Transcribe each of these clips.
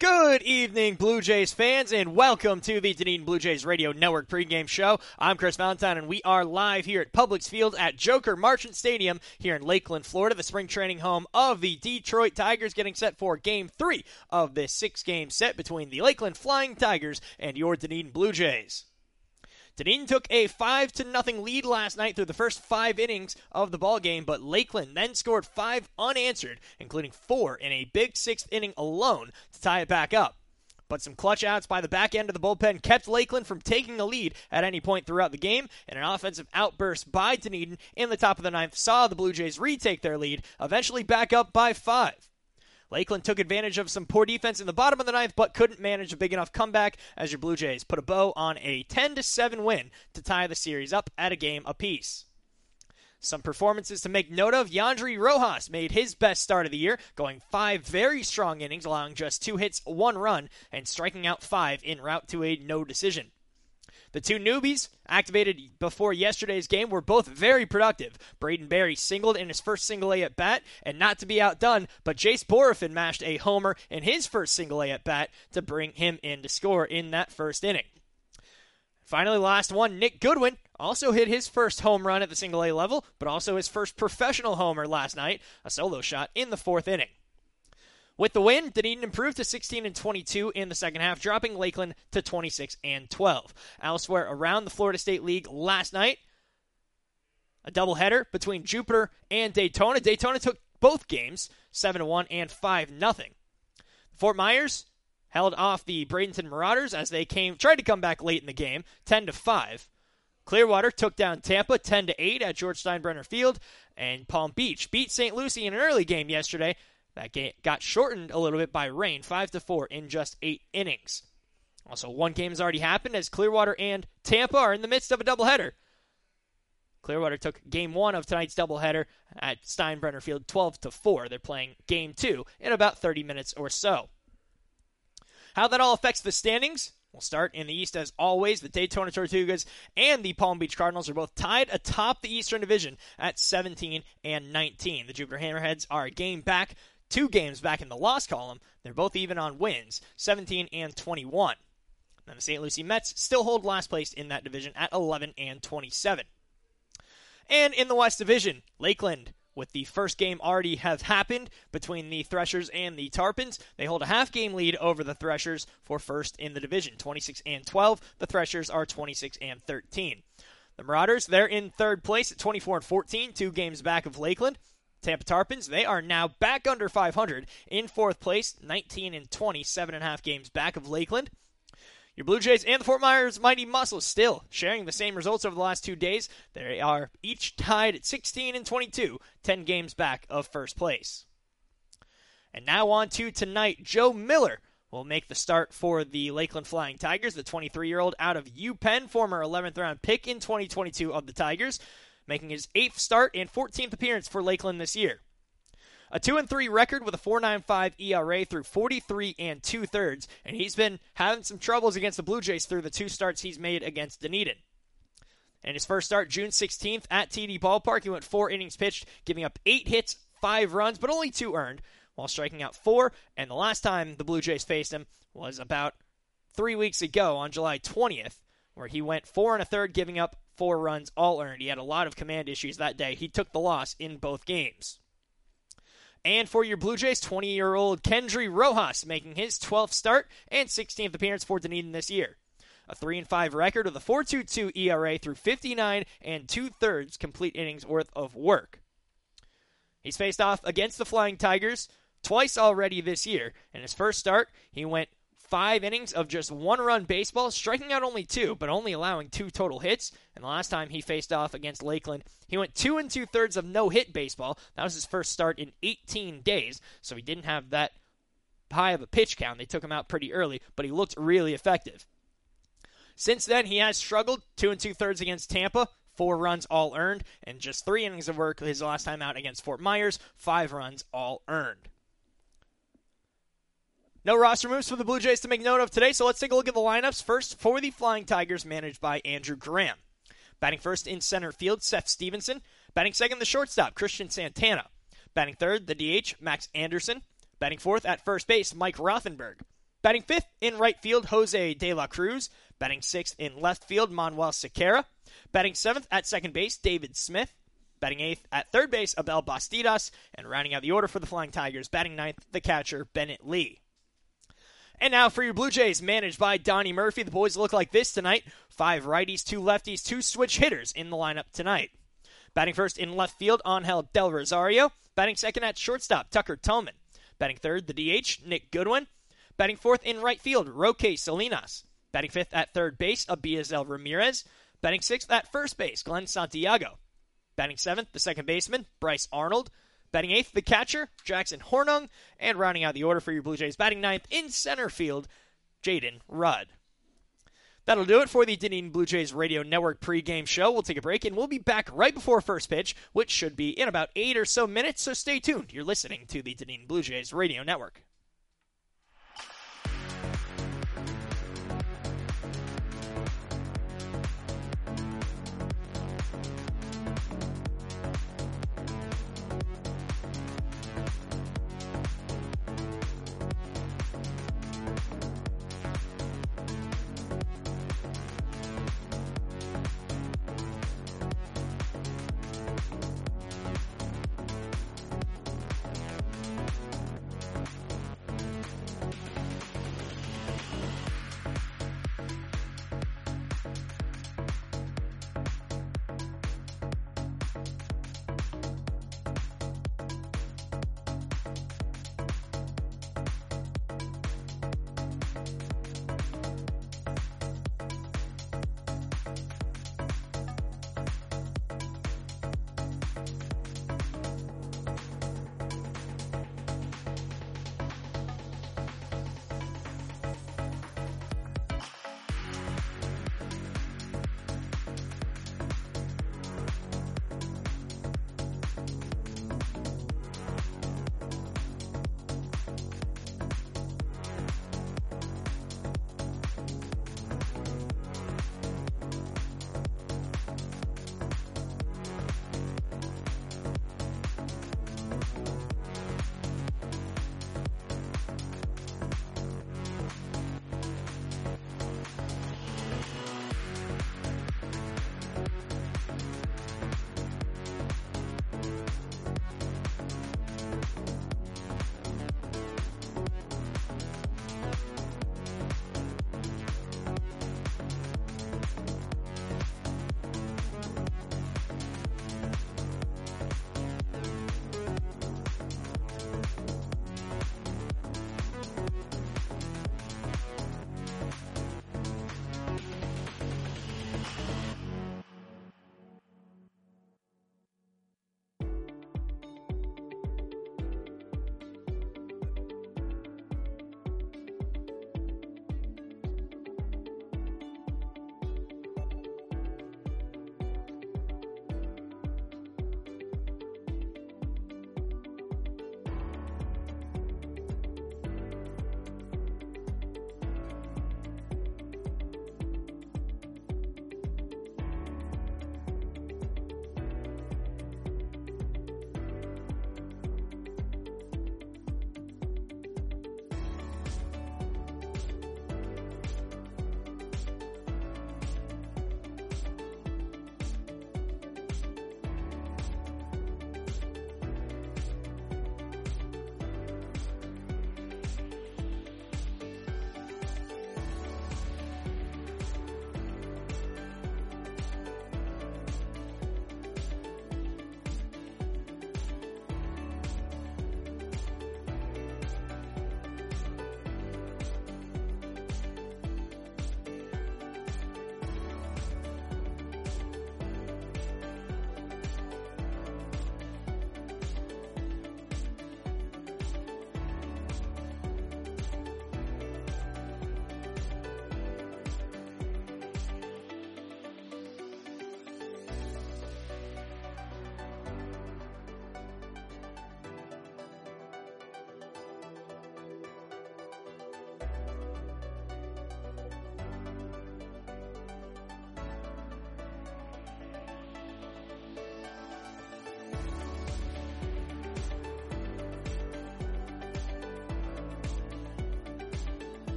Good evening, Blue Jays fans, and welcome to the Dunedin Blue Jays Radio Network pregame show. I'm Chris Valentine, and we are live here at Publix Field at Joker Marchant Stadium here in Lakeland, Florida, the spring training home of the Detroit Tigers, getting set for Game 3 of this 6-game set between the Lakeland Flying Tigers and your Dunedin Blue Jays. Dunedin took a 5-0 lead last night through the first 5 innings of the ballgame, but Lakeland then scored 5 unanswered, including 4 in a big 6th inning alone to tie it back up. But some clutch outs by the back end of the bullpen kept Lakeland from taking the lead at any point throughout the game, and an offensive outburst by Dunedin in the top of the 9th saw the Blue Jays retake their lead, eventually back up by 5. Lakeland took advantage of some poor defense in the bottom of the 9th, but couldn't manage a big enough comeback as your Blue Jays put a bow on a 10-7 win to tie the series up at a game apiece. Some performances to make note of. Yandri Rojas made his best start of the year, going 5 very strong innings, allowing just 2 hits, 1 run, and striking out 5 en route to a no decision. The 2 newbies activated before yesterday's game were both very productive. Braden Berry singled in his first single-A at-bat, and not to be outdone, but Jace Borafin mashed a homer in his first single-A at-bat to bring him in to score in that first inning. Finally, last one, Nick Goodwin also hit his first home run at the single-A level, but also his first professional homer last night, a solo shot in the 4th inning. With the win, Dunedin improved to 16-22 in the second half, dropping Lakeland to 26-12. Elsewhere around the Florida State League last night, a doubleheader between Jupiter and Daytona. Daytona took both games, 7-1 and 5-0. Fort Myers held off the Bradenton Marauders as they tried to come back late in the game, 10-5. Clearwater took down Tampa 10-8 at George Steinbrenner Field, and Palm Beach beat St. Lucie in an early game yesterday. That game got shortened a little bit by rain, 5-4 in just 8 innings. Also, one game has already happened as Clearwater and Tampa are in the midst of a doubleheader. Clearwater took Game 1 of tonight's doubleheader at Steinbrenner Field 12-4. They're playing Game 2 in about 30 minutes or so. How that all affects the standings? We'll start in the East as always. The Daytona Tortugas and the Palm Beach Cardinals are both tied atop the Eastern Division at 17-19. The Jupiter Hammerheads are a game back, 2 games back in the loss column. They're both even on wins, 17-21. And the St. Lucie Mets still hold last place in that division at 11-27. And in the West Division, Lakeland, with the first game already have happened between the Threshers and the Tarpons, they hold a half-game lead over the Threshers for first in the division, 26-12. The Threshers are 26-13. The Marauders, they're in third place at 24-14, 2 games back of Lakeland. Tampa Tarpons, they are now back under 500 in 4th place, 19-20, 7.5 games back of Lakeland. Your Blue Jays and the Fort Myers Mighty Muscles still sharing the same results over the last 2 days. They are each tied at 16-22, 10 games back of first place. And now on to tonight. Joe Miller will make the start for the Lakeland Flying Tigers, the 23-year-old out of UPenn, former 11th round pick in 2022 of the Tigers, making his 8th start and 14th appearance for Lakeland this year. A 2-3 record with a 4.95 ERA through 43 2/3, and he's been having some troubles against the Blue Jays through the 2 starts he's made against Dunedin. In his first start, June 16th at TD Ballpark, he went 4 innings pitched, giving up 8 hits, 5 runs, but only 2 earned, while striking out 4, and the last time the Blue Jays faced him was about 3 weeks ago on July 20th, where he went 4 1/3, giving up 4 runs, all earned. He had a lot of command issues that day. He took the loss in both games. And for your Blue Jays, 20-year-old Kendry Rojas making his 12th start and 16th appearance for Dunedin this year. A 3-5 record with a 4.22 ERA through 59 2/3 complete innings worth of work. He's faced off against the Flying Tigers twice already this year. In his first start, he went 5 innings of just 1-run baseball, striking out only 2, but only allowing 2 total hits. And the last time he faced off against Lakeland, he went 2 2/3 of no-hit baseball. That was his first start in 18 days, so he didn't have that high of a pitch count. They took him out pretty early, but he looked really effective. Since then, he has struggled, 2 2/3 against Tampa, 4 runs all earned, and just 3 innings of work his last time out against Fort Myers, 5 runs all earned. No roster moves for the Blue Jays to make note of today, so let's take a look at the lineups. First, for the Flying Tigers, managed by Andrew Graham. Batting first in center field, Seth Stevenson. Batting second, the shortstop, Christian Santana. Batting third, the DH, Max Anderson. Batting fourth at first base, Mike Rothenberg. Batting fifth in right field, Jose De La Cruz. Batting sixth in left field, Manuel Sequeira. Batting seventh at second base, David Smith. Batting eighth at third base, Abel Bastidas. And rounding out the order for the Flying Tigers, batting ninth, the catcher, Bennett Lee. And now for your Blue Jays, managed by Donnie Murphy. The boys look like this tonight. 5 righties, 2 lefties, 2 switch hitters in the lineup tonight. Batting first in left field, Angel Del Rosario. Batting second at shortstop, Tucker Tillman. Batting third, the DH, Nick Goodwin. Batting fourth in right field, Roque Salinas. Batting fifth at third base, Abiazel Ramirez. Batting sixth at first base, Glenn Santiago. Batting seventh, the second baseman, Bryce Arnold. Batting eighth, the catcher, Jackson Hornung. And rounding out the order for your Blue Jays, batting ninth in center field, Jaden Rudd. That'll do it for the Dunedin Blue Jays Radio Network pregame show. We'll take a break, and we'll be back right before first pitch, which should be in about 8 or so minutes, so stay tuned. You're listening to the Dunedin Blue Jays Radio Network.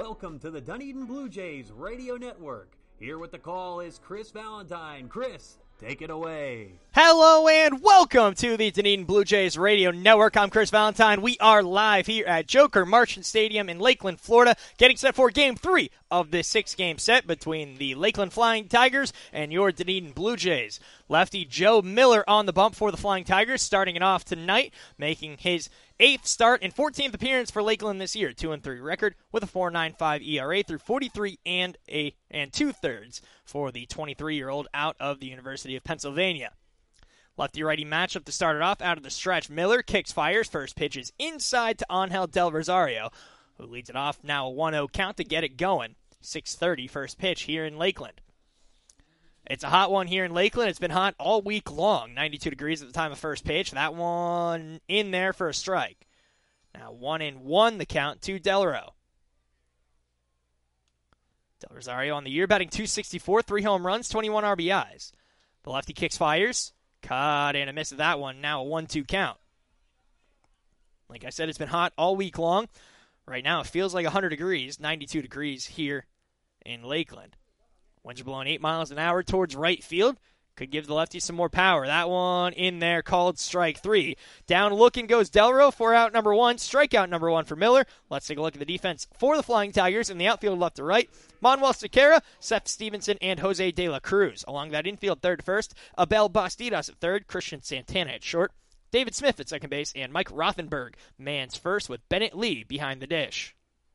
Welcome to the Dunedin Blue Jays Radio Network. Here with the call is Chris Valentine. Chris, take it away. Hello and welcome to the Dunedin Blue Jays Radio Network. I'm Chris Valentine. We are live here at Joker Marchant Stadium in Lakeland, Florida, getting set for Game 3 of this 6-game set between the Lakeland Flying Tigers and your Dunedin Blue Jays. Lefty Joe Miller on the bump for the Flying Tigers, starting it off tonight, making his 8th start and 14th appearance for Lakeland this year. 2-3 record with a 4.95 ERA through 43 and 2/3 for the 23-year-old out of the University of Pennsylvania. Lefty-righty matchup to start it off. Out of the stretch, Miller kicks, fires. First pitch is inside to Angel Del Rosario, who leads it off. Now a 1-0 count to get it going. 6:30 first pitch here in Lakeland. It's a hot one here in Lakeland. It's been hot all week long. 92 degrees at the time of first pitch. That one in there for a strike. Now 1-1 the count to Delro. Del Rosario on the year, batting .264, 3 home runs, 21 RBIs. The lefty kicks, fires. Caught and a miss of that one. Now a 1-2 count. Like I said, it's been hot all week long. Right now it feels like 100 degrees, 92 degrees here in Lakeland. Winds are blowing 8 miles an hour towards right field. Could give the lefty some more power. That one in there, called strike 3. Down looking goes Delro for out number 1. Strikeout number 1 for Miller. Let's take a look at the defense for the Flying Tigers in the outfield left to right. Manuel Sequeira, Seth Stevenson, and Jose De La Cruz. Along that infield third to first, Abel Bastidas at third, Christian Santana at short, David Smith at second base, and Mike Rothenberg mans first with Bennett Lee behind the dish.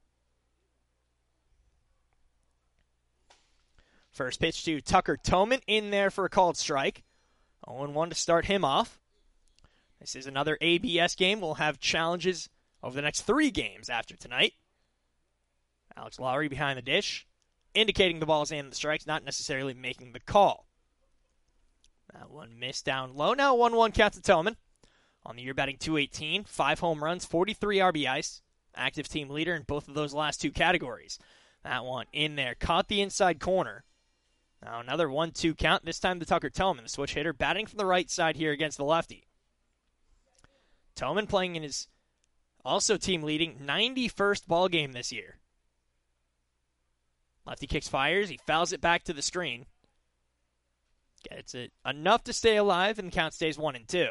First pitch to Tucker Toman in there for a called strike. 0-1 to start him off. This is another ABS game. We'll have challenges over the next 3 games after tonight. Alex Lowry behind the dish, indicating the ball's in the strikes, not necessarily making the call. That one missed down low. Now 1-1 count to Toman. On the year batting .218, 5 home runs, 43 RBIs. Active team leader in both of those last 2 categories. That one in there, caught the inside corner. Now another 1-2 count, this time to Tucker Toman, the switch hitter, batting from the right side here against the lefty. Toman playing in his also team-leading 91st ball game this year. Lefty kicks, fires, he fouls it back to the screen. Gets it enough to stay alive, and the count stays 1-2.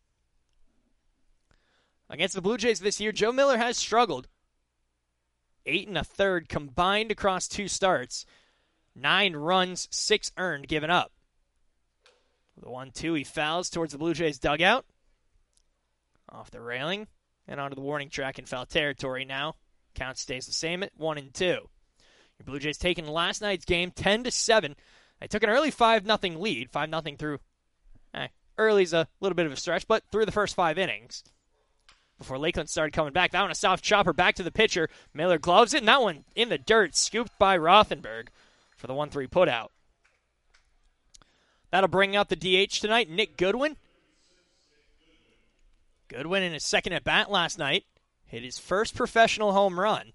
Against the Blue Jays this year, Joe Miller has struggled. 8 1/3 combined across 2 starts. 9 runs, 6 earned, given up. The 1-2, he fouls towards the Blue Jays dugout. Off the railing and onto the warning track in foul territory now. Count stays the same at 1-2. Your Blue Jays taking last night's game 10-7. They took an early 5-0 lead. 5-0 through. Early's a little bit of a stretch, but through the first 5 innings. Before Lakeland started coming back. That one a soft chopper back to the pitcher. Miller gloves it, and that one in the dirt, scooped by Rothenberg for the 1-3 putout. That'll bring out the DH tonight, Nick Goodwin. Goodwin in his second at bat last night hit his first professional home run.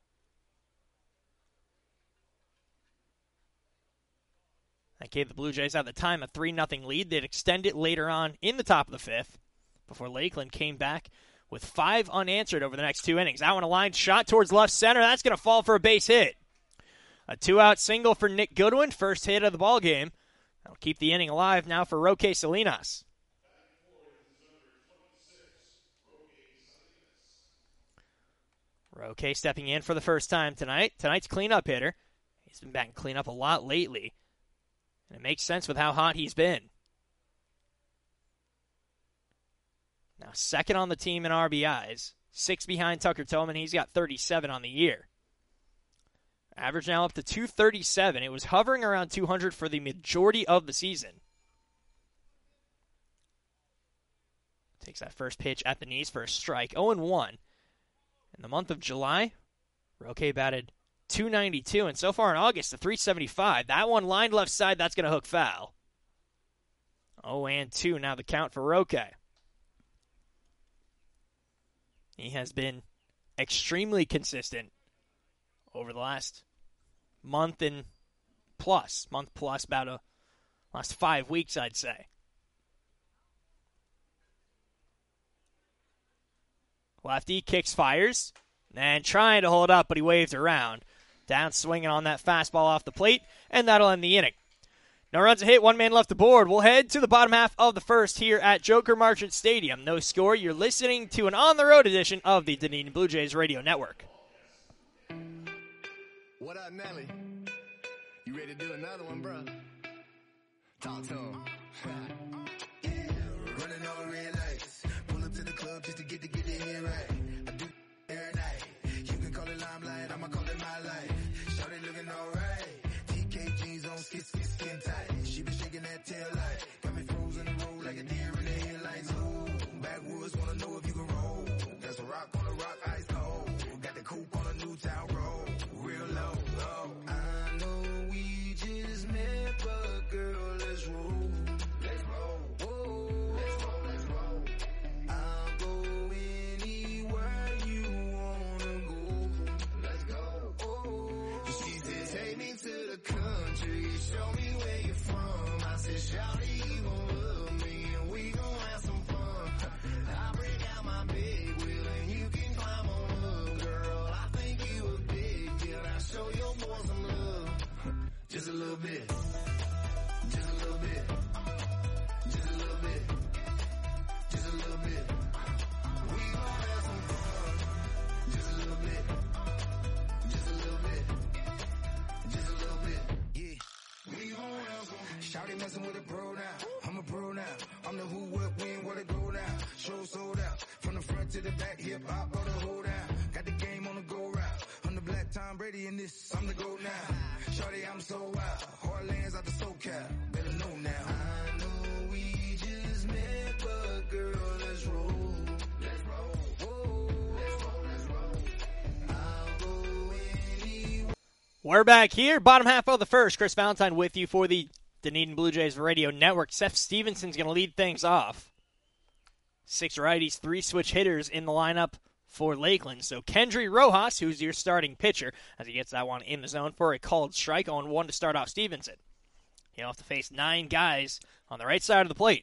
That gave the Blue Jays at the time a 3-0 lead. They'd extend it later on in the top of the 5th before Lakeland came back with 5 unanswered over the next 2 innings. That one a line shot towards left center. That's going to fall for a base hit. A 2-out single for Nick Goodwin, first hit of the ball game. That'll keep the inning alive now for Roque Salinas. Roque stepping in for the first time tonight. Tonight's cleanup hitter. He's been batting cleanup a lot lately. And it makes sense with how hot he's been. Now second on the team in RBIs. 6 behind Tucker Toman. He's got 37 on the year. Average now up to 237. It was hovering around 200 for the majority of the season. Takes that first pitch at the knees for a strike. 0-1. In the month of July, Roque batted .292, and so far in August, a .375. That one lined left side, that's going to hook foul. 0-2 now the count for Roque. He has been extremely consistent over the last month plus, about the last 5 weeks, I'd say. Lefty kicks, fires. And trying to hold up, but he waves around. Down swinging on that fastball off the plate, and that'll end the inning. No runs a hit, one man left aboard. We'll head to the bottom half of the first here at Joker Marchant Stadium. No score. You're listening to an on-the-road edition of the Dunedin Blue Jays Radio Network. What up, Nelly? You ready to do another one, bro? Talk to him. Running on red lights. Pull up to the club just to get the head right. I do every night. You can call it limelight, I'ma call it my life. Shawty looking alright. TK jeans on, skin tight. She been shaking that tail light. Got me frozen in the road like a deer in the headlights. Oh, backwoods wanna know if you can roll. That's a rock on a rock, ice cold. Got the coupe on a new town road. Real low, low. I know we just met, but girl, let's roll. Let's roll. Whoa. Let's roll, let's roll. I'll go anywhere you wanna go. Let's go. Oh. She said, take me to the country, show me where you're from. I said, shawty, you gon' love me, and we gon' have some fun. I'll break out my big wheel, and you can climb on up, girl. I think you a big deal. I'll show your boy some love. Just a little bit. Just a little bit. Just a little bit. Just a little bit. We gon' have some fun. Just a little bit. Just a little bit. Just a little bit. Yeah. We gon' have some. Shawty messing with a pro now. I'm a pro now. I'm the who, what, when, where to go now. Show sold out. From the front to the back, hip hop, all the hold down. Got the game on the go route. I'm the black Tom Brady in this. I'm the GOAT now. Shawty, I'm so wild. Heartlands out the SoCal. Better know now. I know we just met, but girl, let's roll. Let's roll. Whoa. Let's roll, let's roll. I'll go anywhere. We're back here, bottom half of the first. Chris Valentine with you for the Dunedin Blue Jays Radio Network. Seth Stevenson's going to lead things off. 6 righties, 3 switch hitters in the lineup for Lakeland. So Kendry Rojas, who's your starting pitcher, as he gets that one in the zone for a called strike on 1 to start off Stevenson. He'll have to face 9 guys on the right side of the plate.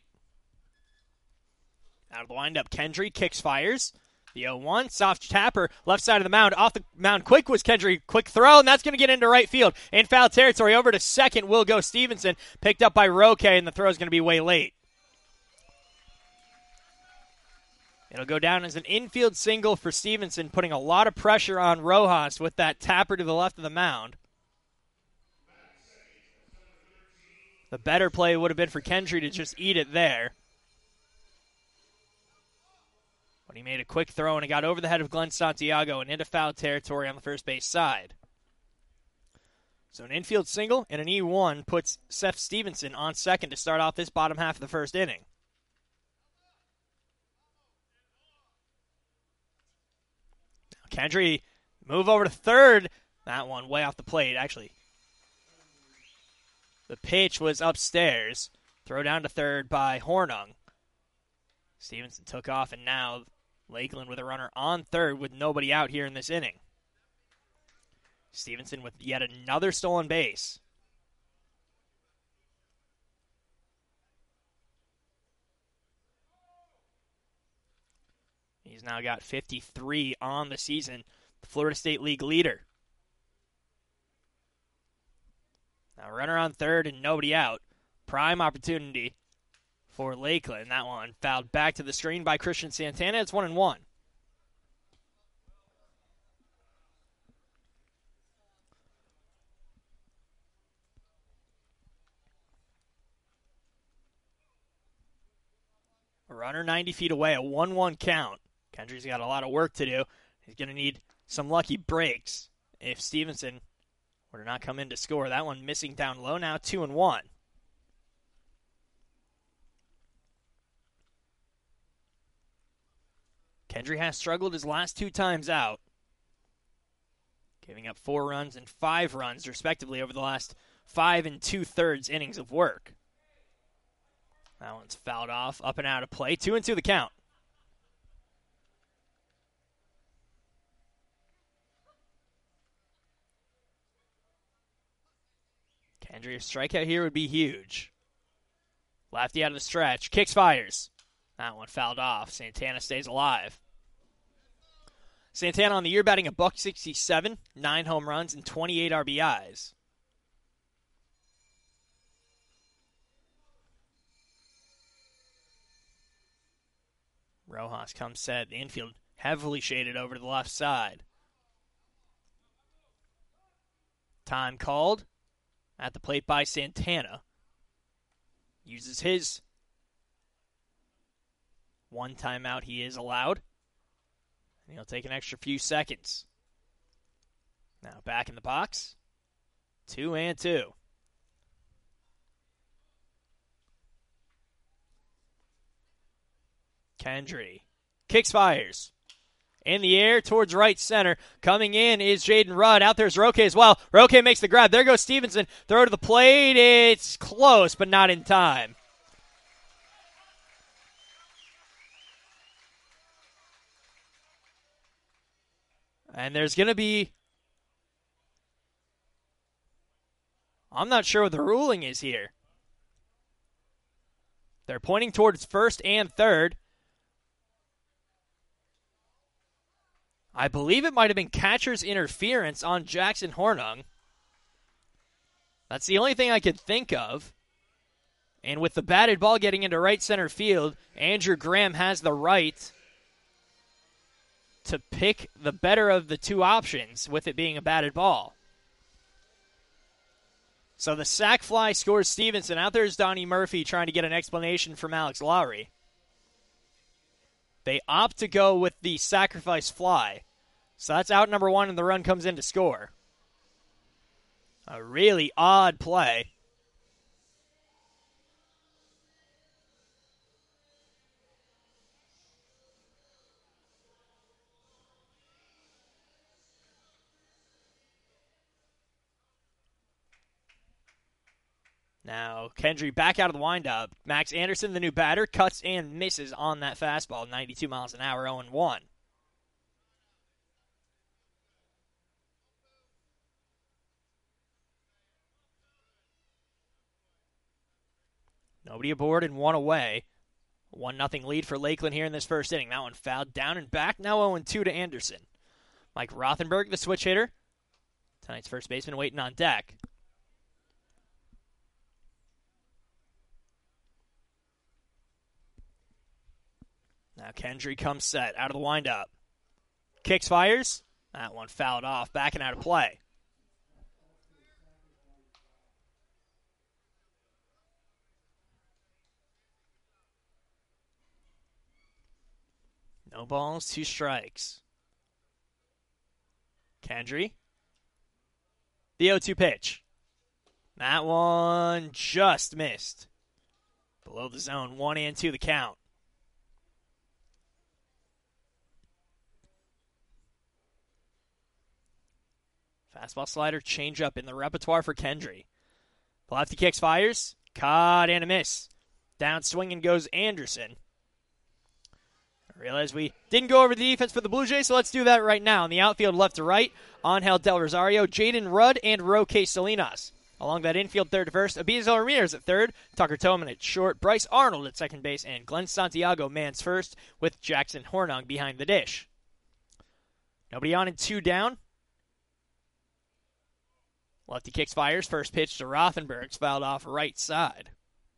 Out of the windup, Kendry kicks, fires. The 0-1, soft tapper, left side of the mound. Off the mound quick was Kendry. Quick throw, and that's going to get into right field. In foul territory, over to second will go Stevenson. Picked up by Roque, and the throw is going to be way late. It'll go down as an infield single for Stevenson, putting a lot of pressure on Rojas with that tapper to the left of the mound. The better play would have been for Kendry to just eat it there. But he made a quick throw, and it got over the head of Glenn Santiago and into foul territory on the first base side. So an infield single and an E1 puts Seth Stevenson on second to start off this bottom half of the first inning. Kendry move over to third. That one way off the plate. Actually, the pitch was upstairs. Throw down to third by Hornung. Stevenson took off, and now Lakeland with a runner on third with nobody out here in this inning. Stevenson with yet another stolen base. He's now got 53 on the season, the Florida State League leader. Now runner on third and nobody out. Prime opportunity for Lakeland. That one fouled back to the screen by Christian Santana. It's 1-1. A runner 90 feet away, a 1-1 count. Kendry's got a lot of work to do. He's going to need some lucky breaks if Stevenson were to not come in to score. That one missing down low now, 2-1. Kendry has struggled his last 2 times out, giving up 4 runs and 5 runs, respectively, over the last 5 2/3 innings of work. That one's fouled off, up and out of play. 2-2 the count. Kendry, a strikeout here would be huge. Lefty out of the stretch. Kicks, fires. That one fouled off. Santana stays alive. Santana on the year batting $167, 9 home runs, and 28 RBIs. Rojas comes set. The infield heavily shaded over to the left side. Time called at the plate by Santana. Uses his one timeout he is allowed. And he'll take an extra few seconds. Now back in the box. 2-2. Kendry kicks, fires. In the air towards right center. Coming in is Jaden Rudd. Out there's Roque as well. Roque makes the grab. There goes Stevenson. Throw to the plate. It's close, but not in time. And there's going to be... I'm not sure what the ruling is here. They're pointing towards first and third. I believe it might have been catcher's interference on Jackson Hornung. That's the only thing I could think of. And with the batted ball getting into right center field, Andrew Graham has the right to pick the better of the two options with it being a batted ball. So the sac fly scores Stevenson. Out there's Donnie Murphy trying to get an explanation from Alex Lowry. They opt to go with the sacrifice fly. So that's out number one, and the run comes in to score. A really odd play. Now, Kendry back out of the windup. Max Anderson, the new batter, cuts and misses on that fastball. 92 miles an hour, 0-1. Nobody aboard and one away. 1-0 lead for Lakeland here in this first inning. That one fouled down and back. Now 0-2 to Anderson. Mike Rothenberg, the switch hitter. Tonight's first baseman waiting on deck. Now Kendry comes set out of the windup. Kicks, fires. That one fouled off, backing out of play. No balls, 2 strikes. Kendry. The 0-2 pitch. That one just missed. Below the zone, 1-2 the count. Fastball, slider, changeup in the repertoire for Kendry. The lefty kicks, fires. Caught and a miss. Down swinging goes Anderson. I realize we didn't go over the defense for the Blue Jays, so let's do that right now. In the outfield, left to right, Angel Del Rosario, Jaden Rudd, and Roque Salinas. Along that infield, third to first, Abizel Ramirez at third, Tucker Toman at short, Bryce Arnold at second base, and Glenn Santiago mans first with Jackson Hornung behind the dish. Nobody on and 2 down. Lefty kicks, fires. First pitch to Rothenberg's fouled off right side.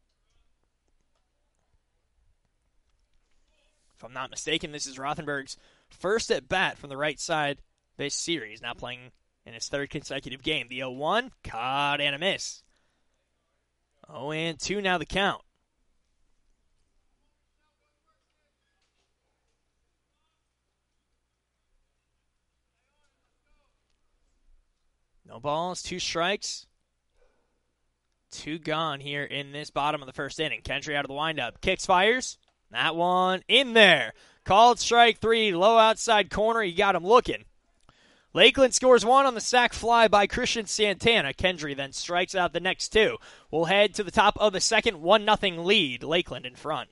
If I'm not mistaken, this is Rothenberg's first at bat from the right side this series. Now playing in his third consecutive game. The 0-1, caught and a miss. 0-2 now the count. No balls, 2 strikes. 2 gone here in this bottom of the first inning. Kendry out of the windup. Kicks, fires. That one in there. Called strike 3, low outside corner. He got him looking. Lakeland scores 1 on the sac fly by Christian Santana. Kendry then strikes out the next 2. We'll head to the top of the second. 1-0 lead. Lakeland in front.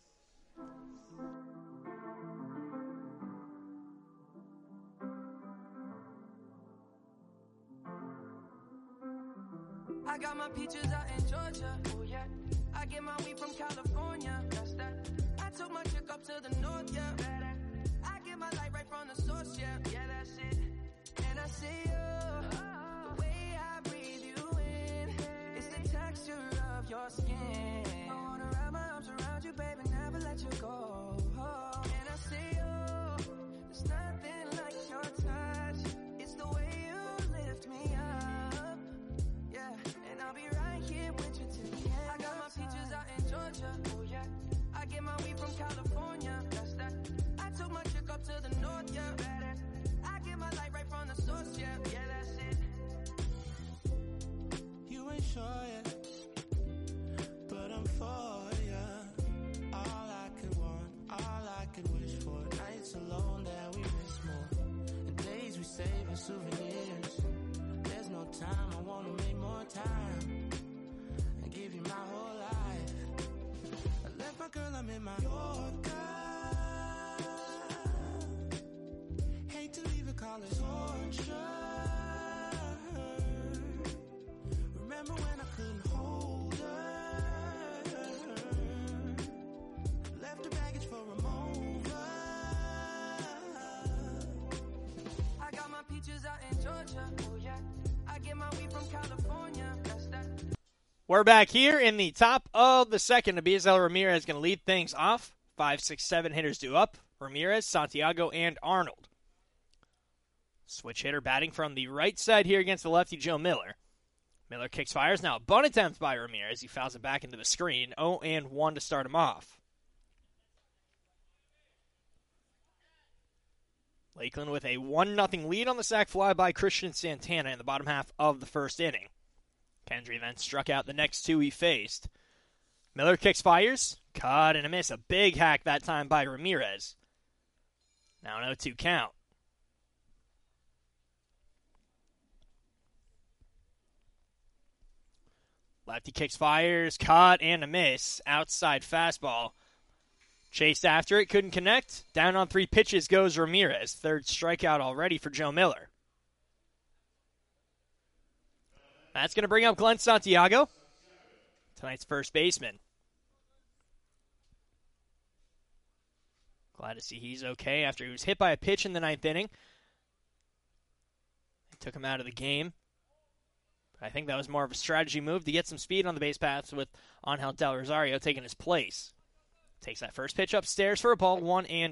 I got my peaches out in Georgia. Oh yeah. I get my weed from California. That's that. I took my chick up to the north, yeah. I get my light right from the source, yeah, that's it. And I see you, the way I breathe you in, it's the texture of your skin. I wanna wrap my arms around you, baby, never let you go. And I see you, there's nothing like your touch. It's the way you lift me up, yeah. And I'll be right here with you till the end. I got my peaches out in Georgia, oh yeah. I get my weed from California, that's that. I took my chick up to the north, yeah. I get my light right from the source, yeah, that's it. You ain't sure yet, but I'm for ya. All I could want, all I could wish for. Nights alone that we miss more, and days we save as souvenirs. There's no time, I wanna make more time and give you my whole life. I left my girl, I'm in my Yorker. Hate to leave it, call it torture. Remember when I couldn't hold her? Left her baggage for a mover. I got my peaches out in Georgia, oh yeah. I get my weed from California, that's that. We're back here in the top of the second. Abiasel Ramirez going to lead things off. 5, 6, 7 hitters due up. Ramirez, Santiago, and Arnold. Switch hitter batting from the right side here against the lefty Joe Miller. Miller kicks fires. Now a bunt attempt by Ramirez. He fouls it back into the screen. 0-1 to start him off. Lakeland with a 1-0 lead on the sac fly by Christian Santana in the bottom half of the first inning. Kendry then struck out the next two he faced. Miller kicks fires. Cut and a miss. A big hack that time by Ramirez. Now an 0-2 count. Lefty kicks fires. Cut and a miss. Outside fastball. Chased after it. Couldn't connect. Down on 3 pitches goes Ramirez. Third strikeout already for Joe Miller. That's going to bring up Glenn Santiago, tonight's first baseman. Glad to see he's okay after he was hit by a pitch in the 9th inning. They took him out of the game. But I think that was more of a strategy move to get some speed on the base paths with Angel Del Rosario taking his place. Takes that first pitch upstairs for a ball, 1-0.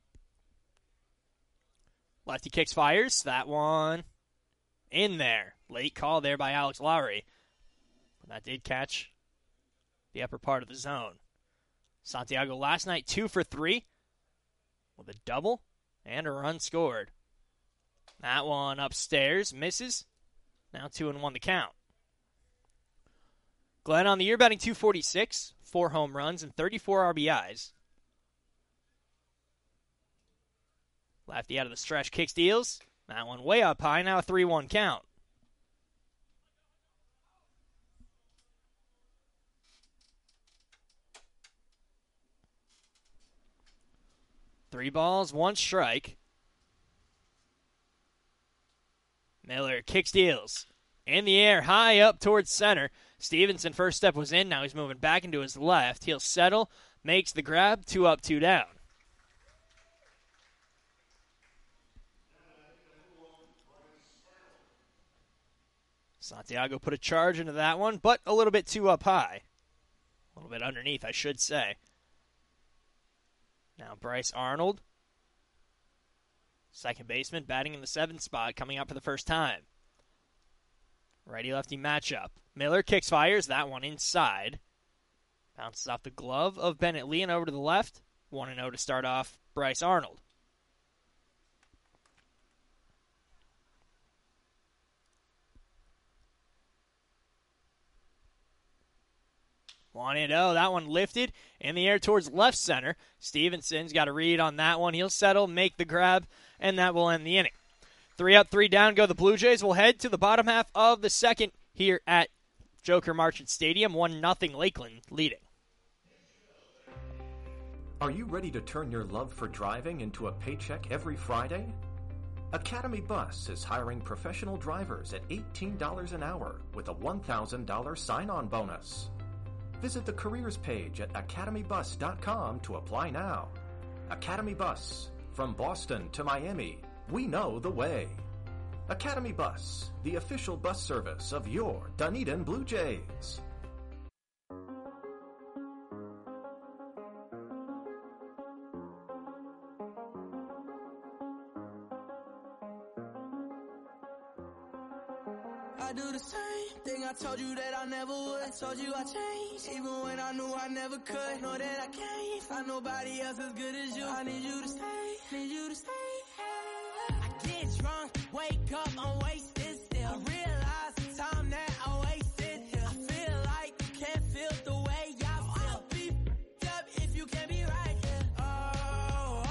Lefty kicks fires. That one in there. Late call there by Alex Lowry. But that did catch the upper part of the zone. Santiago last night 2 for 3 with a double and a run scored. That one upstairs misses. Now 2-1 the count. Glenn on the year batting .246, 4 home runs and 34 RBIs. Lefty out of the stretch, kicks, deals. That one way up high, now a 3-1 count. Three balls, 1 strike. Miller kicks, deals. In the air, high up towards center. Stevenson, first step was in. Now he's moving back into his left. He'll settle, makes the grab. 2 up, 2 down. Santiago put a charge into that one, but a little bit too up high. A little bit underneath, I should say. Now Bryce Arnold, second baseman, batting in the 7th spot, coming out for the first time. Righty-lefty matchup. Miller kicks, fires, that one inside. Bounces off the glove of Bennett Lee and over to the left. 1-0 to start off Bryce Arnold. One and oh, that one lifted in the air towards left center. Stevenson's got a read on that one. He'll settle, make the grab, and that will end the inning. 3 up, 3 down go the Blue Jays. We'll head to the bottom half of the second here at Joker Marchant Stadium. 1-0 Lakeland leading. Are you ready to turn your love for driving into a paycheck every Friday? Academy Bus is hiring professional drivers at $18 an hour with a $1,000 sign-on bonus. Visit the careers page at academybus.com to apply now. Academy Bus, From Boston to Miami, we know the way. Academy Bus, the official bus service of your Dunedin Blue Jays. I do the same thing I told you that I never would. I told you I changed, even when I knew I never could. Know that I can't find nobody else as good as you. I need you to stay, need you to stay. I get drunk, wake up, I'm wasted still. I realize the time that I wasted here. I feel like you can't feel the way I feel. I'll be f***ed up if you can't be right here. Oh,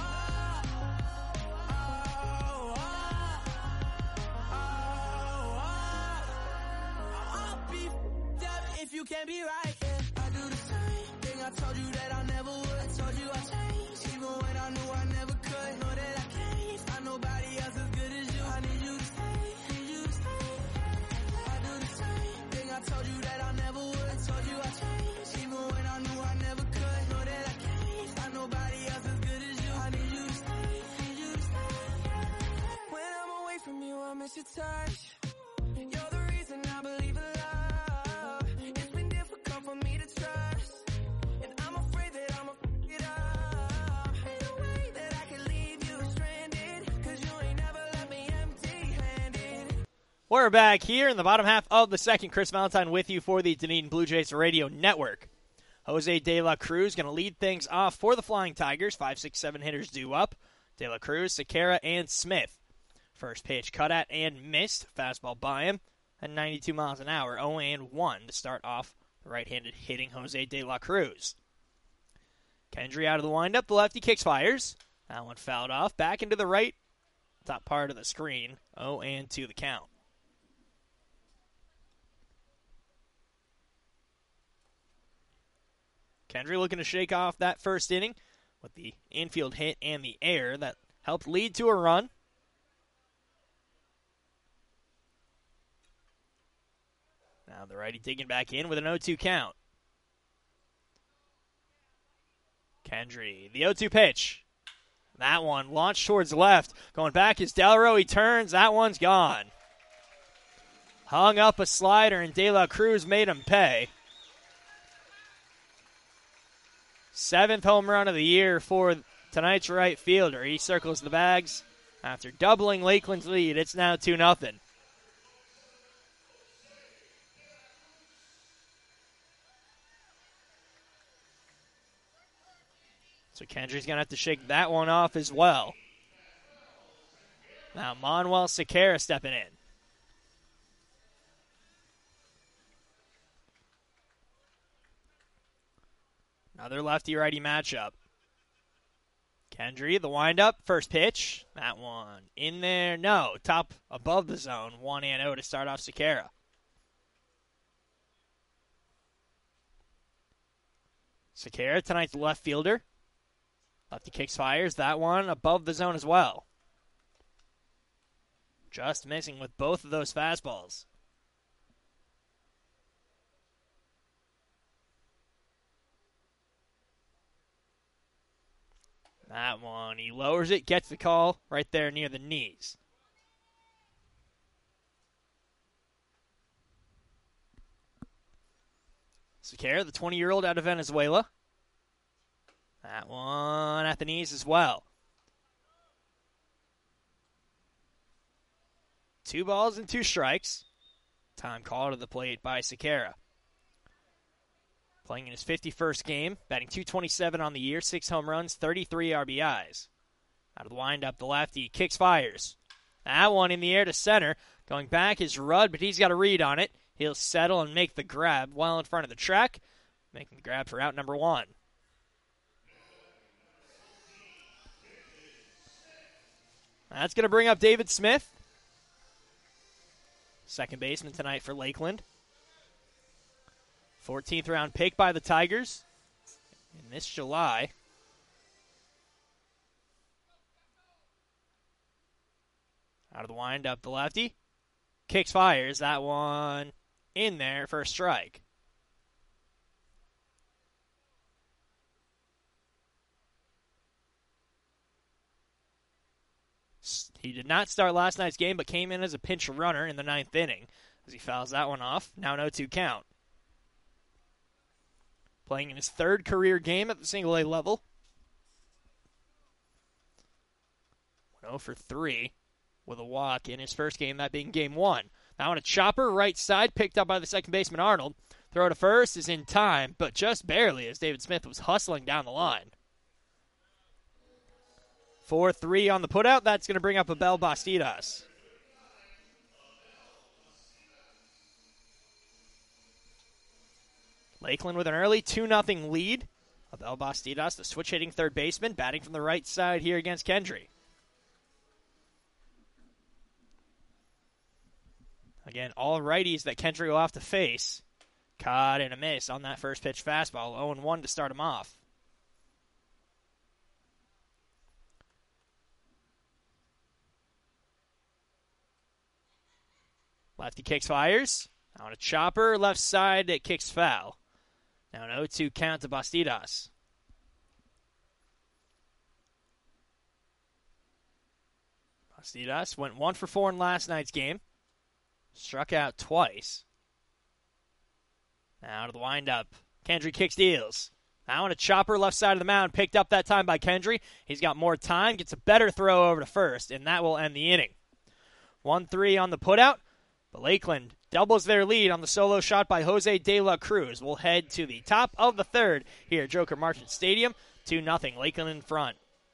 I'll be f***ed up if you can't be right here. I do the same thing I told you that I never would. I told you I changed, even when I knew I never could. Know that I can't find nobody else as good as you. I need you to stay, need you to stay. I do the same thing I told you that I never would. I told you I changed, even when I knew I never could. Know that I can't find nobody else as good as you. I need you to stay, need you to stay. When I'm away from you, I miss your touch. You're the reason I believe in love. It's been difficult for me to trust, and I'm afraid that I'ma f*** it up. Ain't no way that I can leave you stranded, 'cause you ain't never left me empty-handed. We're back here in the bottom half of the second. Chris Valentine with you for the Dunedin Blue Jays Radio Network. Jose De La Cruz going to lead things off for the Flying Tigers. 5, 6, 7 hitters due up. De La Cruz, Sequeira, and Smith. First pitch cut at and missed. Fastball by him at 92 miles an hour. 0-1 to start off the right-handed hitting Jose De La Cruz. Kendry out of the windup. The lefty kicks, fires. That one fouled off. Back into the right top part of the screen. 0-2 the count. Kendry looking to shake off that first inning with the infield hit and the error that helped lead to a run. Now the righty digging back in with an 0-2 count. Kendry, the 0-2 pitch. That one launched towards left. Going back is Delro. He turns. That one's gone. Hung up a slider, and De La Cruz made him pay. 7th home run of the year for tonight's right fielder. He circles the bags. After doubling Lakeland's lead, it's now 2-0. So Kendry's going to have to shake that one off as well. Now Manuel Sequeira stepping in. Another lefty-righty matchup. Kendry, the windup, first pitch. That one in there. No, top above the zone. 1-0 to start off Sequeira. Sequeira, tonight's left fielder. Lefty kicks, fires. That one above the zone as well. Just missing with both of those fastballs. That one, he lowers it, gets the call right there near the knees. Sequeira, the 20-year-old out of Venezuela. That one at the knees as well. 2 balls and 2 strikes. Time call to the plate by Sequeira. Playing in his 51st game, batting .227 on the year, 6 home runs, 33 RBIs. Out of the windup, the lefty kicks, fires. That one in the air to center. Going back is Rudd, but he's got a read on it. He'll settle and make the grab well in front of the track, making the grab for out number 1. That's going to bring up David Smith, second baseman tonight for Lakeland. 14th round pick by the Tigers in this July. Out of the windup, the lefty kicks, fires. That one in there for a strike. He did not start last night's game, but came in as a pinch runner in the 9th inning as he fouls that one off. Now an 0-2 count. Playing in his 3rd career game at the single-A level. 0 for 3 with a walk in his first game, that being game 1. Now on a chopper, right side, picked up by the second baseman Arnold. Throw to first is in time, but just barely as David Smith was hustling down the line. 4-3 on the putout. That's going to bring up Abel Bastidas. Lakeland with an early 2-0 lead. Abel Bastidas, the switch-hitting third baseman, batting from the right side here against Kendry. Again, all righties that Kendry will have to face. Caught and a miss on that first pitch fastball. 0-1 to start him off. Lefty kicks, fires. Now on a chopper, left side, it kicks foul. Now an 0-2 count to Bastidas. Bastidas went 1 for 4 in last night's game. Struck out twice. Now to the windup. Kendry kicks, deals. Now on a chopper, left side of the mound, picked up that time by Kendry. He's got more time, gets a better throw over to first, and that will end the inning. 1-3 on the putout, but Lakeland doubles their lead on the solo shot by Jose De La Cruz. We'll head to the top of the 3rd here at Joker Marchant Stadium. 2-0, Lakeland in front.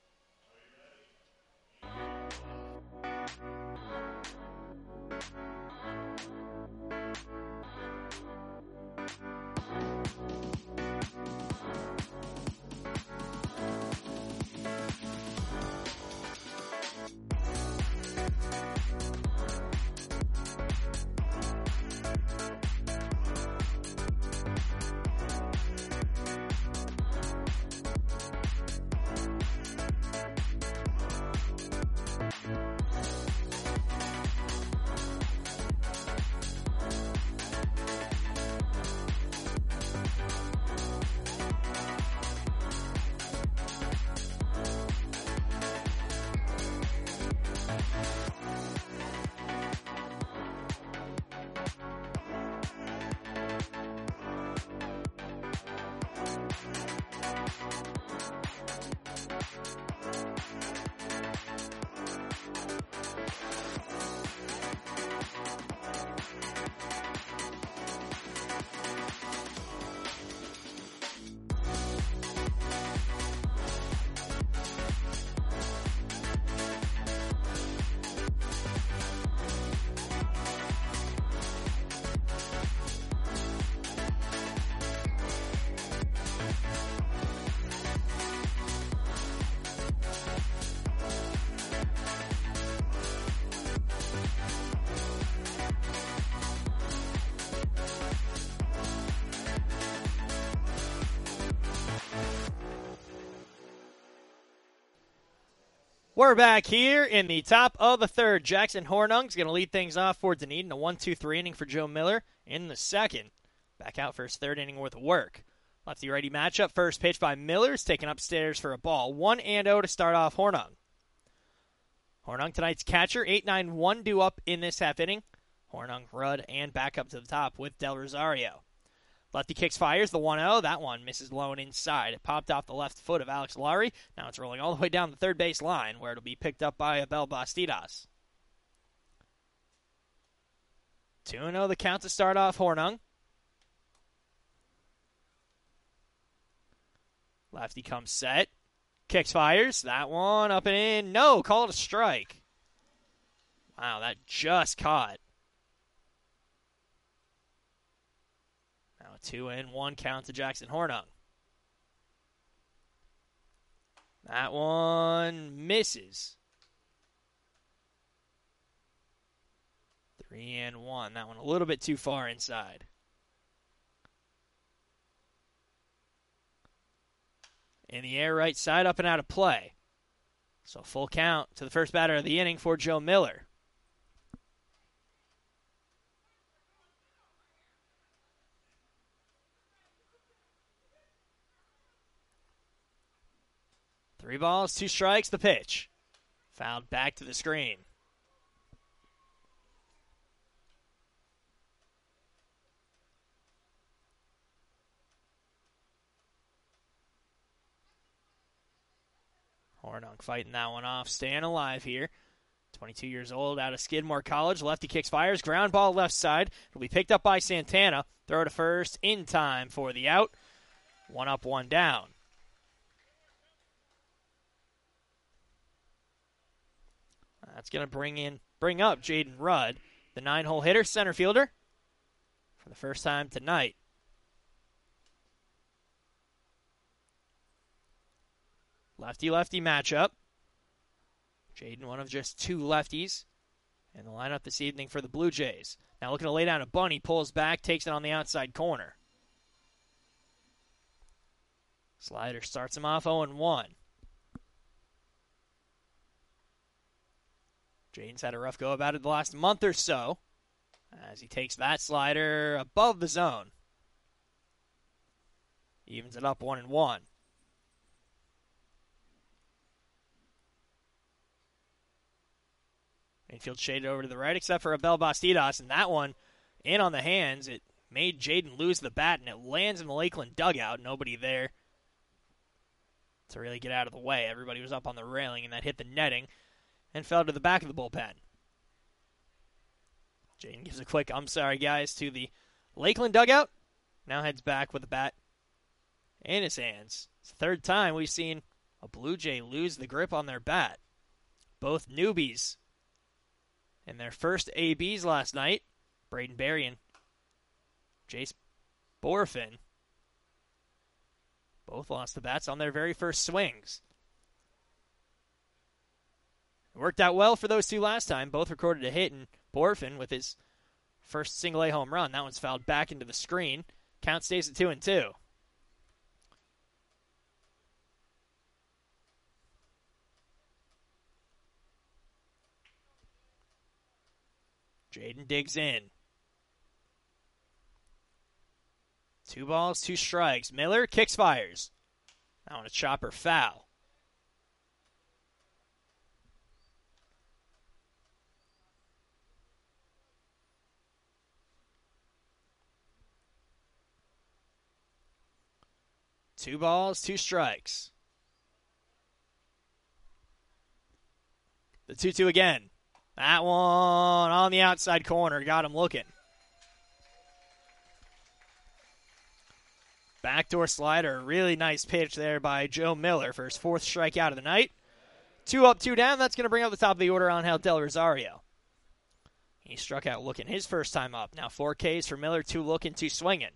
We're back here in the top of the 3rd. Jackson Hornung's going to lead things off for Dunedin. A 1-2-3 inning for Joe Miller in the 2nd. Back out for his 3rd inning worth of work. Lefty-righty matchup. First pitch by Miller's taken upstairs for a ball. 1-0 to start off Hornung. Hornung, tonight's catcher. 8-9-1 due up in this half inning. Hornung, Rudd, and back up to the top with Del Rosario. Lefty kicks, fires the 1-0. That one misses low and inside. It popped off the left foot of Alex Laurie. Now it's rolling all the way down the third base line where it'll be picked up by Abel Bastidas. 2-0 the count to start off Hornung. Lefty comes set. Kicks, fires. That one up and in. No, call it a strike. Wow, that just caught. Now a 2-1 count to Jackson Hornung. That one misses. 3-1. That one a little bit too far inside. In the air, right side, up and out of play. So full count to the first batter of the inning for Joe Miller. Three balls, two strikes, the pitch. Fouled back to the screen. Hornung fighting that one off, staying alive here. 22 years old, out of Skidmore College. Lefty kicks, fires, ground ball left side. It'll be picked up by Santana. Throw to first in time for the out. One up, one down. That's going to bring up Jaden Rudd, the 9-hole hitter, center fielder, for the first time tonight. Lefty-lefty matchup. Jaden, one of just 2 lefties in the lineup this evening for the Blue Jays. Now looking to lay down a bunt. He pulls back, takes it on the outside corner. Slider starts him off 0-1. Jaden's had a rough go about it the last month or so as he takes that slider above the zone. Evens it up 1-1. Infield shaded over to the right, except for Abel Bastidas, and that one in on the hands. It made Jaden lose the bat, and it lands in the Lakeland dugout. Nobody there to really get out of the way. Everybody was up on the railing, and that hit the netting and fell to the back of the bullpen. Jaden gives a quick, "I'm sorry, guys," to the Lakeland dugout. Now heads back with the bat in his hands. It's the third time we've seen a Blue Jay lose the grip on their bat. Both newbies in their first ABs last night, Braden Berry and Jace Borfin, both lost the bats on their very first swings. It worked out well for those two last time. Both recorded a hit, and Borfin with his first single-A home run. That one's fouled back into the screen. Count stays at 2-2. Jaden digs in. 2 balls, 2 strikes. Miller kicks, fires. That one a chopper foul. Two balls, 2 strikes. The 2-2 again. That one on the outside corner. Got him looking. Backdoor slider. Really nice pitch there by Joe Miller for his 4th strikeout of the night. 2 up, 2 down. That's going to bring up the top of the order on Angel Del Rosario. He struck out looking his first time up. Now 4 Ks for Miller, 2 looking, 2 swinging.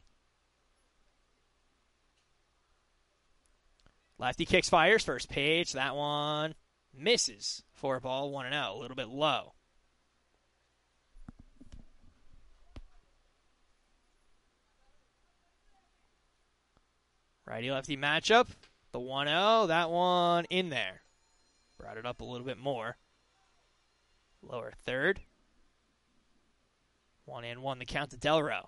Lefty kicks, fires. First pitch. That one misses. 4 ball, 1-0. A little bit low. Righty-lefty matchup. The 1-0. That one in there. Brought it up a little bit more. Lower third. 1-1 the count to Delro.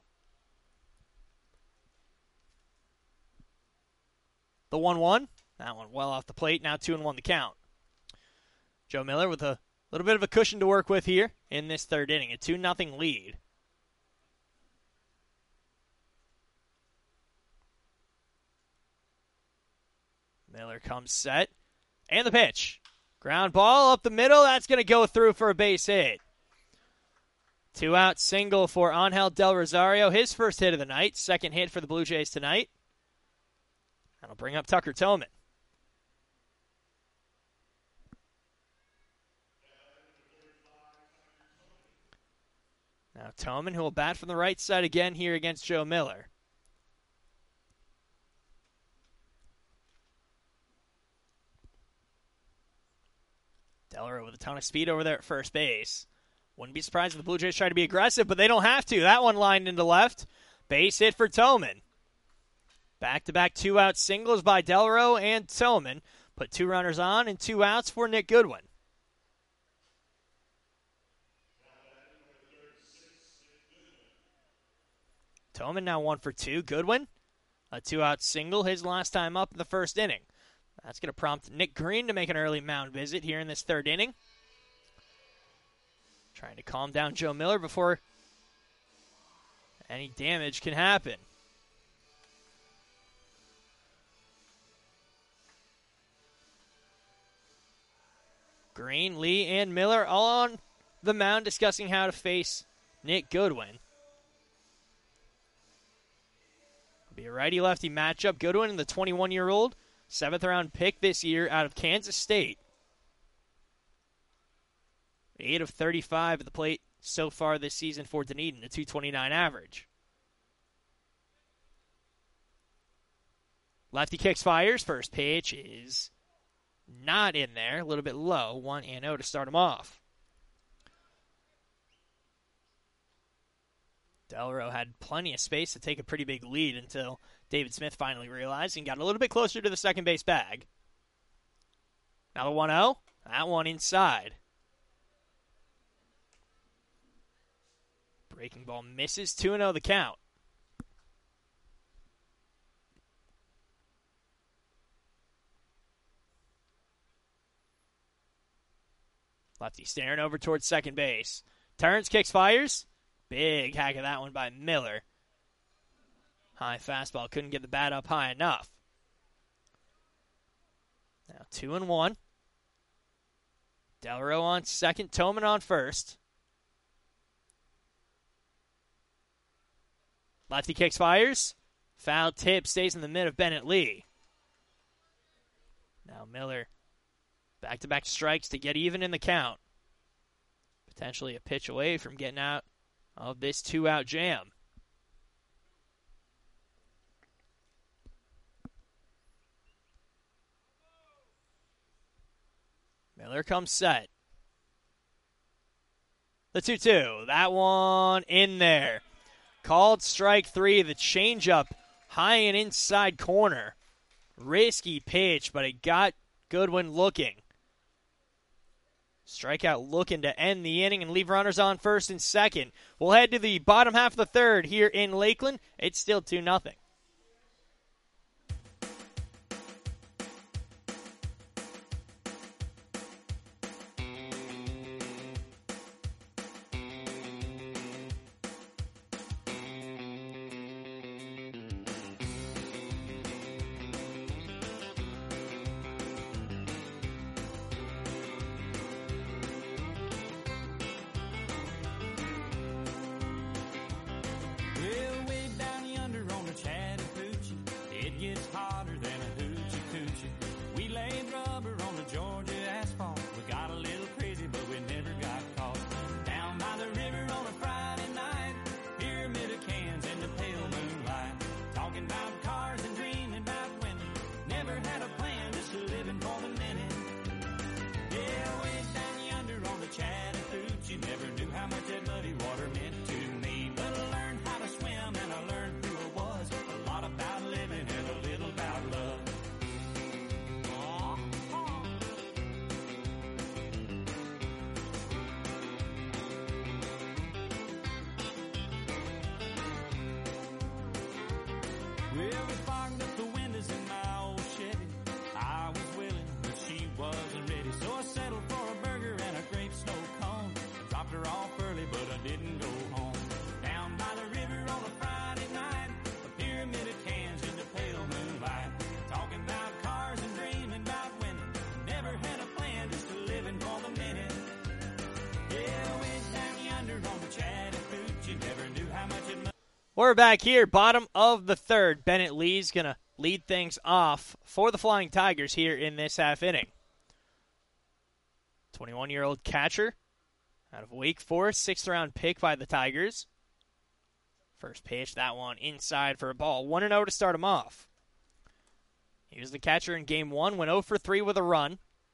The 1-1. That one well off the plate. Now 2-1 the count. Joe Miller with a little bit of a cushion to work with here in this third inning. A 2-0 lead. Miller comes set. And the pitch. Ground ball up the middle. That's going to go through for a base hit. 2-out single for Angel Del Rosario. His first hit of the night. Second hit for the Blue Jays tonight. That'll bring up Tucker Toman. Now Toman, who will bat from the right side again here against Joe Miller. Delro with a ton of speed over there at first base. Wouldn't be surprised if the Blue Jays try to be aggressive, but they don't have to. That one lined into left. Base hit for Toman. Back-to-back 2-out singles by Delro and Toman. Put 2 runners on and 2 outs for Nick Goodwin. Toman now 1 for 2. Goodwin, a 2-out single his last time up in the first inning. That's going to prompt Nick Green to make an early mound visit here in this third inning. Trying to calm down Joe Miller before any damage can happen. Green, Lee, and Miller all on the mound discussing how to face Nick Goodwin. It'll be a righty-lefty matchup. Goodwin, the 21-year-old, 7th-round pick this year out of Kansas State. 8 of 35 at the plate so far this season for Dunedin, a .229 average. Lefty kicks, fires. First pitch is not in there. A little bit low. 1-0 to start him off. Delro had plenty of space to take a pretty big lead until David Smith finally realized and got a little bit closer to the second base bag. Now the 1-0. That one inside. Breaking ball misses. 2-0 the count. Lefty staring over towards second base. Turns, kicks, fires. Big hack of that one by Miller. High fastball. Couldn't get the bat up high enough. Now 2-1. Delro on second. Toman on first. Lefty kicks, fires. Foul tip, stays in the mid of Bennett Lee. Now Miller, back-to-back strikes to get even in the count. Potentially a pitch away from getting out of this 2-out jam. Miller comes set. The 2-2. That one in there. Called strike 3, the changeup high and inside corner. Risky pitch, but it got Goodwin looking. Strikeout looking to end the inning and leave runners on first and second. We'll head to the bottom half of the third here in Lakeland. It's still 2-0. We're back here, bottom of the third. Bennett Lee's going to lead things off for the Flying Tigers here in this half inning. 21-year-old catcher out of Wake Forest, 6th-round pick by the Tigers. First pitch, that one inside for a ball. 1-0 to start him off. He was the catcher in Game 1, went 0 for 3 with a run.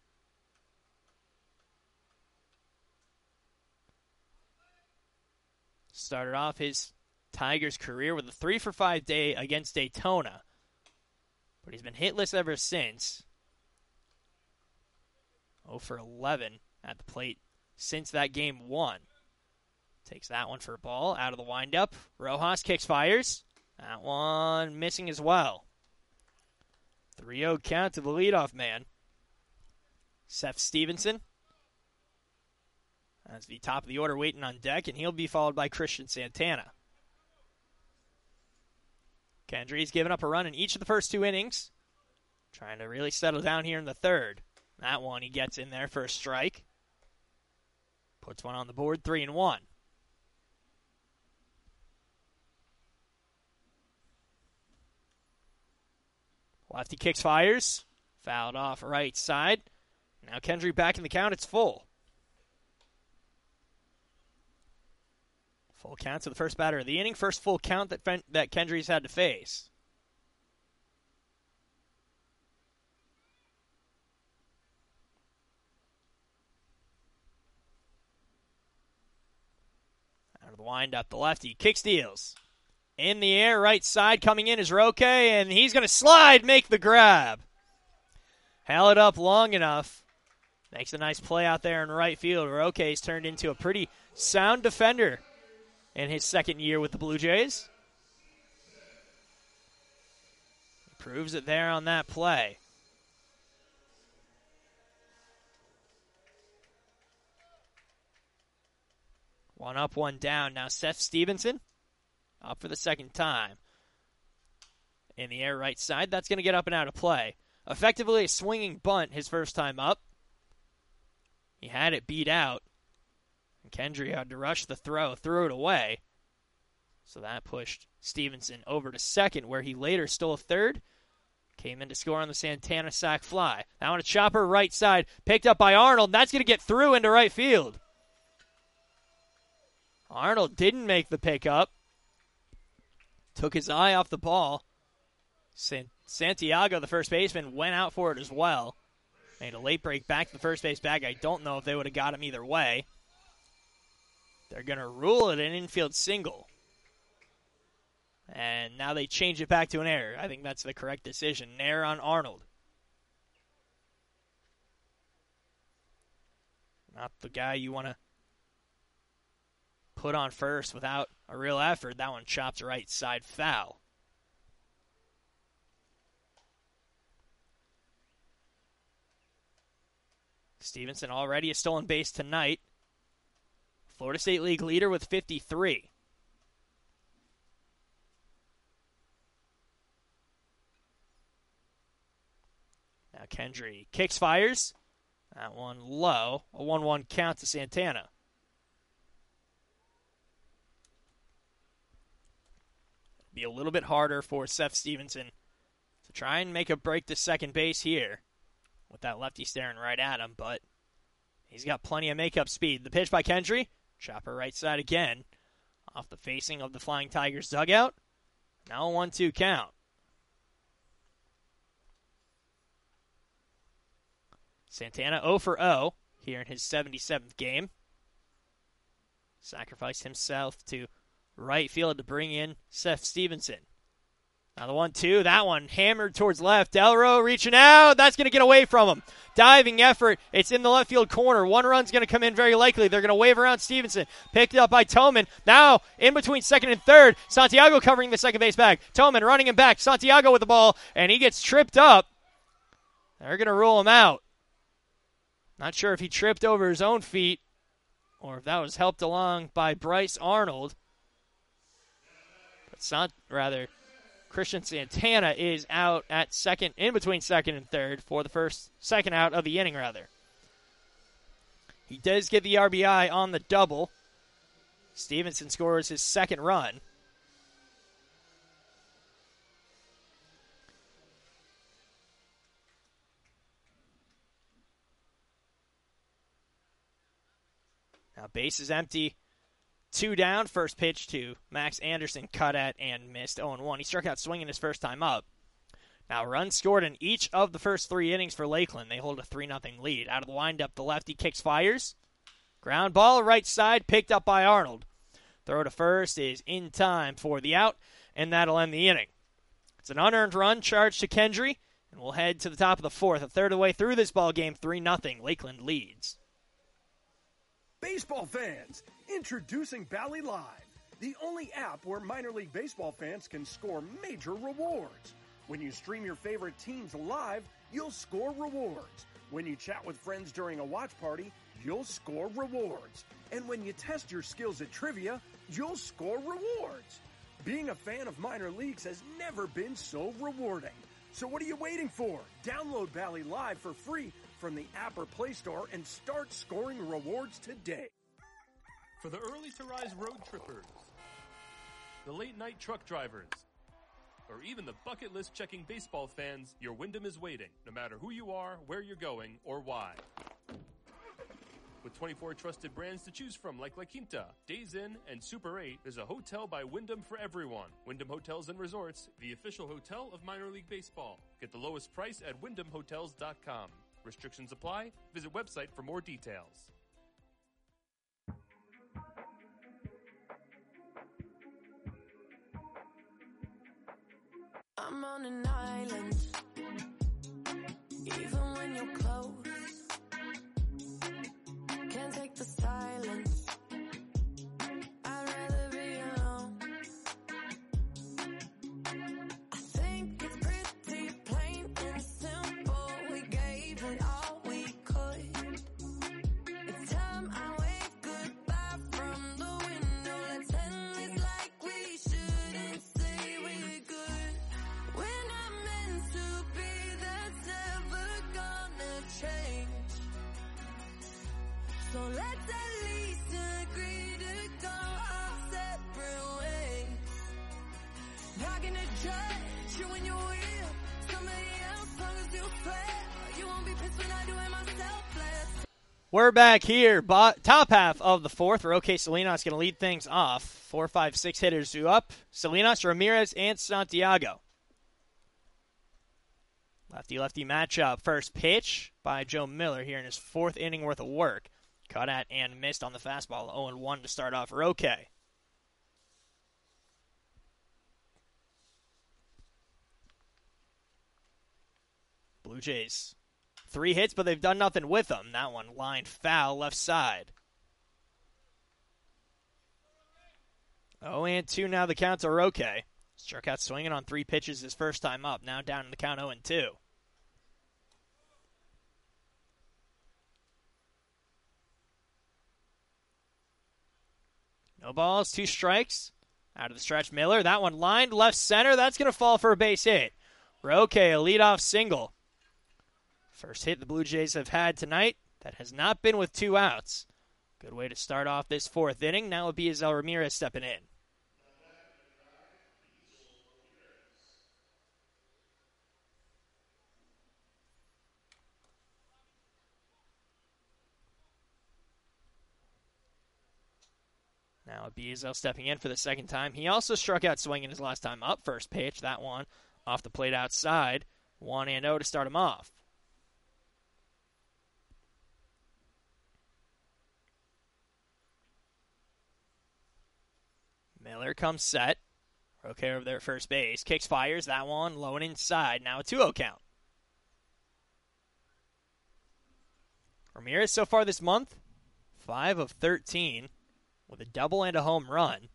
Started off his Tigers' career with a 3 for 5 day against Daytona. But he's been hitless ever since. 0 for 11 at the plate since that Game 1. Takes that one for a ball out of the windup. Rojas kicks, fires. That one missing as well. 3-0 count to the leadoff man. Seth Stevenson as the top of the order waiting on deck, and he'll be followed by Christian Santana. Kendry's given up a run in each of the first 2 innings, trying to really settle down here in the third. That one he gets in there for a strike. Puts one on the board, 3-1. Lefty kicks, fires. Fouled off right side. Now Kendry back in the count. It's full. Full count to the first batter of the inning. First full count that Kendry's had to face. Out of the windup, the lefty kick steals. In the air, right side, coming in is Roque, and he's going to slide, make the grab. Held it up long enough. Makes a nice play out there in right field. Roque's turned into a pretty sound defender in his second year with the Blue Jays. He proves it there on that play. One up, one down. Now Seth Stevenson up for the second time. In the air right side, that's going to get up and out of play. Effectively a swinging bunt his first time up. He had it beat out. And Kendry had to rush the throw, threw it away. So that pushed Stevenson over to second, where he later stole third. Came in to score on the Santana sac fly. Now on a chopper right side, picked up by Arnold. That's going to get through into right field. Arnold didn't make the pickup. Took his eye off the ball. Santiago, the first baseman, went out for it as well. Made a late break back to the first base bag. I don't know if they would have got him either way. They're going to rule it an infield single. And now they change it back to an error. I think that's the correct decision. An error on Arnold. Not the guy you want to put on first without a real effort. That one chopped right side foul. Stevenson already a stolen base tonight. Florida State League leader with 53. Now Kendry kicks, fires. That one low. A 1-1 count to Santana. Be a little bit harder for Seth Stevenson to try and make a break to second base here with that lefty staring right at him, but he's got plenty of makeup speed. The pitch by Kendry, chopper right side again, off the facing of the Flying Tigers dugout. Now a 1-2 count. Santana 0 for 0 here in his 77th game. Sacrificed himself to right field to bring in Seth Stevenson. Now the 1-2, that one hammered towards left. Delro reaching out. That's going to get away from him. Diving effort. It's in the left field corner. One run's going to come in very likely. They're going to wave around Stevenson. Picked up by Toman. Now in between second and third. Santiago covering the second base bag. Toman running him back. Santiago with the ball, and he gets tripped up. They're going to rule him out. Not sure if he tripped over his own feet or if that was helped along by Bryce Arnold. But Christian Santana is out at second, in between second and third for the second out of the inning, rather. He does get the RBI on the double. Stevenson scores his second run. Now base is empty. 2 down, first pitch to Max Anderson, cut at and missed 0-1. He struck out swinging his first time up. Now runs scored in each of the first 3 innings for Lakeland. They hold a 3-0 lead. Out of the windup, the lefty kicks, fires. Ground ball, right side, picked up by Arnold. Throw to first is in time for the out, and that'll end the inning. It's an unearned run charged to Kendry, and we'll head to the top of the fourth. A third of the way through this ball game, 3-0. Lakeland leads. Baseball fans, introducing Bally Live, the only app where minor league baseball fans can score major rewards. When you stream your favorite teams live, you'll score rewards. When you chat with friends during a watch party, you'll score rewards. And when you test your skills at trivia, you'll score rewards. Being a fan of minor leagues has never been so rewarding. So what are you waiting for? Download Bally Live for free from the app or Play Store and start scoring rewards today. For the early to rise road trippers, the late night truck drivers, or even the bucket list checking baseball fans, your Wyndham is waiting, no matter who you are, where you're going, or why. With 24 trusted brands to choose from like La Quinta, Days Inn, and Super 8, there's a hotel by Wyndham for everyone. Wyndham Hotels and Resorts, the official hotel of minor league baseball. Get the lowest price at wyndhamhotels.com. Restrictions apply. Visit website for more details. I'm on an island, even when you're close. Can't take the silence. I'd rather be alone. I think it's pretty plain and simple. We gave it all we could. It's time I wave goodbye from the window. Let's end this like we shouldn't say we're good. We're not meant to be, that's never gonna change. So let's at least agree to go our separate ways. Not gonna judge you when you're with somebody else, long as you play. You won't be pissed when I do it myself. Let's We're back here, top half of the fourth. Roque Salinas going to lead things off. 4, 5, 6 hitters due up. Salinas, Ramirez, and Santiago. Lefty-lefty matchup. First pitch by Joe Miller here in his fourth inning worth of work. Cut at and missed on the fastball. 0-1 to start off Roque. Blue Jays. 3 hits, but they've done nothing with them. That one lined foul left side. 0-2 now the count to Roque. Struck out swinging on 3 pitches his first time up. Now down in the count 0-2. No balls, 2 strikes. Out of the stretch, Miller. That one lined left center. That's going to fall for a base hit. Roque, a leadoff single. First hit the Blue Jays have had tonight. That has not been with 2 outs. Good way to start off this fourth inning. Now it'll be Azel Ramirez stepping in. Now Biazell stepping in for the second time. He also struck out swinging his last time up. First pitch, that one off the plate outside. 1-0 to start him off. Miller comes set. Roque over there at first base. Kicks, fires. That one low and inside. Now a 2-0 count. Ramirez so far this month, 5 of 13. With a double and a home run.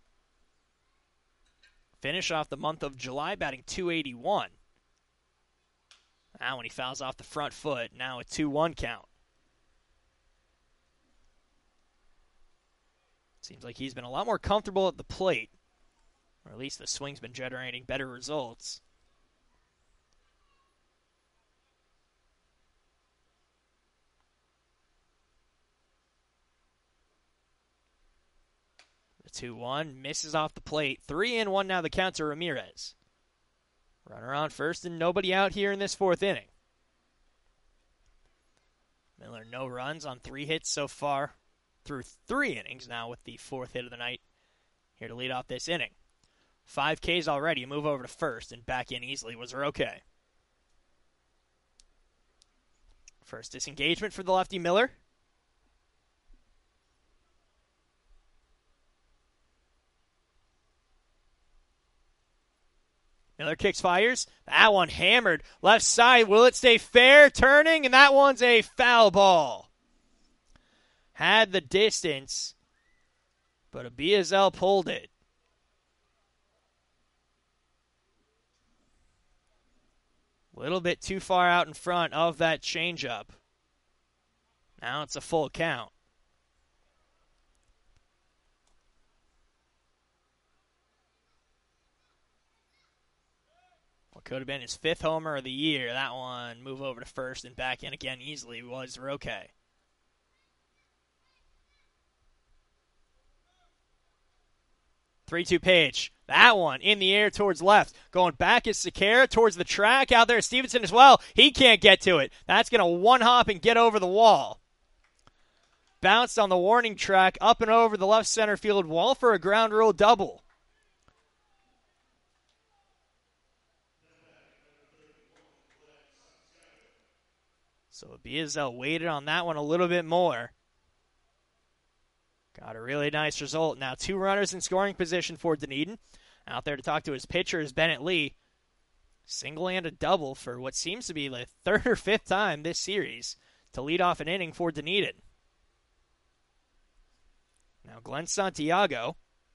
Finish off the month of July batting .281. Now when he fouls off the front foot, now a 2-1 count. Seems like he's been a lot more comfortable at the plate. Or at least the swing's been generating better results. The 2-1 misses off the plate. 3-1 now the count to Ramirez. Runner on first and nobody out here in this fourth inning. Miller no runs on 3 hits so far through 3 innings now with the 4th hit of the night here to lead off this inning. 5 Ks already. Move over to first and back in easily was Roque. First disengagement for the lefty Miller. Miller kicks, fires. That one hammered. Left side. Will it stay fair? Turning, and that one's a foul ball. Had the distance, but Biazell pulled it. little bit too far out in front of that changeup. Now it's a full count. What could have been his 5th homer of the year. That one, move over to first and back in again easily, was Roque. 3-2 pitch. That one in the air towards left. Going back is Sequeira towards the track. Out there is Stevenson as well. He can't get to it. That's going to one-hop and get over the wall. Bounced on the warning track up and over the left center field wall for a ground rule double. So Biazel waited on that one a little bit more. Got a really nice result. Now 2 runners in scoring position for Dunedin. Out there to talk to his pitcher is Bennett Lee. Single and a double for what seems to be the 3rd or 5th time this series to lead off an inning for Dunedin. Now Glenn Santiago.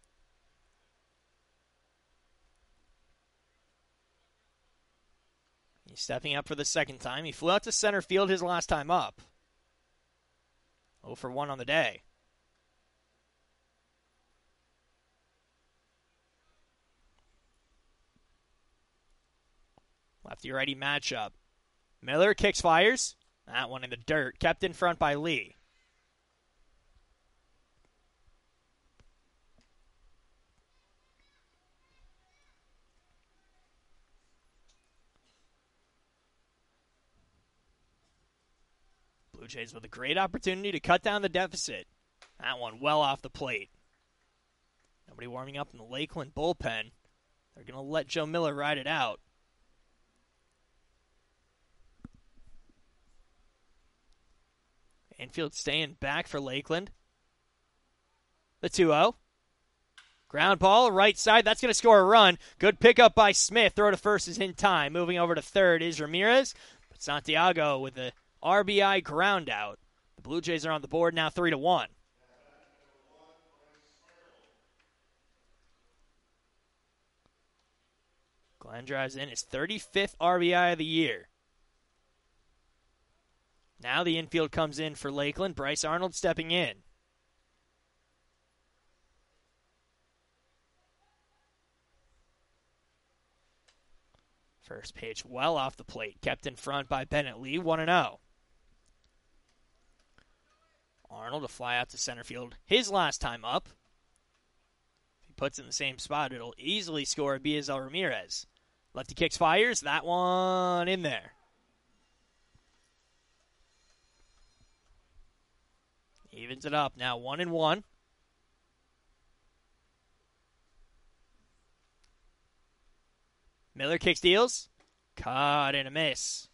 He's stepping up for the 2nd time. He flew out to center field his last time up. 0 for 1 on the day. Lefty-righty matchup. Miller kicks, fires. That one in the dirt. Kept in front by Lee. Blue Jays with a great opportunity to cut down the deficit. That one well off the plate. Nobody warming up in the Lakeland bullpen. They're going to let Joe Miller ride it out. Infield staying back for Lakeland. The 2-0. Ground ball, right side. That's going to score a run. Good pickup by Smith. Throw to first is in time. Moving over to third is Ramirez. But Santiago with the RBI ground out. The Blue Jays are on the board now 3-1. Glenn drives in his 35th RBI of the year. Now the infield comes in for Lakeland. Bryce Arnold stepping in. First pitch well off the plate. Kept in front by Bennett Lee. 1-0. Arnold to fly out to center field his last time up. If he puts it in the same spot, it'll easily score Biazel Ramirez. Lefty kicks, fires. That one in there. Evens it up now, 1-1. Miller kicks, deals. Caught and a miss.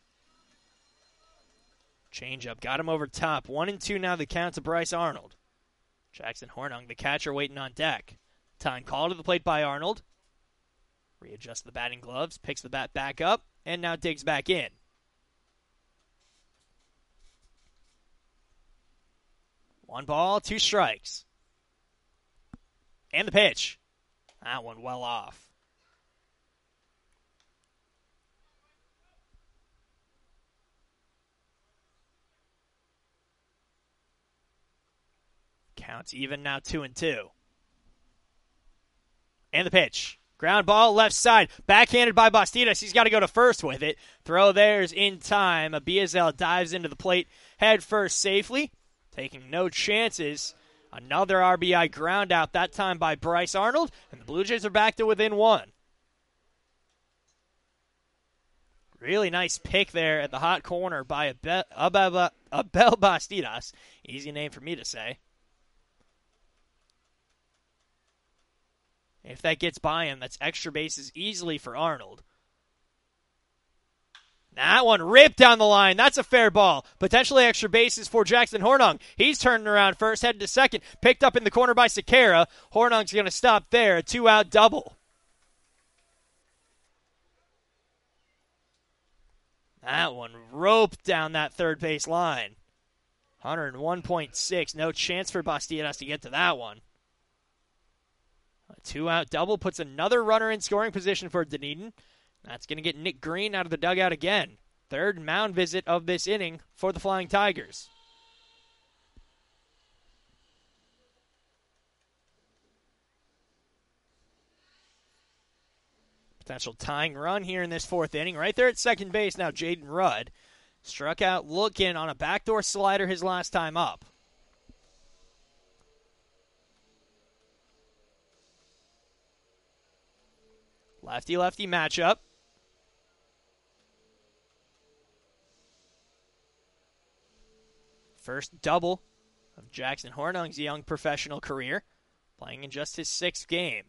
Changeup got him over top. 1-2 now the count to Bryce Arnold. Jackson Hornung, the catcher, waiting on deck. Time call to the plate by Arnold. Readjusts the batting gloves, picks the bat back up, and now digs back in. One ball, 2 strikes. And the pitch. That one well off. Counts even now, 2-2. And the pitch. Ground ball, left side. Backhanded by Bastidas. He's got to go to first with it. Throw there's in time. Biazel dives into the plate head first safely. Taking no chances. Another RBI ground out, that time by Bryce Arnold. And the Blue Jays are back to within 1. Really nice pick there at the hot corner by Abel Bastidas. Easy name for me to say. If that gets by him, that's extra bases easily for Arnold. That one ripped down the line. That's a fair ball. Potentially extra bases for Jackson Hornung. He's turning around first, headed to second. Picked up in the corner by Sequeira. Hornung's going to stop there. A 2-out double. That one roped down that third base line. 101.6. No chance for Bastidas to get to that one. A 2-out double puts another runner in scoring position for Dunedin. That's going to get Nick Green out of the dugout again. Third mound visit of this inning for the Flying Tigers. Potential tying run here in this fourth inning. Right there at second base now, Jaden Rudd. Struck out looking on a backdoor slider his last time up. Lefty-lefty matchup. First double of Jackson Hornung's young professional career, playing in just his 6th game.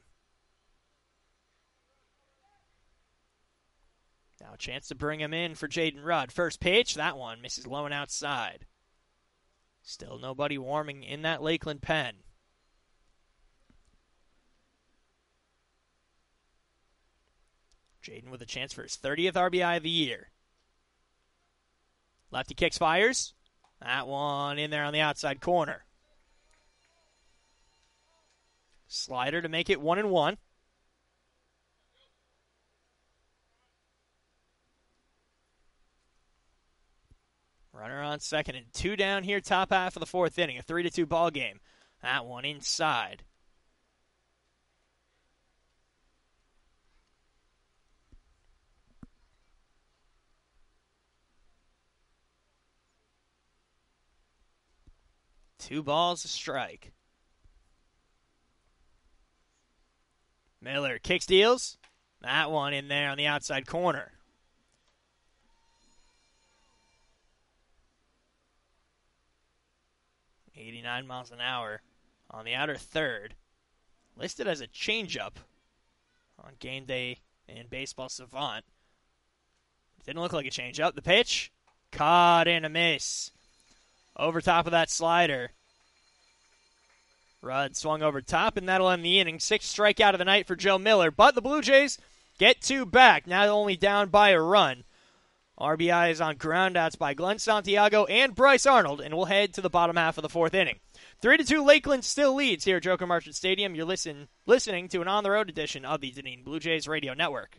Now a chance to bring him in for Jaden Rudd. First pitch, that one misses low and outside. Still nobody warming in that Lakeland pen. Jaden with a chance for his 30th RBI of the year. Lefty kicks, fires. That one in there on the outside corner. Slider to make it 1-1. Runner on second and 2 down here, top half of the fourth inning. A 3-2 ball game. That one inside. Two balls, a strike. Miller kicks, deals. That one in there on the outside corner. .89 miles an hour on the outer third. Listed as a changeup on Game Day and Baseball Savant. Didn't look like a changeup. The pitch, caught in a miss. Over top of that slider. Rudd swung over top, and that'll end the inning. 6th strikeout of the night for Joe Miller. But the Blue Jays get 2 back, now only down by a run. RBI is on groundouts by Glenn Santiago and Bryce Arnold, and we'll head to the bottom half of the fourth inning. 3-2 Lakeland still leads here at Joker Marchant Stadium. You're listening to an on-the-road edition of the Dunedin Blue Jays Radio Network.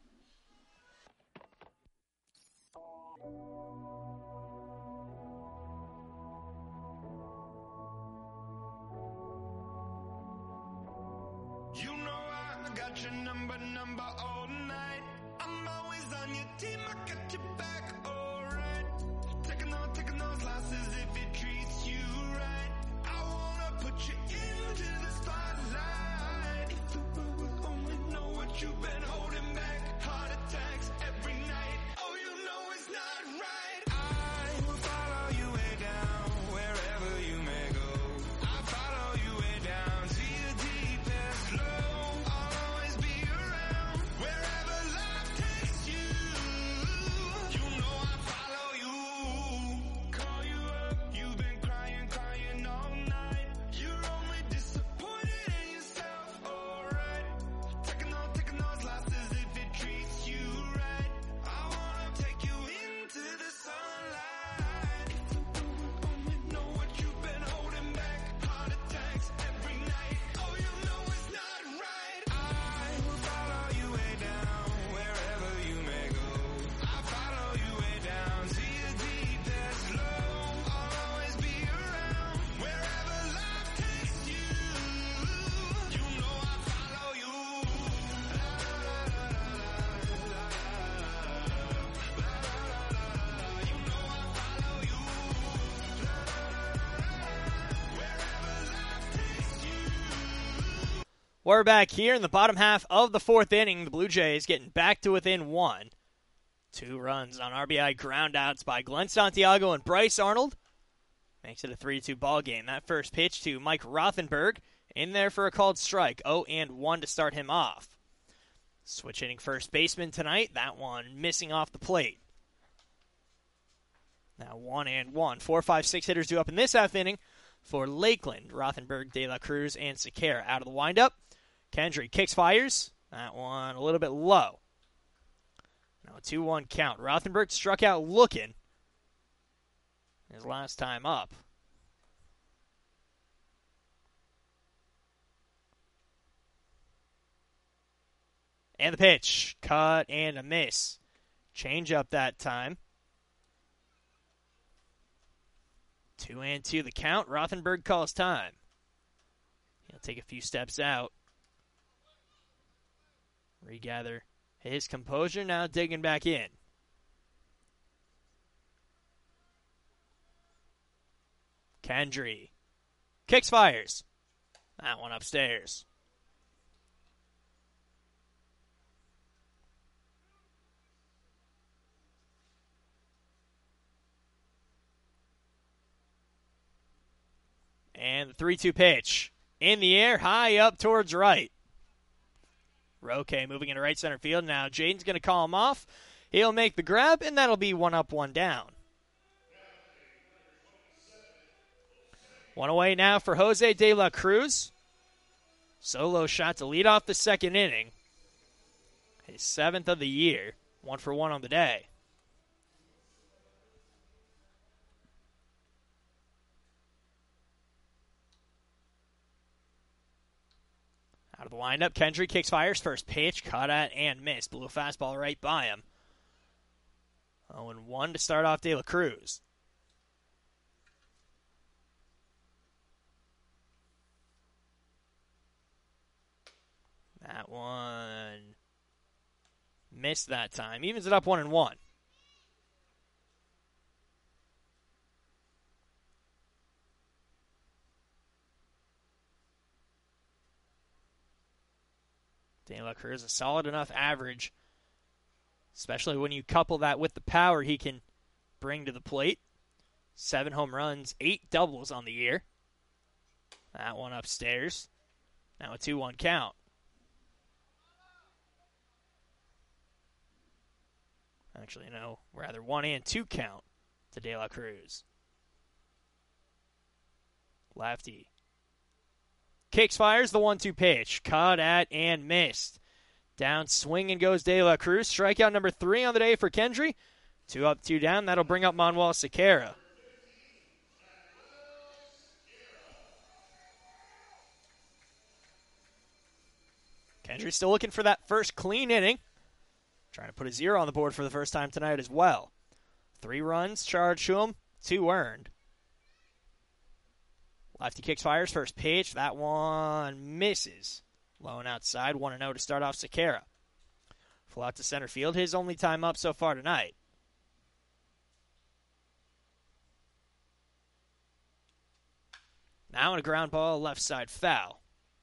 You know I got your number all night. I'm always on your team, I got your back, alright. Taking those losses if it treats you right. I wanna put you into the spotlight. If the world would only know what you've been holding back. Heart attacks every night. Oh, you know it's not right. I will follow you way down, wherever you may go. I follow you way down to your deepest low. I'll always be around, wherever life takes you. You know I follow you. Call you up, you've been crying all night. You're only disappointed in yourself, alright. Taking those losses if it treats you right. I wanna take you into the sunlight. If the world would only know what you've been holding back. Heart attacks every night. Oh, you know it's not right. I will follow you way down, wherever you may go. I follow you way down to your deepest low. I'll always be around, wherever life takes you. You know I follow you. You know I follow you. Wherever life takes you. We're back here in the bottom half of the fourth inning. The Blue Jays getting back to within 1. 2 runs on RBI groundouts by Glenn Santiago and Bryce Arnold. Makes it a 3-2 ball game. That first pitch to Mike Rothenberg in there for a called strike. 0-1 to start him off. Switch hitting first baseman tonight. That one missing off the plate. Now 1-1. 4, 5, 6 hitters due up in this half inning for Lakeland. Rothenberg, De La Cruz, and Sequeira out of the windup. Kendry kicks, fires. That one a little bit low. Now a 2-1 count. Rothenberg struck out looking his last time up. And the pitch. Cut and a miss. Change up that time. 2-2 the count. Rothenberg calls time. He'll take a few steps out. Regather his composure, now digging back in. Kendry. Kicks, fires. That one upstairs. And the 3-2 pitch. In the air, high up towards right. Roque moving into right center field. Now Jaden's going to call him off. He'll make the grab, and that'll be 1 up, 1 down. 1 away now for Jose De La Cruz. Solo shot to lead off the second inning. His 7th of the year. 1 for 1 on the day. Out of the windup, Kendry kicks, fires, first pitch, caught at and missed. Blew a fastball right by him. 0-1 to start off De La Cruz. That one missed that time. Evens it up 1-1. De La Cruz, a solid enough average, especially when you couple that with the power he can bring to the plate. 7 home runs, 8 doubles on the year. That one upstairs. Now a 2-1 count. Actually, no, rather 1-2 count to De La Cruz. Lefty. Kicks, fires, the 1-2 pitch. Caught at and missed. Down swinging goes De La Cruz. Strikeout number 3 on the day for Kendry. 2 up, 2 down. That'll bring up Manuel Sequeira. Kendry still looking for that first clean inning. Trying to put a 0 on the board for the first time tonight as well. 3 runs charged to him, 2 earned. Lefty kicks, fires, first pitch. That one misses. Low and outside, 1-0 to start off Sequeira. Full out to center field, his only time up so far tonight. Now in a ground ball, left side foul.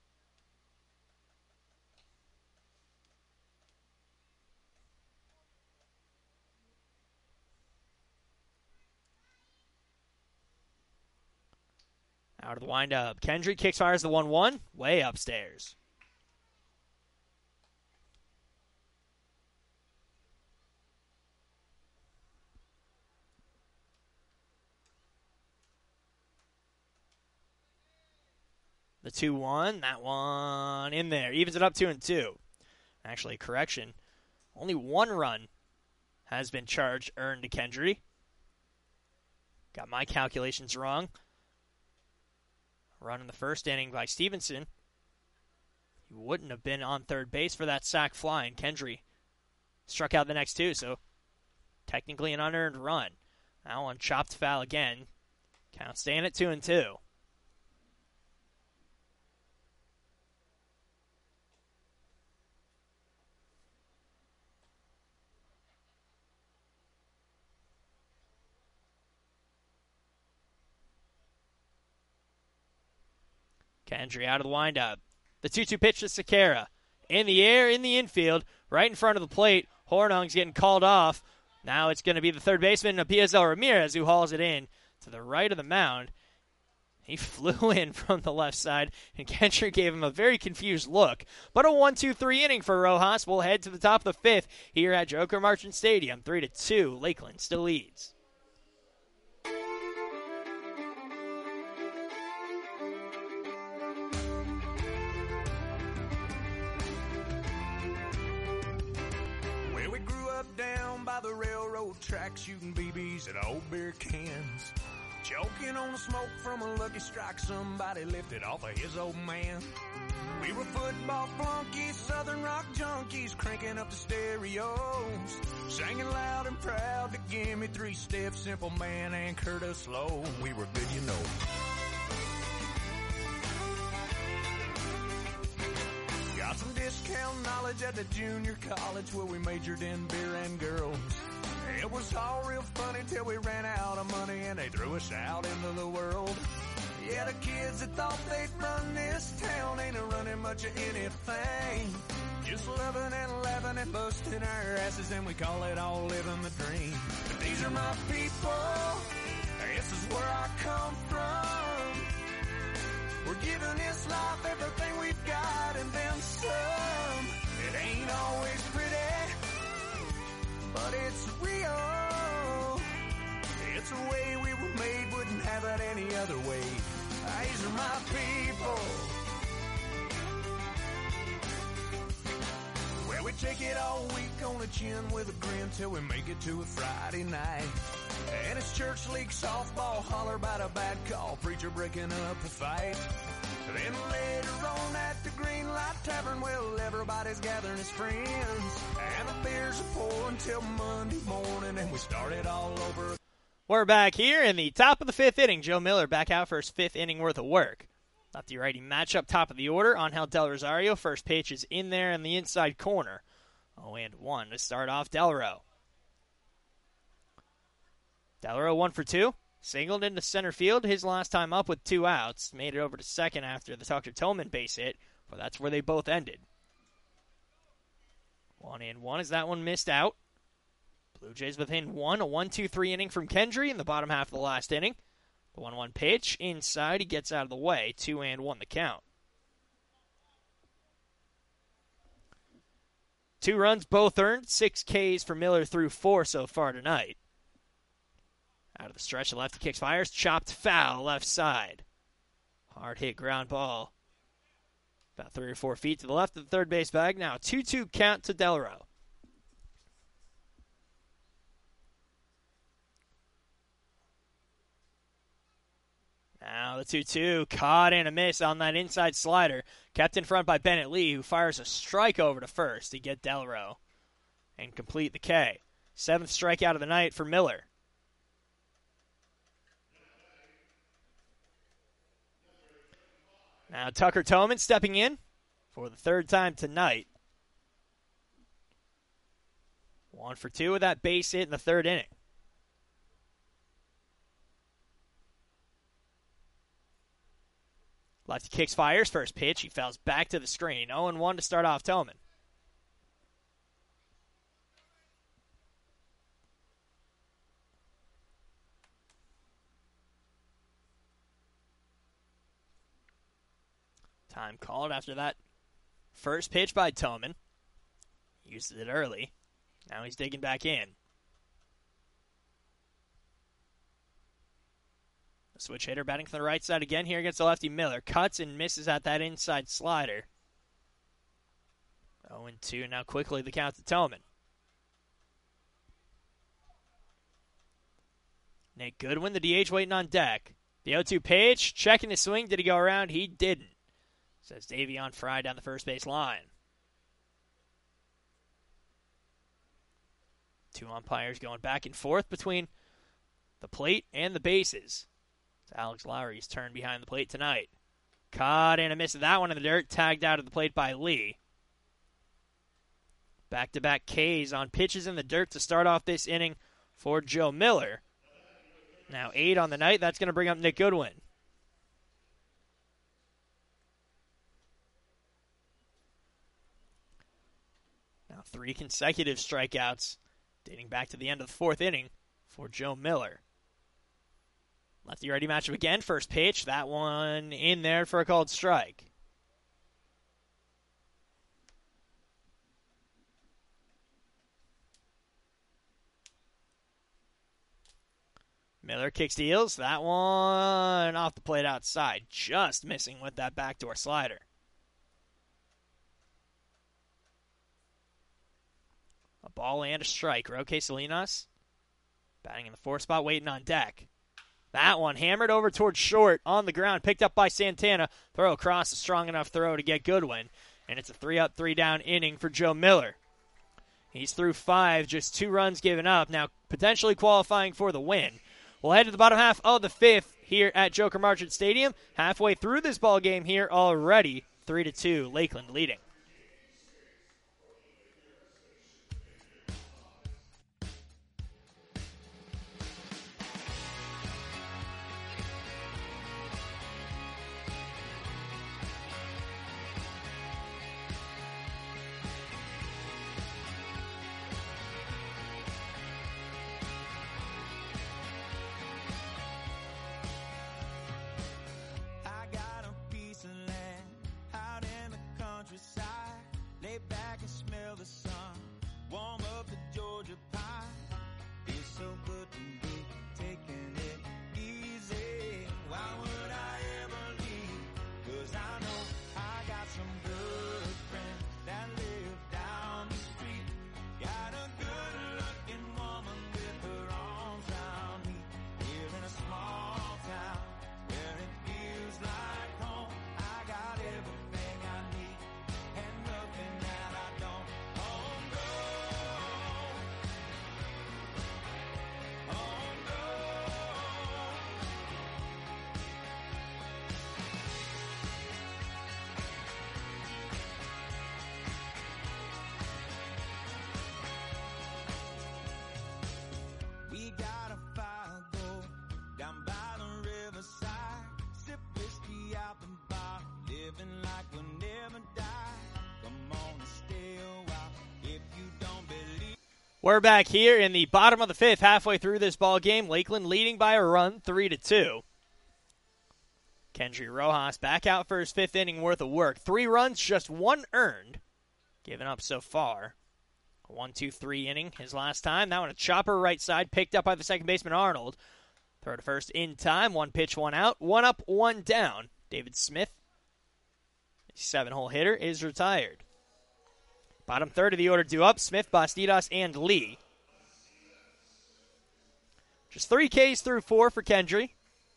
Out of the windup. Kendry kicks, fires the 1-1. Way upstairs. The 2-1. That one in there. Evens it up 2-2. Actually, correction. Only 1 run has been charged, earned to Kendry. Got my calculations wrong. Run in the first inning by Stevenson. He wouldn't have been on third base for that sac fly, and Kendry struck out the next 2, so technically an unearned run. Now on chopped foul again. Count staying at 2-2. Kendry out of the windup. The 2-2 pitch to Sequeira. In the air, in the infield, right in front of the plate. Hornung's getting called off. Now it's going to be the third baseman, Piazel Ramirez, who hauls it in to the right of the mound. He flew in from the left side, and Kendry gave him a very confused look. But a 1-2-3 inning for Rojas. We'll head to the top of the 5th here at Joker Marchant Stadium. 3-2, Lakeland still leads. Down by the railroad tracks, shooting BBs at old beer cans. Choking on the smoke from a Lucky Strike somebody lifted off of his old man. We were football flunkies, Southern Rock junkies, cranking up the stereos, singing loud and proud to give me 3-step, Simple Man and Curtis Slow. We were good, you know. Got some discount knowledge at the junior college where we majored in beer and girls. It was all real funny till we ran out of money and they threw us out into the world. Yeah, the kids that thought they'd run this town ain't running much of anything. Just loving and laughing and busting our asses, and we call it all living the dream. But these are my people, this is where I come from. We're giving this life everything we've got and then some. It ain't always pretty, but it's real. It's the way we were made, wouldn't have it any other way. These are my people. Well, we take it all week on the chin with a grin till we make it to a Friday night. And it's church league softball, holler about a bad call, preacher breaking up a fight. Then later on at the Green Light Tavern, well, everybody's gathering as friends. And the beers are pouring till Monday morning, and we start it all over. We're back here in the top of the 5th inning. Joe Miller back out for his 5th inning worth of work. Lefty-righty matchup, top of the order. Angel Del Rosario, first pitch is in there in the inside corner. 0-1 to start off Delro. Delro 1 for 2. Singled into center field his last time up with 2 outs. Made it over to second after the Tucker Tillman base hit, but that's where they both ended. 1-1 as that one missed out. Blue Jays within 1, a 1-2-3 inning from Kendry in the bottom half of the last inning. The 1-1 pitch inside, he gets out of the way. 2-1 the count. 2 runs both earned, 6 Ks for Miller through 4 so far tonight. Out of the stretch, the lefty kicks, fires, chopped foul left side. Hard hit ground ball. About 3 or 4 feet to the left of the third base bag. Now 2-2 count to Delro. Now the 2-2, caught and a miss on that inside slider. Kept in front by Bennett Lee, who fires a strike over to first to get Delro and complete the K. 7th strikeout of the night for Miller. Now Tucker Tillman stepping in for the 3rd time tonight. 1 for 2 with that base hit in the 3rd inning. Lefty kicks, fires, first pitch. He fouls back to the screen. 0-1 to start off Tillman. Time called after that first pitch by Tillman. Used it early. Now he's digging back in. The switch hitter batting from the right side again here against the lefty Miller. Cuts and misses at that inside slider. 0-2 now quickly the count to Tillman. Nate Goodwin, the DH, waiting on deck. The 0-2 pitch, checking his swing. Did he go around? He didn't. Says Davion Fry down the first base line. 2 umpires going back and forth between the plate and the bases. It's Alex Lowry's turn behind the plate tonight. Caught and a miss of that one in the dirt. Tagged out of the plate by Lee. Back-to-back Ks on pitches in the dirt to start off this inning for Joe Miller. Now 8 on the night. That's going to bring up Nick Goodwin. Now 3 consecutive strikeouts dating back to the end of the 4th inning for Joe Miller. Lefty-righty matchup again. First pitch. That one in there for a called strike. Miller kicks, deals. That one off the plate outside. Just missing with that backdoor slider. A ball and a strike. Roque Salinas batting in the 4th spot, waiting on deck. That one hammered over towards short on the ground, picked up by Santana. Throw across, a strong enough throw to get Goodwin. And it's a 3-up, 3-down inning for Joe Miller. He's through 5, just 2 runs given up, now potentially qualifying for the win. We'll head to the bottom half of the 5th here at Joker Marchant Stadium. Halfway through this ball game here already, 3-2, Lakeland leading. I got a piece of land out in the countryside. Lay back and smell the sun. Warm up the Georgia pie. Feels so good to be taking it easy. Why would I ever leave? 'Cause I know I got some good friends that live down the street. Got a good looking woman with her arms around me. Here in a small town where it feels like home. I got everything I need and nothing that I don't. Oh no, oh no. We got a fire go down by the riverside. Sip whiskey out the bar, living like we'll never die. Come on and stay a while if you don't believe. We're back here in the bottom of the 5th, halfway through this ball game. Lakeland leading by a run, 3-2. Kendry Rojas back out for his 5th inning worth of work. 3 runs, just 1 earned, given up so far. A 1-2-3 inning his last time. That one a chopper right side, picked up by the second baseman Arnold. Throw to first in time. 1 pitch, 1 out. 1 up, 1 down. David Smith, 7-hole hitter, is retired. Bottom third of the order due up. Smith, Bastidas, and Lee. Just 3 Ks through 4 for Kendry.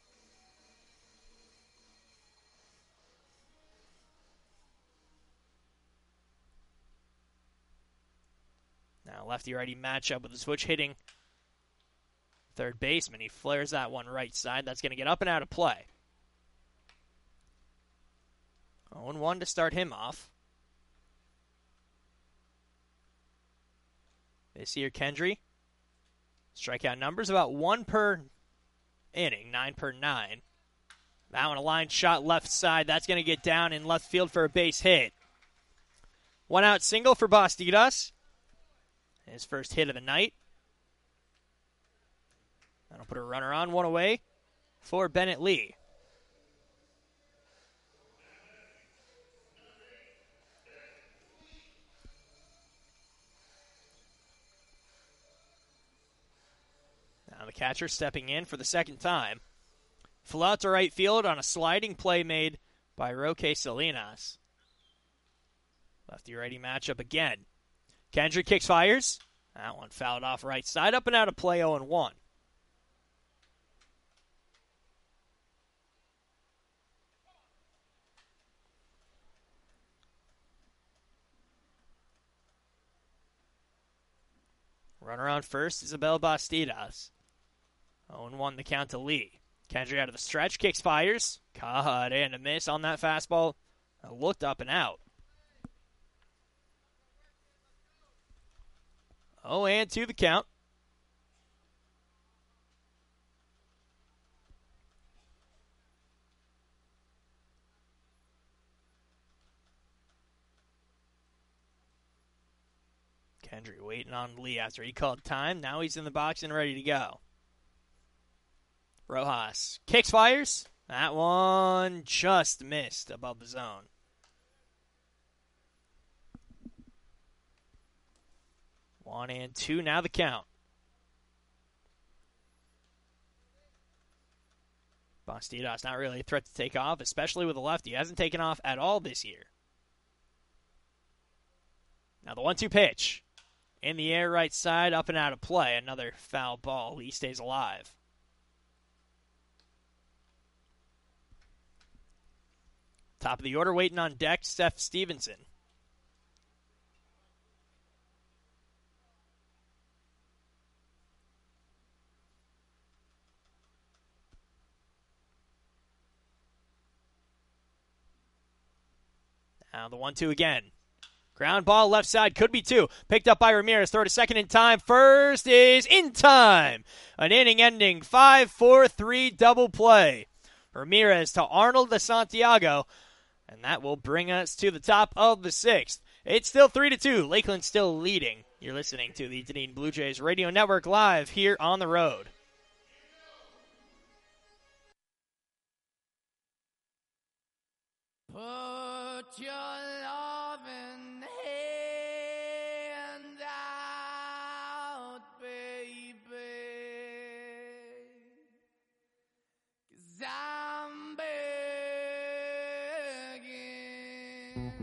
Now lefty-righty matchup with a switch hitting third baseman. He flares that one right side. That's going to get up and out of play. 0-1 to start him off. This year, Kendry, strikeout numbers about 1 per inning, 9 per 9. That one a line shot left side. That's going to get down in left field for a base hit. 1 out single for Bastidas. His first hit of the night. That'll put a runner on, 1 away for Bennett Lee. Now the catcher stepping in for the second time. Flew out to right field on a sliding play made by Roque Salinas. Lefty-righty matchup again. Kendry kicks, fires. That one fouled off right side, up and out of play, 0-1. Runner on first, Isabel Bastidas. 0-1 the count to Lee. Kendry out of the stretch, kicks, fires. Caught and a miss on that fastball. Looked up and out. 0-2 the count. Kendry waiting on Lee after he called time. Now he's in the box and ready to go. Rojas kicks, fires. That one just missed above the zone. One and two, now the count. Bastidas not really a threat to take off, especially with a lefty. He hasn't taken off at all this year. Now the 1-2 pitch. In the air, right side, up and out of play. Another foul ball. Lee stays alive. Top of the order, waiting on deck, Steph Stevenson. Now the 1-2 again. Ground ball left side, could be two. Picked up by Ramirez. Throw to second in time. First is in time. An inning-ending 5-4-3 double play. Ramirez to Arnold to Santiago. And that will bring us to the top of the sixth. It's still 3-2. Lakeland still leading. You're listening to the Dunedin Blue Jays Radio Network live here on the road. Put your loving hand out, baby, 'cause I'm begging.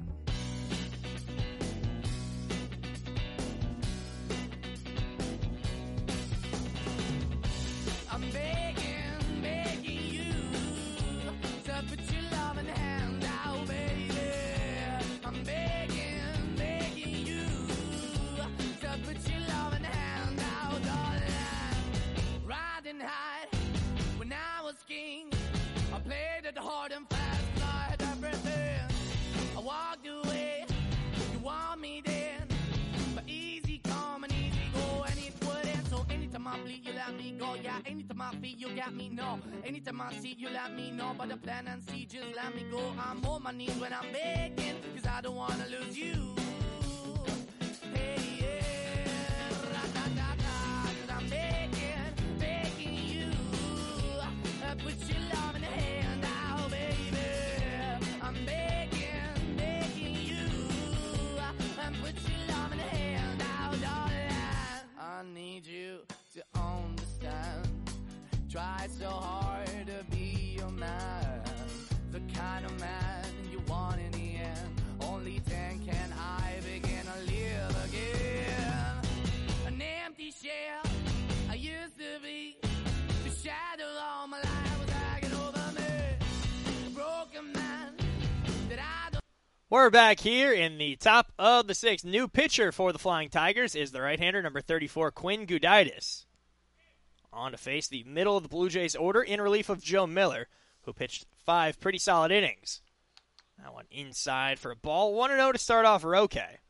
I'm begging, begging you to put your loving hand out, baby. I'm begging, begging you to put your loving hand out, darling. Riding high when I was king, I played it hard and fast, I had everything. I walked away, you want me then, but easy come and easy go, and it wouldn't. So anytime I bleed, you let me go. Yeah, anytime I feel, you got me, no. Anytime I see, you let me know. But the plan and see, just let me go. I'm on my knees when I'm begging, 'cause I don't wanna lose you. Hey, yeah, ra-da-da-da, 'cause I'm begging, begging you. Put your love in the hand out, baby. I'm begging, begging you. Put your love in the hand out, darling. I need you to understand. Try so hard to be your man, the kind of man you want in the end. Only then can I begin to live again. An empty shell I used to be, the shadow all my life was hanging over me. A broken man that I don't. We're back here in the top of the sixth. New pitcher for the Flying Tigers is the right-hander, number 34, Quinn Gudaitis. On to face the middle of the Blue Jays order in relief of Joe Miller, who pitched 5 pretty solid innings. That one inside for a ball. 1-0 to start off Roque.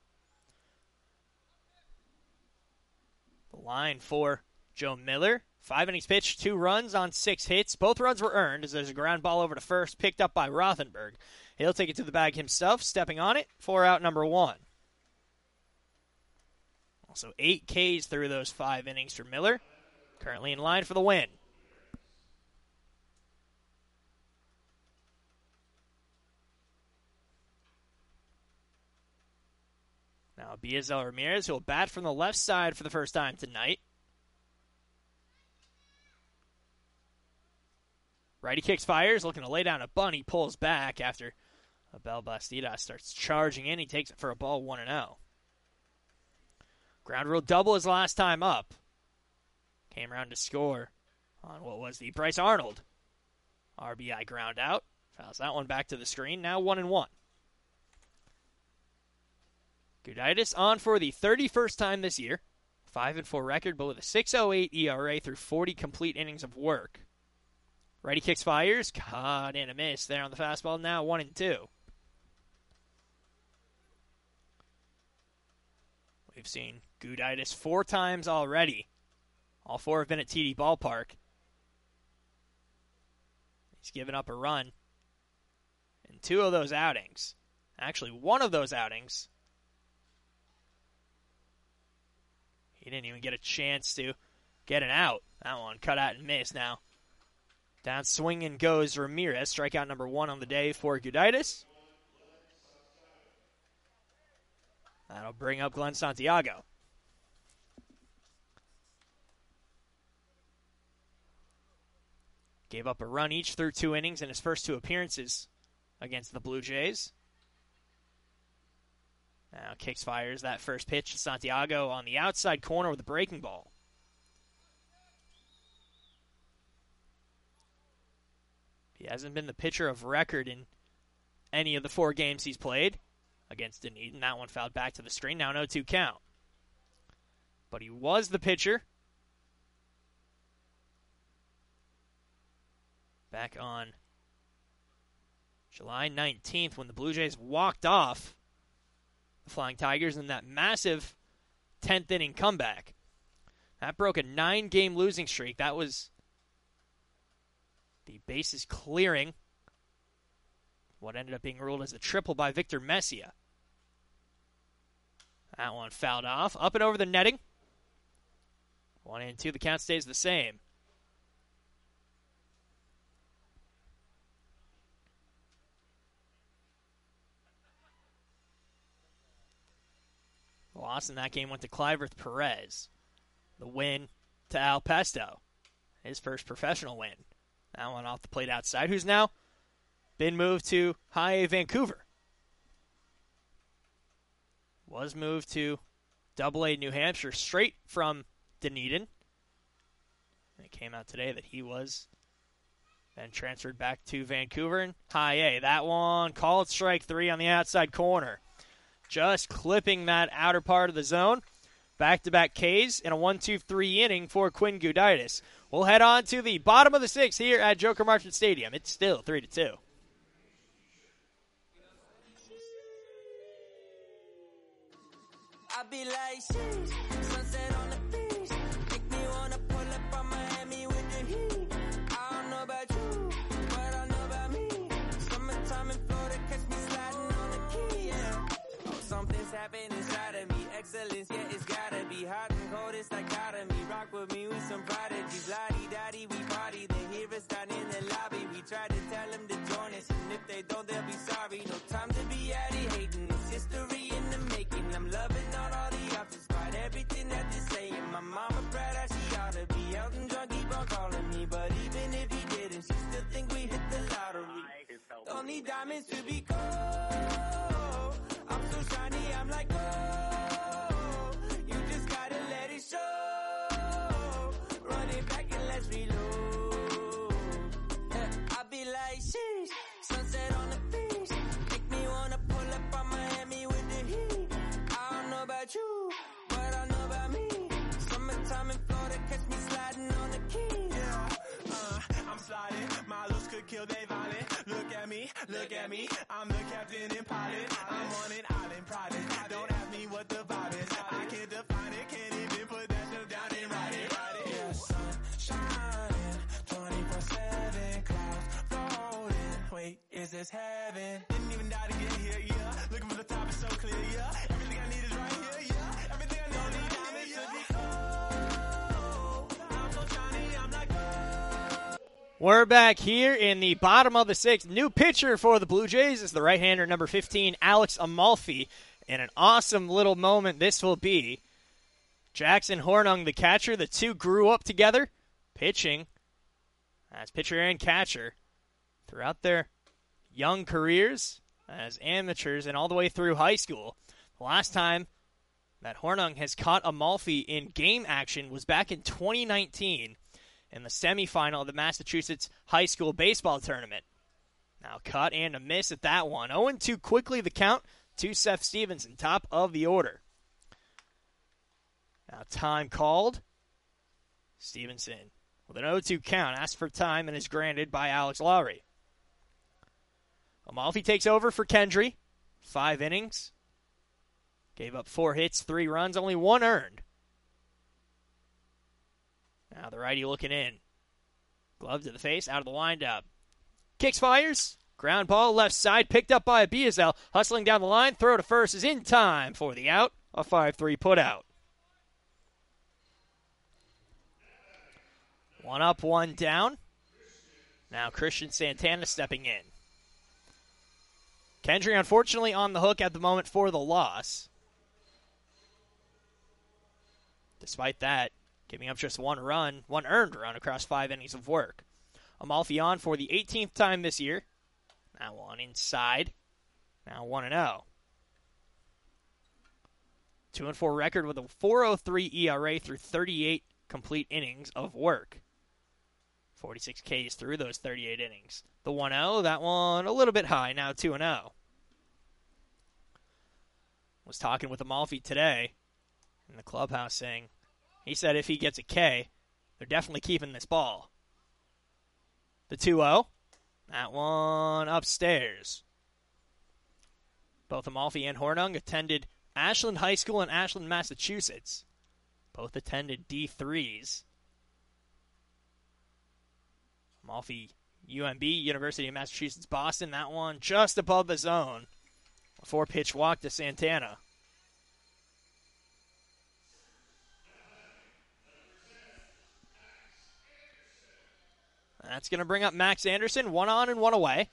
The line for Joe Miller. 5 innings pitched, 2 runs on 6 hits. Both runs were earned as there's a ground ball over to first, picked up by Rothenberg. He'll take it to the bag himself, stepping on it for out number 1. Also 8 Ks through those 5 innings for Miller. Currently in line for the win. Now Biazel Ramirez, who will bat from the left side for the first time tonight. Righty kicks, fires, looking to lay down a bunt. He pulls back after Abel Bastidas starts charging in. He takes it for a ball, 1-0. Ground rule double his last time up. Came around to score on what was the Bryce Arnold RBI ground out. Fouls that one back to the screen. Now 1-1. Gudaitis on for the 31st time this year. 5-4 record, but with a 6.08 ERA through 40 complete innings of work. Righty kicks, fires. Caught in a miss there on the fastball. Now 1-2. We've seen Gudaitis 4 times already. All 4 have been at TD Ballpark. He's given up a run in 2 of those outings. Actually, 1 of those outings, he didn't even get a chance to get an out. That one cut out and missed now. Down swinging goes Ramirez. Strikeout number 1 on the day for Gudaitis. That'll bring up Glenn Santiago. Gave up a run each through 2 innings in his first 2 appearances against the Blue Jays. Now kicks, fires that first pitch to Santiago on the outside corner with a breaking ball. He hasn't been the pitcher of record in any of the 4 games he's played against Dunedin. That one fouled back to the screen. Now 0-2 count. But he was the pitcher back on July 19th, when the Blue Jays walked off the Flying Tigers in that massive 10th inning comeback. That broke a 9-game losing streak. That was the bases clearing what ended up being ruled as a triple by Victor Messier. That one fouled off. Up and over the netting. 1-2. The count stays the same. The loss in that game went to Clyverth Perez. The win to Al Pesto. His first professional win. That one off the plate outside. Who's now been moved to High A Vancouver. Was moved to Double A New Hampshire straight from Dunedin. It came out today that he was then transferred back to Vancouver and High A. That one called strike 3 on the outside corner. Just clipping that outer part of the zone. Back-to-back Ks in a 1-2-3 inning for Quinn Gudaitis. We'll head on to the bottom of the 6th here at Joker Marchant Stadium. It's still 3-2. I be like, sheesh, sunset on the beach. Make me wanna pull up on Miami with the heat. I don't know about you, but I know about me. Summertime in Florida, catch me sliding on the key, yeah. Oh, something's happening inside of me. Excellence, yeah, it's gotta be hot and cold, it's dichotomy. Rock with me with some prodigies. Lottie-dottie, we party. They hear us down in the lobby. We try to tell them to join us, and if they don't, they'll be sorry. No time to be addy hating. It's history in the making. I'm loving all the options, despite everything that they're saying. My mama proud as she ought to be. Elton John keep on calling me, but even if he didn't, she still think we hit the lottery. Don't need diamonds to be gold. I'm so shiny, I'm like gold. You just gotta let it show. Run it back and let's reload. I be like, sheesh, sunset on the beach. Make me wanna pull up on Miami with the heat. I don't know about you, but I know about me. Summertime in Florida, catch me sliding on the key. Yeah, I'm sliding. My looks could kill they violent. Look at me. I'm the captain and pilot. I'm on an island private. Don't ask me what the vibe is. I can't define it. Can't even put that stuff down and write it. Yeah, sun shining 24/7. Clouds floating. Wait, is this heaven? Didn't even die to get here. Yeah, looking from the top is so clear. Yeah, everything I need is right here. Yeah, everything I know need diamonds to be. Oh, I'm so shiny. I'm like. We're back here in the bottom of the 6th. New pitcher for the Blue Jays is the right-hander, number 15, Alex Amalfi. And an awesome little moment this will be. Jackson Hornung, the catcher. The two grew up together, pitching as pitcher and catcher throughout their young careers as amateurs and all the way through high school. The last time that Hornung has caught Amalfi in game action was back in 2019. In the semifinal of the Massachusetts High School Baseball Tournament. Now cut and a miss at that one. 0-2 quickly the count to Seth Stevenson, top of the order. Now time called. Stevenson with an 0-2 count, asks for time and is granted by Alex Lowry. Amalfi takes over for Kendry. 5 innings. Gave up 4 hits, 3 runs, only 1 earned. Now the righty looking in. Glove to the face, out of the windup. Kicks, fires. Ground ball left side, picked up by Abiazel. Hustling down the line, throw to first is in time for the out. A 5-3 put out. 1 up, 1 down. Now Christian Santana stepping in. Kendry unfortunately on the hook at the moment for the loss. Despite that, giving up just 1 run, 1 earned run across 5 innings of work. Amalfi on for the 18th time this year. Now 1 inside. Now 1-0. 2-4 record with a 4.03 ERA through 38 complete innings of work. 46 Ks through those 38 innings. The 1-0, that one a little bit high, now 2-0. Was talking with Amalfi today in the clubhouse saying, he said if he gets a K, they're definitely keeping this ball. The 2-0. That one upstairs. Both Amalfi and Hornung attended Ashland High School in Ashland, Massachusetts. Both attended D3s. Amalfi, UMB, University of Massachusetts, Boston. That one just above the zone. A 4-pitch walk to Santana. That's going to bring up Max Anderson. 1 on and 1 away.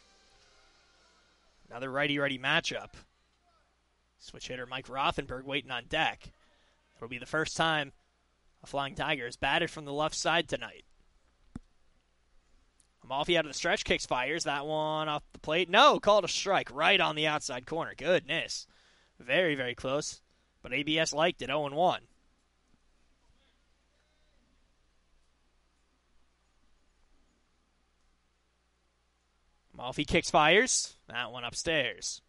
Another righty-righty matchup. Switch hitter Mike Rothenberg waiting on deck. It'll be the first time a Flying Tiger has batted from the left side tonight. Amalfi out of the stretch, kicks, fires. That one off the plate. No, called a strike right on the outside corner. Goodness. Very, very close. But ABS liked it, 0-1. Amalfi kicks, fires. That one upstairs.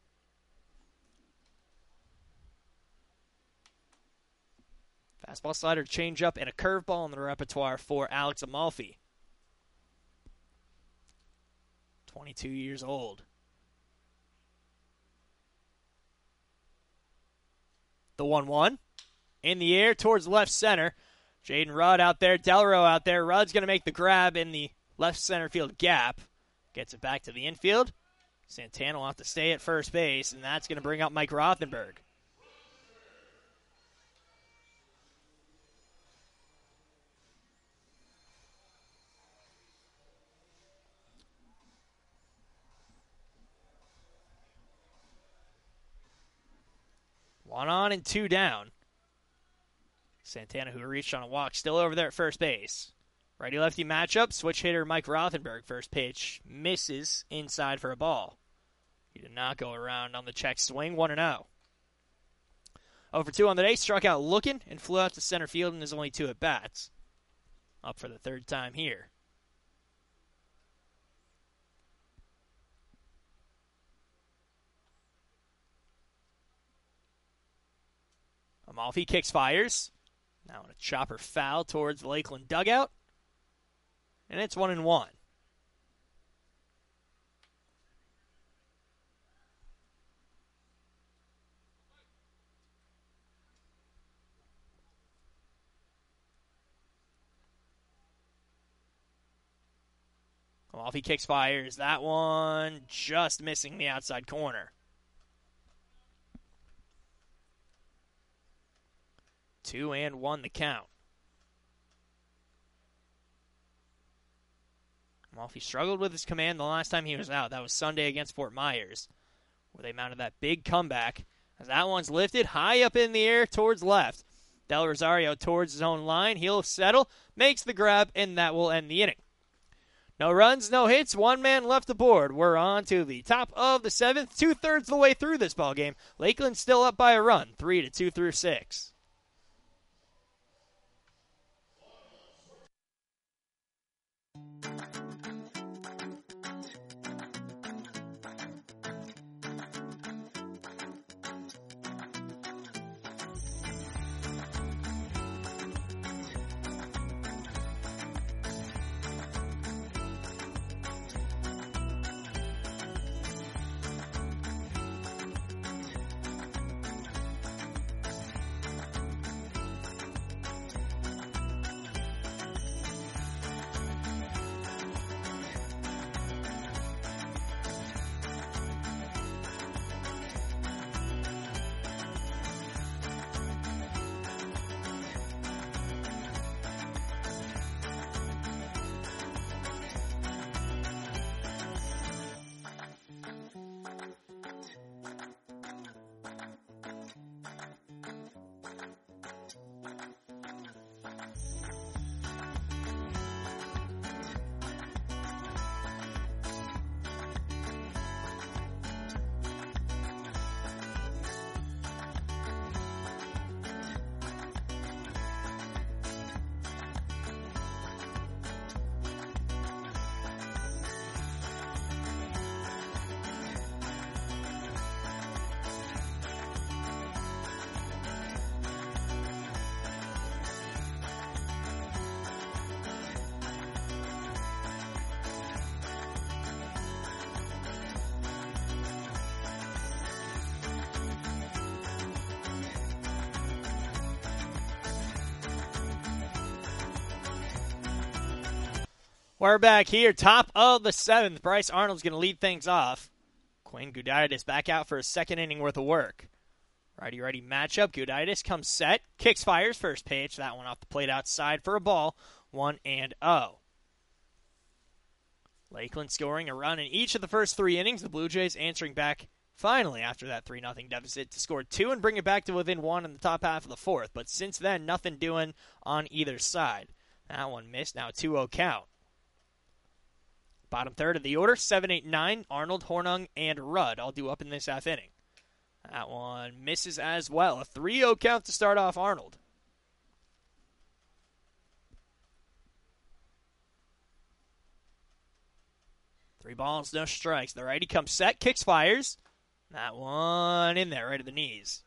Fastball, slider, changeup, and a curveball in the repertoire for Alex Amalfi. 22 years old. The 1-1. In the air towards left center. Jaden Rudd out there. Delro out there. Rudd's going to make the grab in the left center field gap. Gets it back to the infield. Santana will have to stay at first base, and that's going to bring up Mike Rothenberg. One on and 2 down. Santana, who reached on a walk, still over there at first base. Righty-lefty matchup. Switch hitter Mike Rothenberg. First pitch misses inside for a ball. He did not go around on the check swing. 1-0. 0-2 on the day. Struck out looking and flew out to center field in his only 2 at-bats. Up for the 3rd time here. Amalfi kicks, fires. Now a chopper foul towards the Lakeland dugout. And it's 1-1. Amalfi kicks, fires. That one just missing the outside corner. 2-1 the count. Amalfi struggled with his command the last time he was out. That was Sunday against Fort Myers, where they mounted that big comeback. As that one's lifted high up in the air towards left. Del Rosario towards his own line. He'll settle, makes the grab, and that will end the inning. No runs, no hits, 1 man left aboard. We're on to the top of the 7th, 2/3 of the way through this ballgame. Lakeland still up by a run, 3-2 through 6. We're back here, top of the 7th. Bryce Arnold's going to lead things off. Quinn Gudaitis back out for a second inning worth of work. Righty-righty matchup. Gudaitis comes set, kicks, fires, first pitch. That one off the plate outside for a ball, 1-0. Lakeland scoring a run in each of the first 3 innings. The Blue Jays answering back finally after that 3-0 deficit to score 2 and bring it back to within 1 in the top half of the 4th. But since then, nothing doing on either side. That one missed. Now a 2-0 count. Bottom third of the order, 7, 8, 9, Arnold, Hornung, and Rudd all due up in this half inning. That one misses as well. A 3-0 count to start off Arnold. Three balls, no strikes. The righty comes set, kicks, fires. That one in there, right at the knees.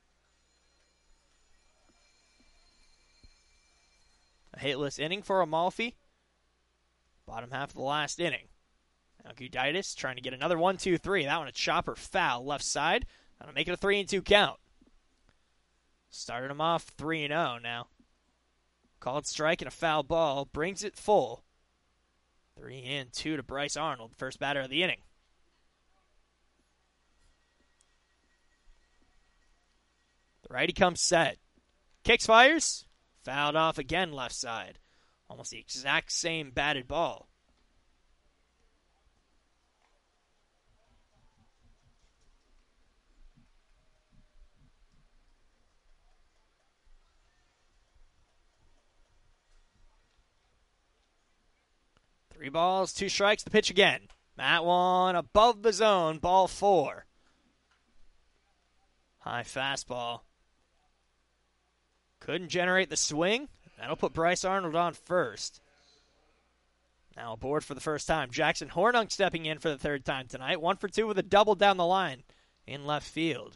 A hitless inning for Amalfi. Bottom half of the last inning. Now Gudaitis trying to get another 1-2-3. That one a chopper foul left side. That'll make it a 3-2 count. Started him off 3-0 now. Called strike and a foul ball. Brings it full. 3-2 to Bryce Arnold, first batter of the inning. The righty comes set. Kicks, fires. Fouled off again left side. Almost the exact same batted ball. Three balls, 2 strikes, the pitch again. That one above the zone, ball 4. High fastball. Couldn't generate the swing. That'll put Bryce Arnold on first. Now aboard for the first time. Jackson Hornung stepping in for the 3rd time tonight. 1 for 2 with a double down the line in left field.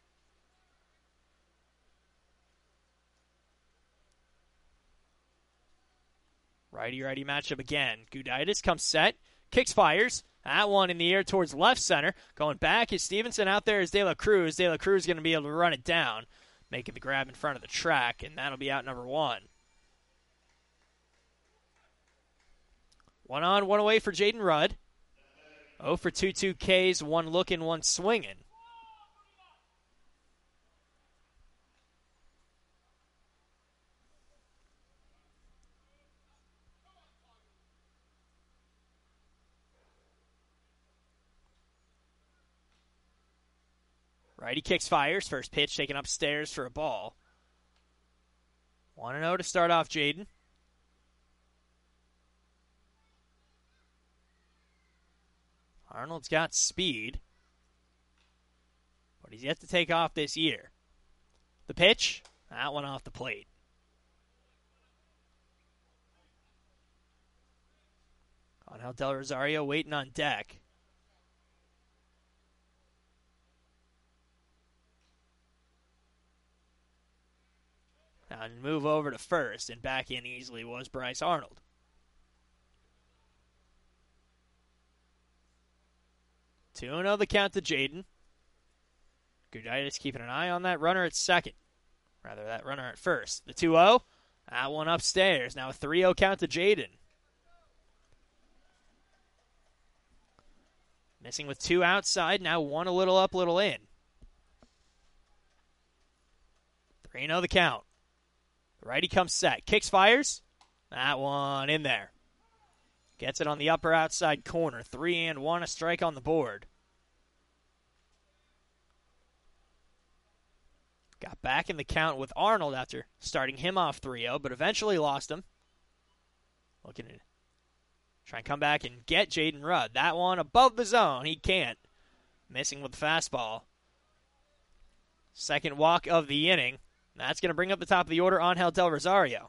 Righty-righty matchup again. Gudaitis comes set, kicks, fires. That one in the air towards left center. Going back is Stevenson. Out there is De La Cruz. De La Cruz going to be able to run it down, making the grab in front of the track, and that'll be out number 1. 1 on, 1 away for Jaden Rudd. 0 for 2 Ks, 1 looking, 1 swinging. Righty kicks, fires. First pitch taken upstairs for a ball. 1-0 to start off Jaden. Arnold's got speed, but he's yet to take off this year. The pitch, that one off the plate. Angel Del Rosario waiting on deck. Now move over to first, and back in easily was Bryce Arnold. Two 2-0 the count to Jaden. Gudaitis keeping an eye on that runner at second. Rather, that runner at first. The 2-0, that one upstairs. Now a 3-0 count to Jaden. Missing with 2 outside, now 1 a little up, little in. 3-0 the count. The righty comes set. Kicks, fires. That one in there. Gets it on the upper outside corner. 3-1, a strike on the board. Got back in the count with Arnold after starting him off 3-0, but eventually lost him. Looking to try and come back and get Jaden Rudd. That one above the zone. He can't. Missing with the fastball. Second walk of the inning. That's going to bring up the top of the order, Angel Del Rosario.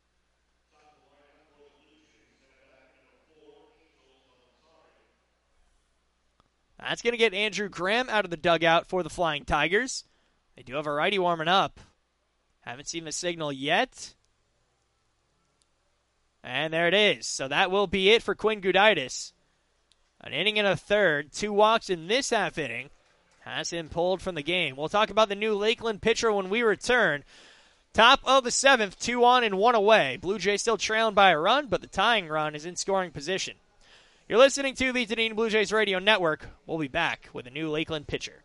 That's going to get Andrew Graham out of the dugout for the Flying Tigers. They do have a righty warming up. Haven't seen the signal yet. And there it is. So that will be it for Quinn Gudaitis. An inning and a third. 2 walks in this half inning. Has him pulled from the game. We'll talk about the new Lakeland pitcher when we return. Top of the 7th, 2 on and 1 away. Blue Jays still trailing by a run, but the tying run is in scoring position. You're listening to the Dunedin Blue Jays Radio Network. We'll be back with a new Lakeland pitcher.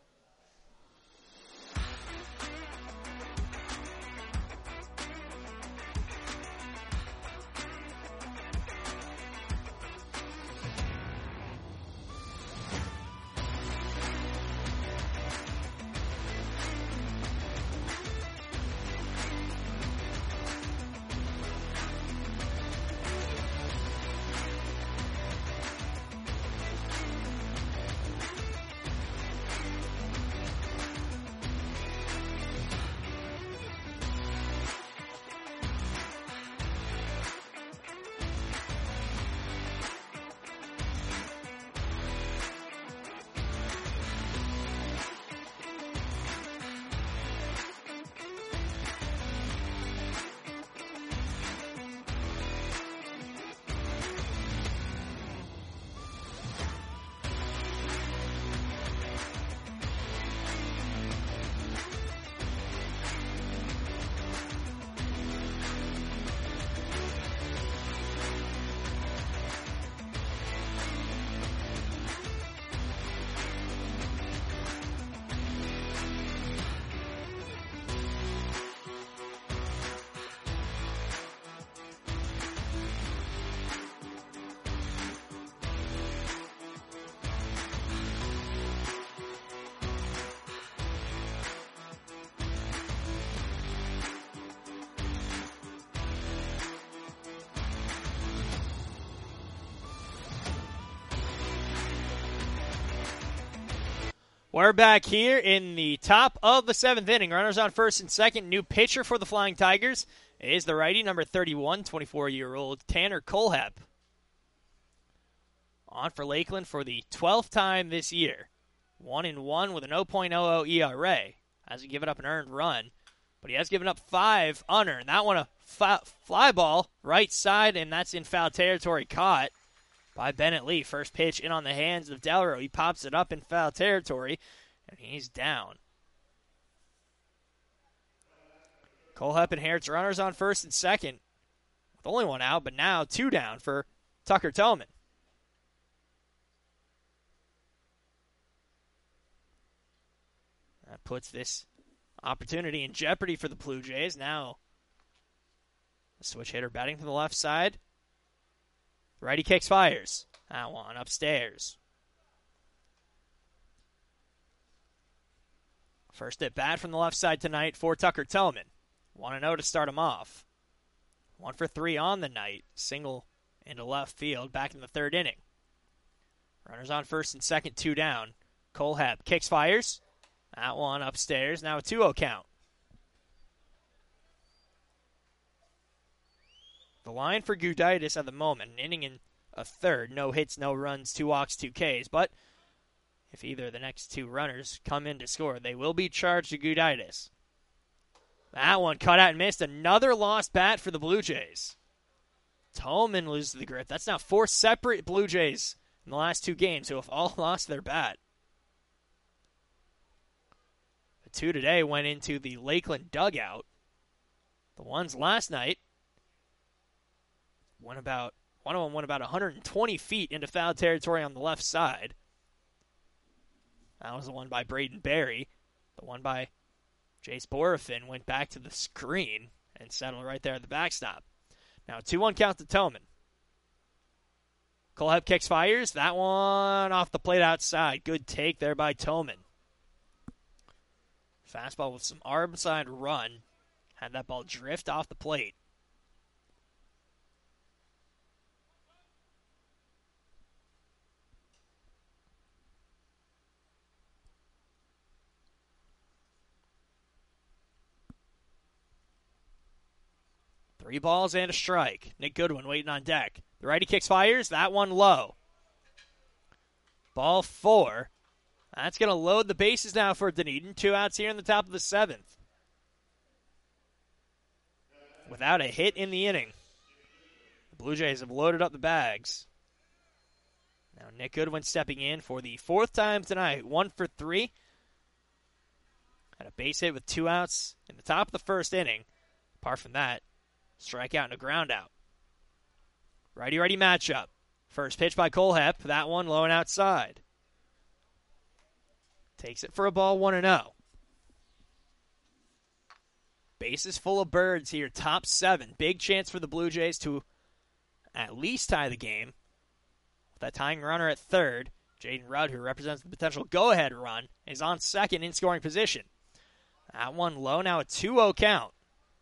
We're back here in the top of the 7th inning. Runners on first and second. New pitcher for the Flying Tigers is the righty, number 31, 24-year-old Tanner Kohlhepp. On for Lakeland for the 12th time this year. 1-1 with an 0.00 ERA. Hasn't given up an earned run, but he has given up 5 unearned. That one a fly ball right side, and that's in foul territory, caught by Bennett Lee. First pitch in on the hands of Delro. He pops it up in foul territory, and he's down. Kohlhepp inherits runners on first and second with only 1 out, but now 2 down for Tucker Toman. That puts this opportunity in jeopardy for the Blue Jays. Now the switch hitter batting to the left side. Righty kicks, fires. That one upstairs. First at bat from the left side tonight for Tucker Toman. 1-0 to start him off. 1 for 3 on the night. Single into left field back in the 3rd inning. Runners on first and second, 2 down. Kohlhepp kicks, fires. That one upstairs. Now a 2-0 count. The line for Gudaitis at the moment, an inning in a third. No hits, no runs, 2 walks, 2 Ks. But if either of the next 2 runners come in to score, they will be charged to Gudaitis. That one cut out and missed. Another lost bat for the Blue Jays. Toman loses the grip. That's now 4 separate Blue Jays in the last 2 games who have all lost their bat. The 2 today went into the Lakeland dugout. The ones last night one of them went about 120 feet into foul territory on the left side. That was the one by Braden Berry. The one by Jace Borafin went back to the screen and settled right there at the backstop. Now 2-1 count to Toman. Kohlhepp kicks, fires. That one off the plate outside. Good take there by Toman. Fastball with some arm side run. Had that ball drift off the plate. Three balls and a strike. Nick Goodwin waiting on deck. The righty kicks, fires. That one low. Ball 4. That's going to load the bases now for Dunedin. 2 outs here in the top of the 7th. Without a hit in the inning, the Blue Jays have loaded up the bags. Now Nick Goodwin stepping in for the 4th time tonight. 1 for 3. Had a base hit with 2 outs in the top of the 1st inning. Apart from that, strikeout and a ground out. Righty-righty matchup. First pitch by Cole Hepp. That one low and outside. Takes it for a ball, 1-0. Bases full of birds here, top 7. Big chance for the Blue Jays to at least tie the game. With that tying runner at third, Jaden Rudd, who represents the potential go-ahead run, is on second in scoring position. That one low, now a 2-0 count.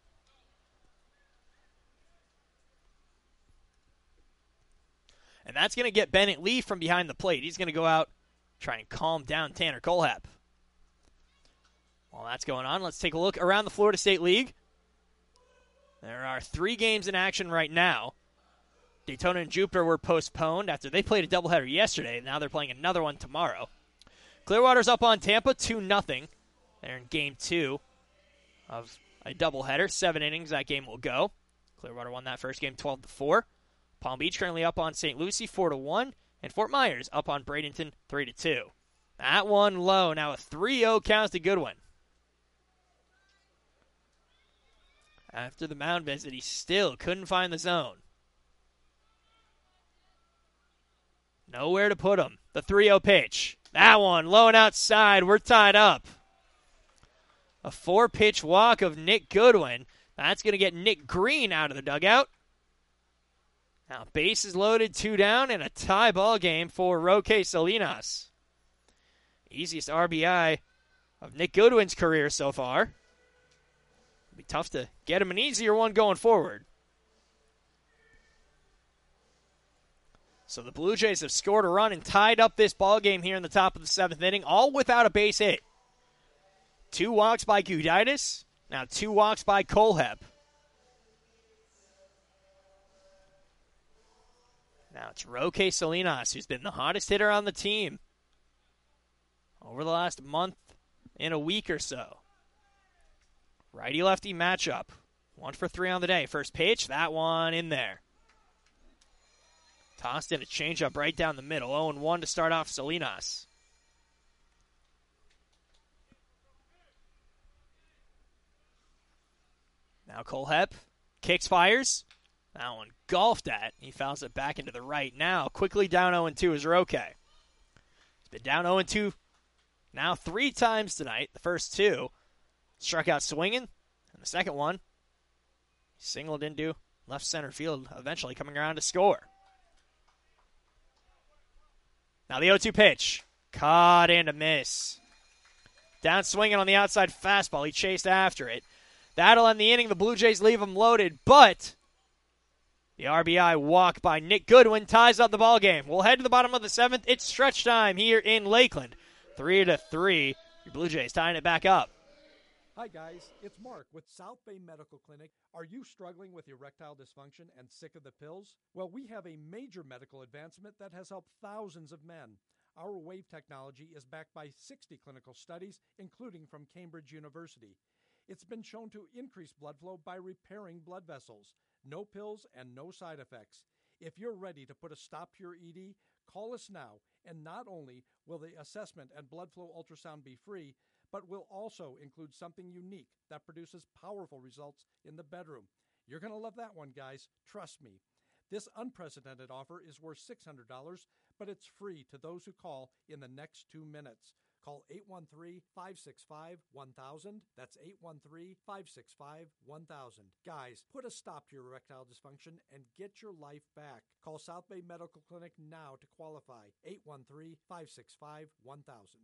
And that's going to get Bennett Lee from behind the plate. He's going to go out, try and calm down Tanner Kohlhepp. While that's going on, let's take a look around the Florida State League. There are 3 games in action right now. Daytona and Jupiter were postponed after they played a doubleheader yesterday. Now they're playing another one tomorrow. Clearwater's up on Tampa 2-0. They're in Game 2 of a doubleheader. 7 innings, that game will go. Clearwater won that first game 12-4. Palm Beach currently up on St. Lucie 4-1. And Fort Myers up on Bradenton 3-2. That one low. Now a 3-0 count to Goodwin. After the mound visit, he still couldn't find the zone. Nowhere to put him. The 3-0 pitch. That one low and outside. We're tied up. A 4-pitch walk of Nick Goodwin. That's going to get Nick Green out of the dugout. Now bases loaded, 2 down, and a tie ball game for Roque Salinas. Easiest RBI of Nick Goodwin's career so far. It'll be tough to get him an easier one going forward. So the Blue Jays have scored a run and tied up this ball game here in the top of the 7th inning, all without a base hit. 2 walks by Gudaitis, now 2 walks by Kohlhepp. Now it's Roque Salinas, who's been the hottest hitter on the team over the last month and a week or so. Righty-lefty matchup. 1 for 3 on the day. First pitch, that one in there. Tossed in a changeup right down the middle. 0-1 to start off Salinas. Now Kohlhepp kicks, fires. That one golfed at. He fouls it back into the right. Now quickly down 0-2 is Roque. He's been down 0-2 now 3 times tonight. The first 2 struck out swinging. And the second one, he singled into left center field, eventually coming around to score. Now the 0-2 pitch. Caught and a miss. Down swinging on the outside fastball. He chased after it. That'll end the inning. The Blue Jays leave him loaded, but the RBI walk by Nick Goodwin ties up the ball game. We'll head to the bottom of the 7th. It's stretch time here in Lakeland. 3-3. Your Blue Jays tying it back up. Hi guys, it's Mark with South Bay Medical Clinic. Are you struggling with erectile dysfunction and sick of the pills? Well, we have a major medical advancement that has helped thousands of men. Our WAVE technology is backed by 60 clinical studies, including from Cambridge University. It's been shown to increase blood flow by repairing blood vessels. No pills and no side effects. If you're ready to put a stop to your ED, call us now, and not only will the assessment and blood flow ultrasound be free, but will also include something unique that produces powerful results in the bedroom. You're going to love that one, guys. Trust me. This unprecedented offer is worth $600, but it's free to those who call in the next 2 minutes. Call 813-565-1000. That's 813-565-1000. Guys, put a stop to your erectile dysfunction and get your life back. Call South Bay Medical Clinic now to qualify. 813-565-1000.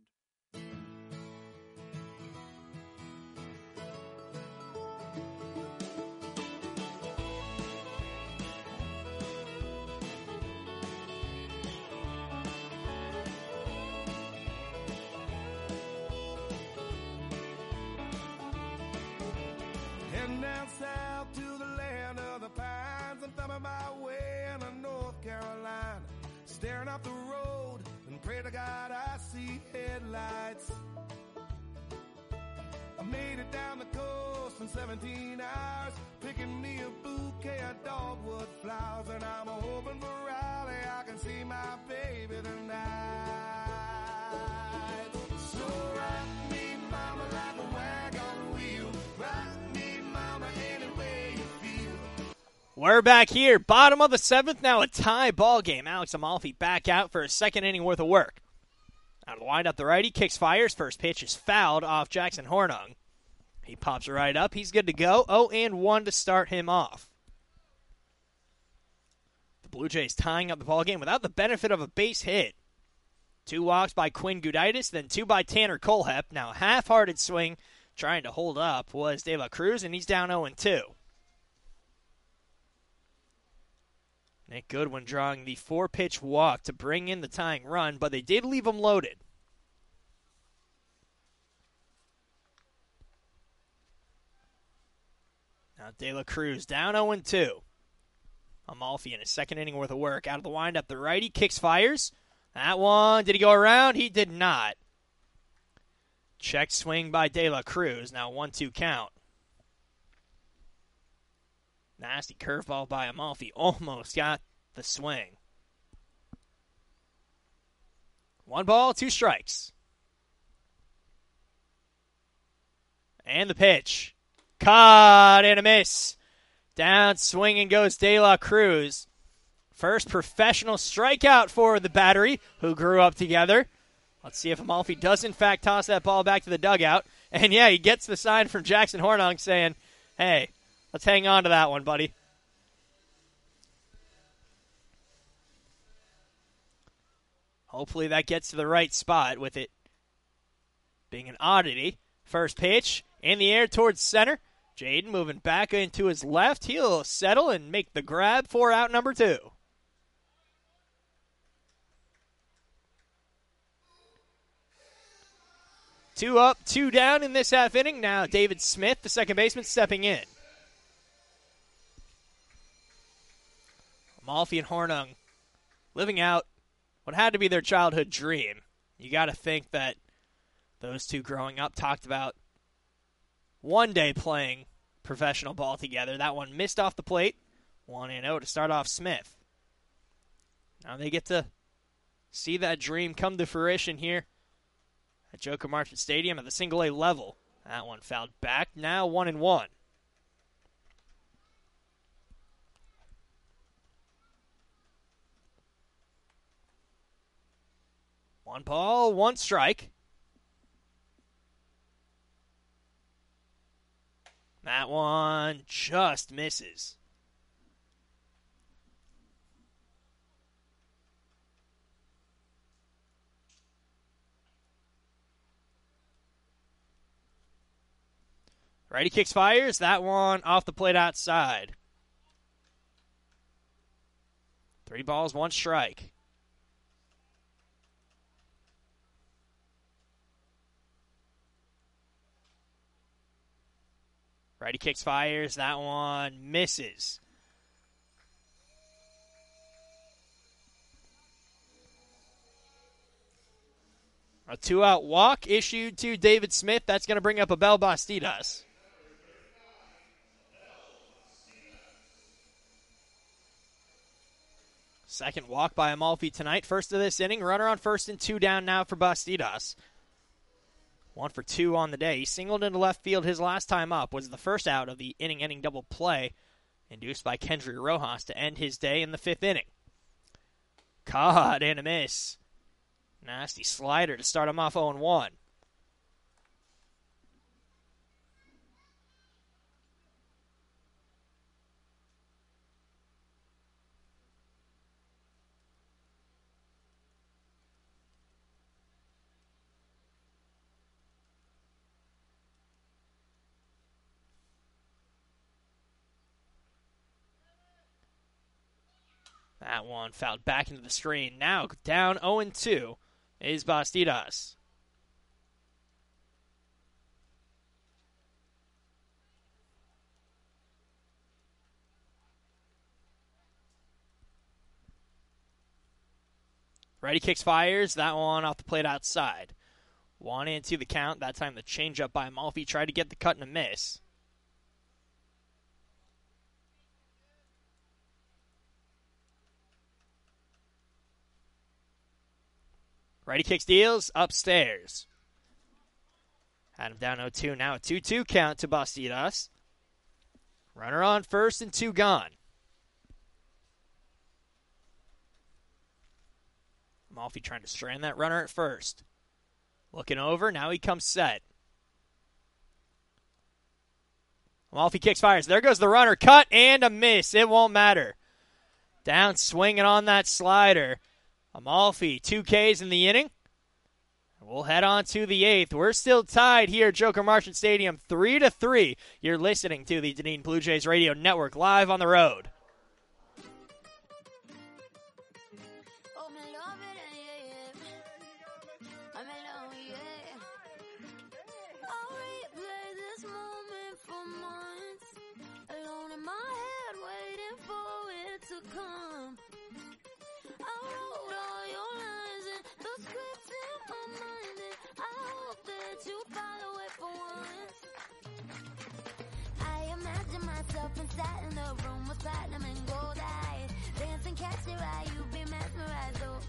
Heading down south to the land of the pines. I'm thumbing my way into North Carolina. Staring off the road and pray to God I see headlights. I made it down the coast in 17 hours, picking me a bouquet of dogwood flowers. And I'm hoping for Raleigh I can see my baby tonight. So rock me, mama, like a wagon wheel. Rock me, mama, any way We're back here, bottom of the 7th, now a tie ball game. Alex Amalfi back out for a second inning worth of work. Out of the windup, the righty kicks, fires. First pitch is fouled off Jackson Hornung. He pops right up. He's good to go. 0-1 to start him off. The Blue Jays tying up the ball game without the benefit of a base hit. 2 walks by Quinn Gudaitis, then 2 by Tanner Kohlhepp. Now a half-hearted swing trying to hold up was De La Cruz, and he's down 0-2. Nick Goodwin drawing the 4-pitch walk to bring in the tying run, but they did leave him loaded. Now De La Cruz down 0-2. Amalfi in his second inning worth of work. Out of the windup, the righty kicks, fires. That one, did he go around? He did not. Check swing by De La Cruz. Now 1-2 count. Nasty curveball by Amalfi. Almost got the swing. 1 ball, 2 strikes. And the pitch. Caught and a miss. Down swinging goes De La Cruz. First professional strikeout for the Battery, who grew up together. Let's see if Amalfi does in fact toss that ball back to the dugout. And yeah, he gets the sign from Jackson Hornung saying, hey, let's hang on to that one, buddy. Hopefully that gets to the right spot with it being an oddity. First pitch in the air towards center. Jaden moving back into his left. He'll settle and make the grab for out number 2. Two up, 2 down in this half inning. Now David Smith, the second baseman, stepping in. Amalfi and Hornung living out what had to be their childhood dream. You got to think that those two growing up talked about one day playing professional ball together. That one missed off the plate. 1-0 to start off Smith. Now they get to see that dream come to fruition here at Joker Marchant Stadium at the single-A level. That one fouled back. Now 1-1. One ball, 1 strike. That one just misses. Righty kicks, fires. That one off the plate outside. 3 balls, 1 strike. Righty kicks, fires. That one misses. A 2-out walk issued to David Smith. That's going to bring up Abel Bastidas. Second walk by Amalfi tonight. First of this inning. Runner on first and 2 down now for Bastidas. 1 for 2 on the day. He singled into left field his last time up. Was the first out of the inning-ending double play induced by Kendry Rojas to end his day in the 5th inning. Caught and a miss. Nasty slider to start him off 0-1. That one fouled back into the screen. Now down 0-2 is Bastidas. Righty kicks, fires. That one off the plate outside. 1-2 the count. That time the changeup by Amalfi tried to get the cut and a miss. Righty kicks, deals upstairs. Had him down 0-2. Now a 2-2 count to Bastidas. Runner on first and 2 gone. Amalfi trying to strand that runner at first. Looking over, now he comes set. Amalfi kicks, fires. There goes the runner. Cut and a miss. It won't matter. Down swinging on that slider. Amalfi, 2 Ks in the inning. We'll head on to the 8th. We're still tied here at Joker Marchant Stadium, 3-3. You're listening to the Dunedin Blue Jays Radio Network live on the road. Inside in the room with platinum and gold eyes, dancing, catch your eye, you be mesmerized. Oh,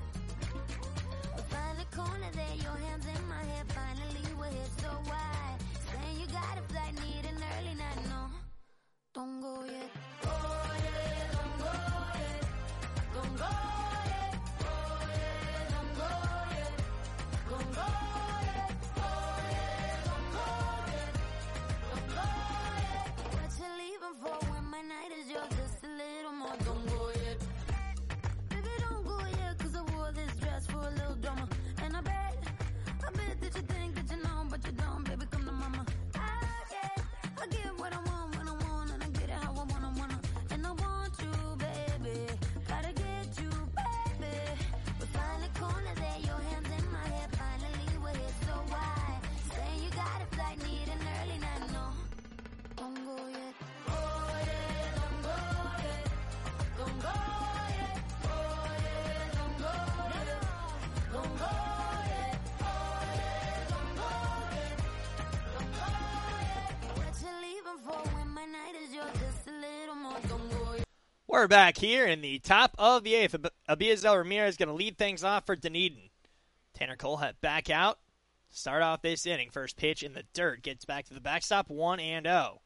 find the corner there, your hands in my hair. Finally, we're here, so why? Saying you got a flight, need an early night. No, don't go yet. Oh yeah, don't go yet. Don't go yet. Oh yeah, don't go yet. Don't go yet. Oh yeah, don't go yet. Don't go yet. What you leaving for when my night is yours? Just a little more. Don't go yet. Baby, don't go yet, 'cause I wore this dress for a little drama. And I bet that you think that you know, but you don't. Baby, come to mama. I get what I want when I want, and I get it how I wanna. And I want you, baby. Gotta get you, baby. We find the corner there, your hands in my hair. Finally, we're here, so why? Saying you got a flight, need an early night. No, don't go yet. Oh yeah, don't go yet. Don't go yet. Oh yeah, don't go yet. Don't go yet. Oh yeah, don't go yet. Don't go yet. What you leaving for when my night is yours? Just a little more. Don't go yet. We're back here in the top of the 8th. Abiazel Ramirez is going to lead things off for Dunedin. Tanner Colehep back out. Start off this inning. First pitch in the dirt. Gets back to the backstop, 1-0.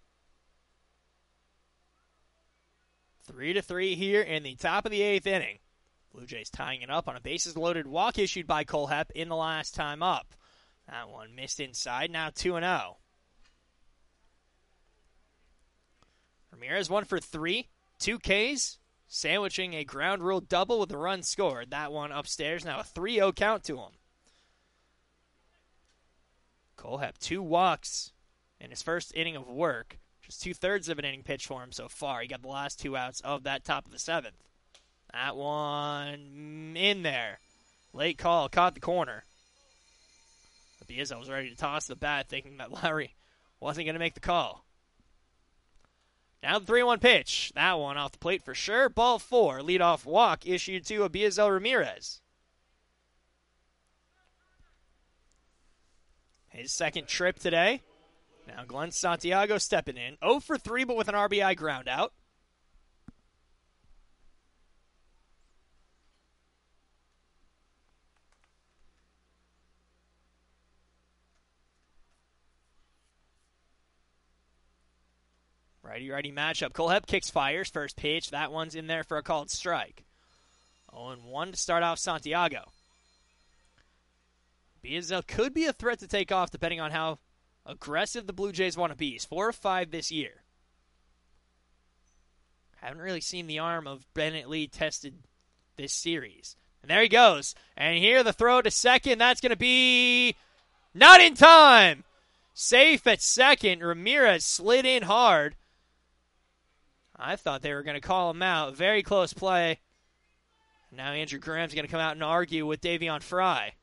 3-3 here in the top of the 8th inning. Blue Jays tying it up on a bases-loaded walk issued by Colehep in the last time up. That one missed inside. Now 2-0. Ramirez 1 for 3. 2 Ks, sandwiching a ground rule double with a run scored. That one upstairs, now a 3-0 count to him. Colehep, 2 walks in his first inning of work. Just 2/3 of an inning pitch for him so far. He got the last 2 outs of that top of the 7th. That one in there. Late call, caught the corner. Abiazel was ready to toss the bat, thinking that Lowry wasn't going to make the call. Now the 3-1 pitch. That one off the plate for sure. Ball 4. Leadoff walk issued to Abiazel Ramirez. His second trip today. Now Glenn Santiago stepping in. 0 for 3, but with an RBI ground out. Righty-righty matchup. Colehep kicks, fires. First pitch. That one's in there for a called strike. 0-1 to start off Santiago. Abiazel could be a threat to take off depending on how aggressive the Blue Jays want to be. He's 4 of 5 this year. Haven't really seen the arm of Bennett Lee tested this series. And there he goes. And here the throw to second. That's going to be not in time. Safe at second. Ramirez slid in hard. I thought they were going to call him out. Very close play. Now Andrew Graham's going to come out and argue with Davion Fry.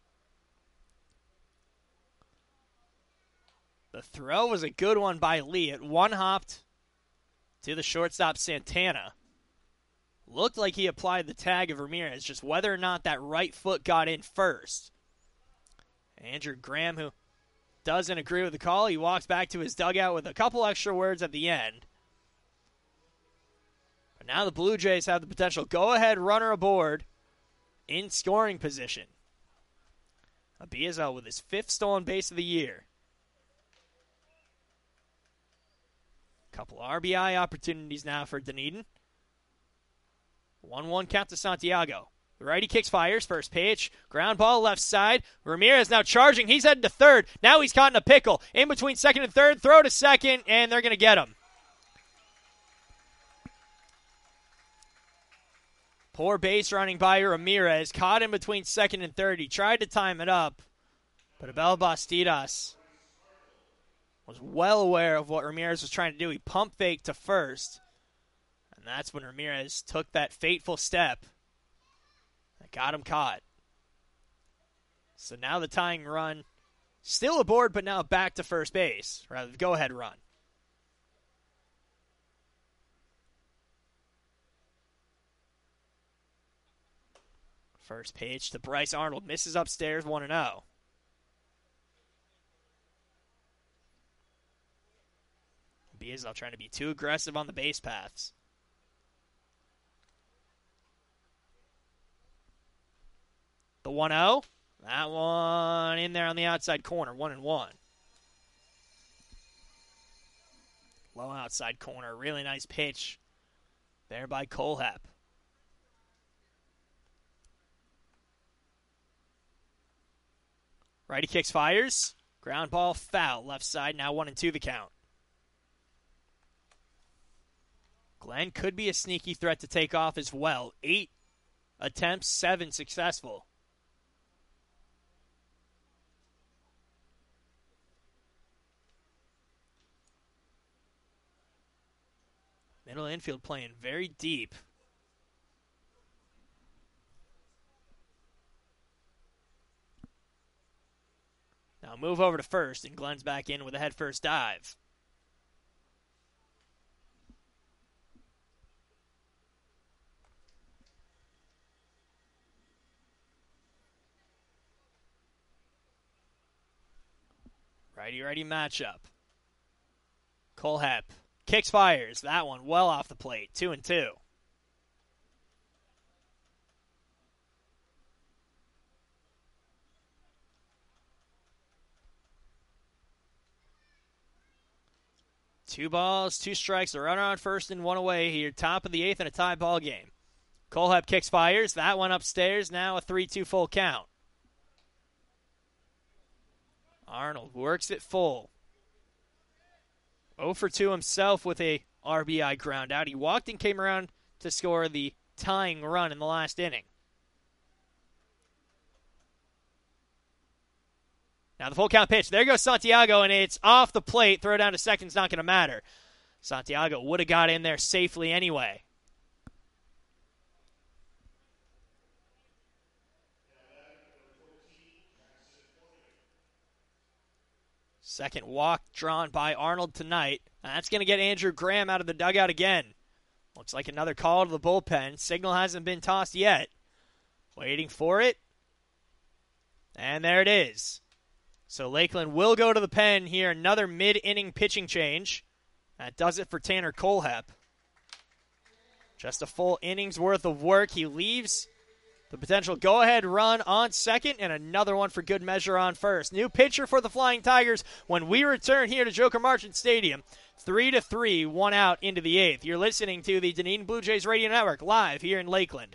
The throw was a good one by Lee. It one-hopped to the shortstop Santana. Looked like he applied the tag of Ramirez, just whether or not that right foot got in first. Andrew Graham, who doesn't agree with the call, he walks back to his dugout with a couple extra words at the end. But now the Blue Jays have the potential go-ahead runner aboard in scoring position. Abiazel with his 5th stolen base of the year. Couple RBI opportunities now for Dunedin. 1-1 count to Santiago. Righty kicks, fires. First pitch. Ground ball left side. Ramirez now charging. He's heading to third. Now he's caught in a pickle. In between second and third. Throw to second, and they're going to get him. Poor base running by Ramirez. Caught in between second and third. He tried to time it up, but Abel Bastidas was well aware of what Ramirez was trying to do. He pump faked to first, and that's when Ramirez took that fateful step that got him caught. So now the tying run still aboard, but now back to first base, rather the go-ahead run. First pitch to Bryce Arnold. Misses upstairs, 1-0. Biazal trying to be too aggressive on the base paths. The 1-0. That one in there on the outside corner, 1-1. Low outside corner. Really nice pitch there by Kohlhepp. Righty kicks, fires. Ground ball, foul. Left side, now 1-2 the count. Glenn could be a sneaky threat to take off as well. 8 attempts, 7 successful. Middle infield playing very deep. Now move over to first, and Glenn's back in with a head-first dive. Righty-righty matchup. Kohlhepp kicks, fires. That one well off the plate, 2-2. Two balls, 2 strikes, a runner on first and 1 away here. Top of the 8th and a tie ball game. Kohlhepp kicks, fires. That one upstairs. Now a 3-2 full count. Arnold works it full. 0 for 2 himself with a RBI ground out. He walked and came around to score the tying run in the last inning. Now the full count pitch. There goes Santiago, and it's off the plate. Throw down to second's not going to matter. Santiago would have got in there safely anyway. Second walk drawn by Arnold tonight. That's going to get Andrew Graham out of the dugout again. Looks like another call to the bullpen. Signal hasn't been tossed yet. Waiting for it. And there it is. So Lakeland will go to the pen here. Another mid-inning pitching change. That does it for Tanner Kohlhepp. Just a full inning's worth of work. He leaves the potential go-ahead run on second, and another one for good measure on first. New pitcher for the Flying Tigers when we return here to Joker Marchant Stadium. 3-3, 1 out into the 8th. You're listening to the Dunedin Blue Jays Radio Network live here in Lakeland.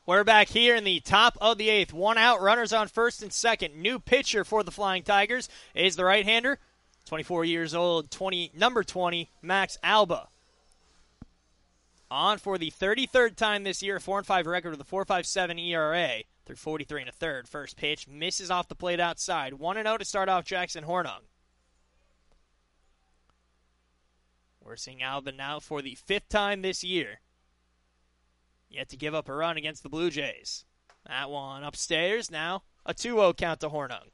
We're back here in the top of the 8th. 1 out, runners on first and second. New pitcher for the Flying Tigers is the right-hander, 24 years old, number 20, Max Alba. On for the 33rd time this year, a 4-5 record with a 4.57 ERA through 43 1/3. First pitch misses off the plate outside. 1-0 to start off Jackson Hornung. We're seeing Alba now for the 5th time this year. Yet to give up a run against the Blue Jays. That one upstairs. Now a 2-0 count to Hornung.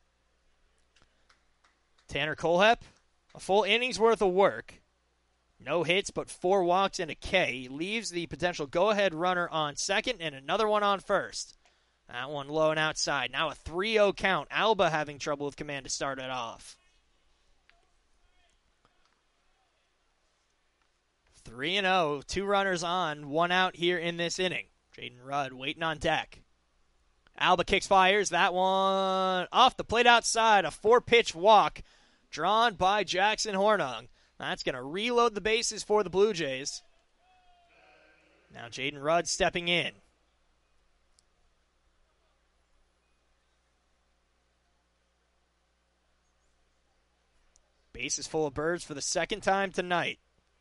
Tanner Kohlhepp, a full inning's worth of work. No hits, but 4 walks and a K. He leaves the potential go-ahead runner on second and another one on first. That one low and outside. Now a 3-0 count. Alba having trouble with command to start it off. 3-0, 2 runners on, 1 out here in this inning. Jaden Rudd waiting on deck. Alba kicks, fires. That one off the plate outside. A 4-pitch walk drawn by Jackson Hornung. That's going to reload the bases for the Blue Jays. Now Jaden Rudd stepping in. Bases full of birds for the second time tonight.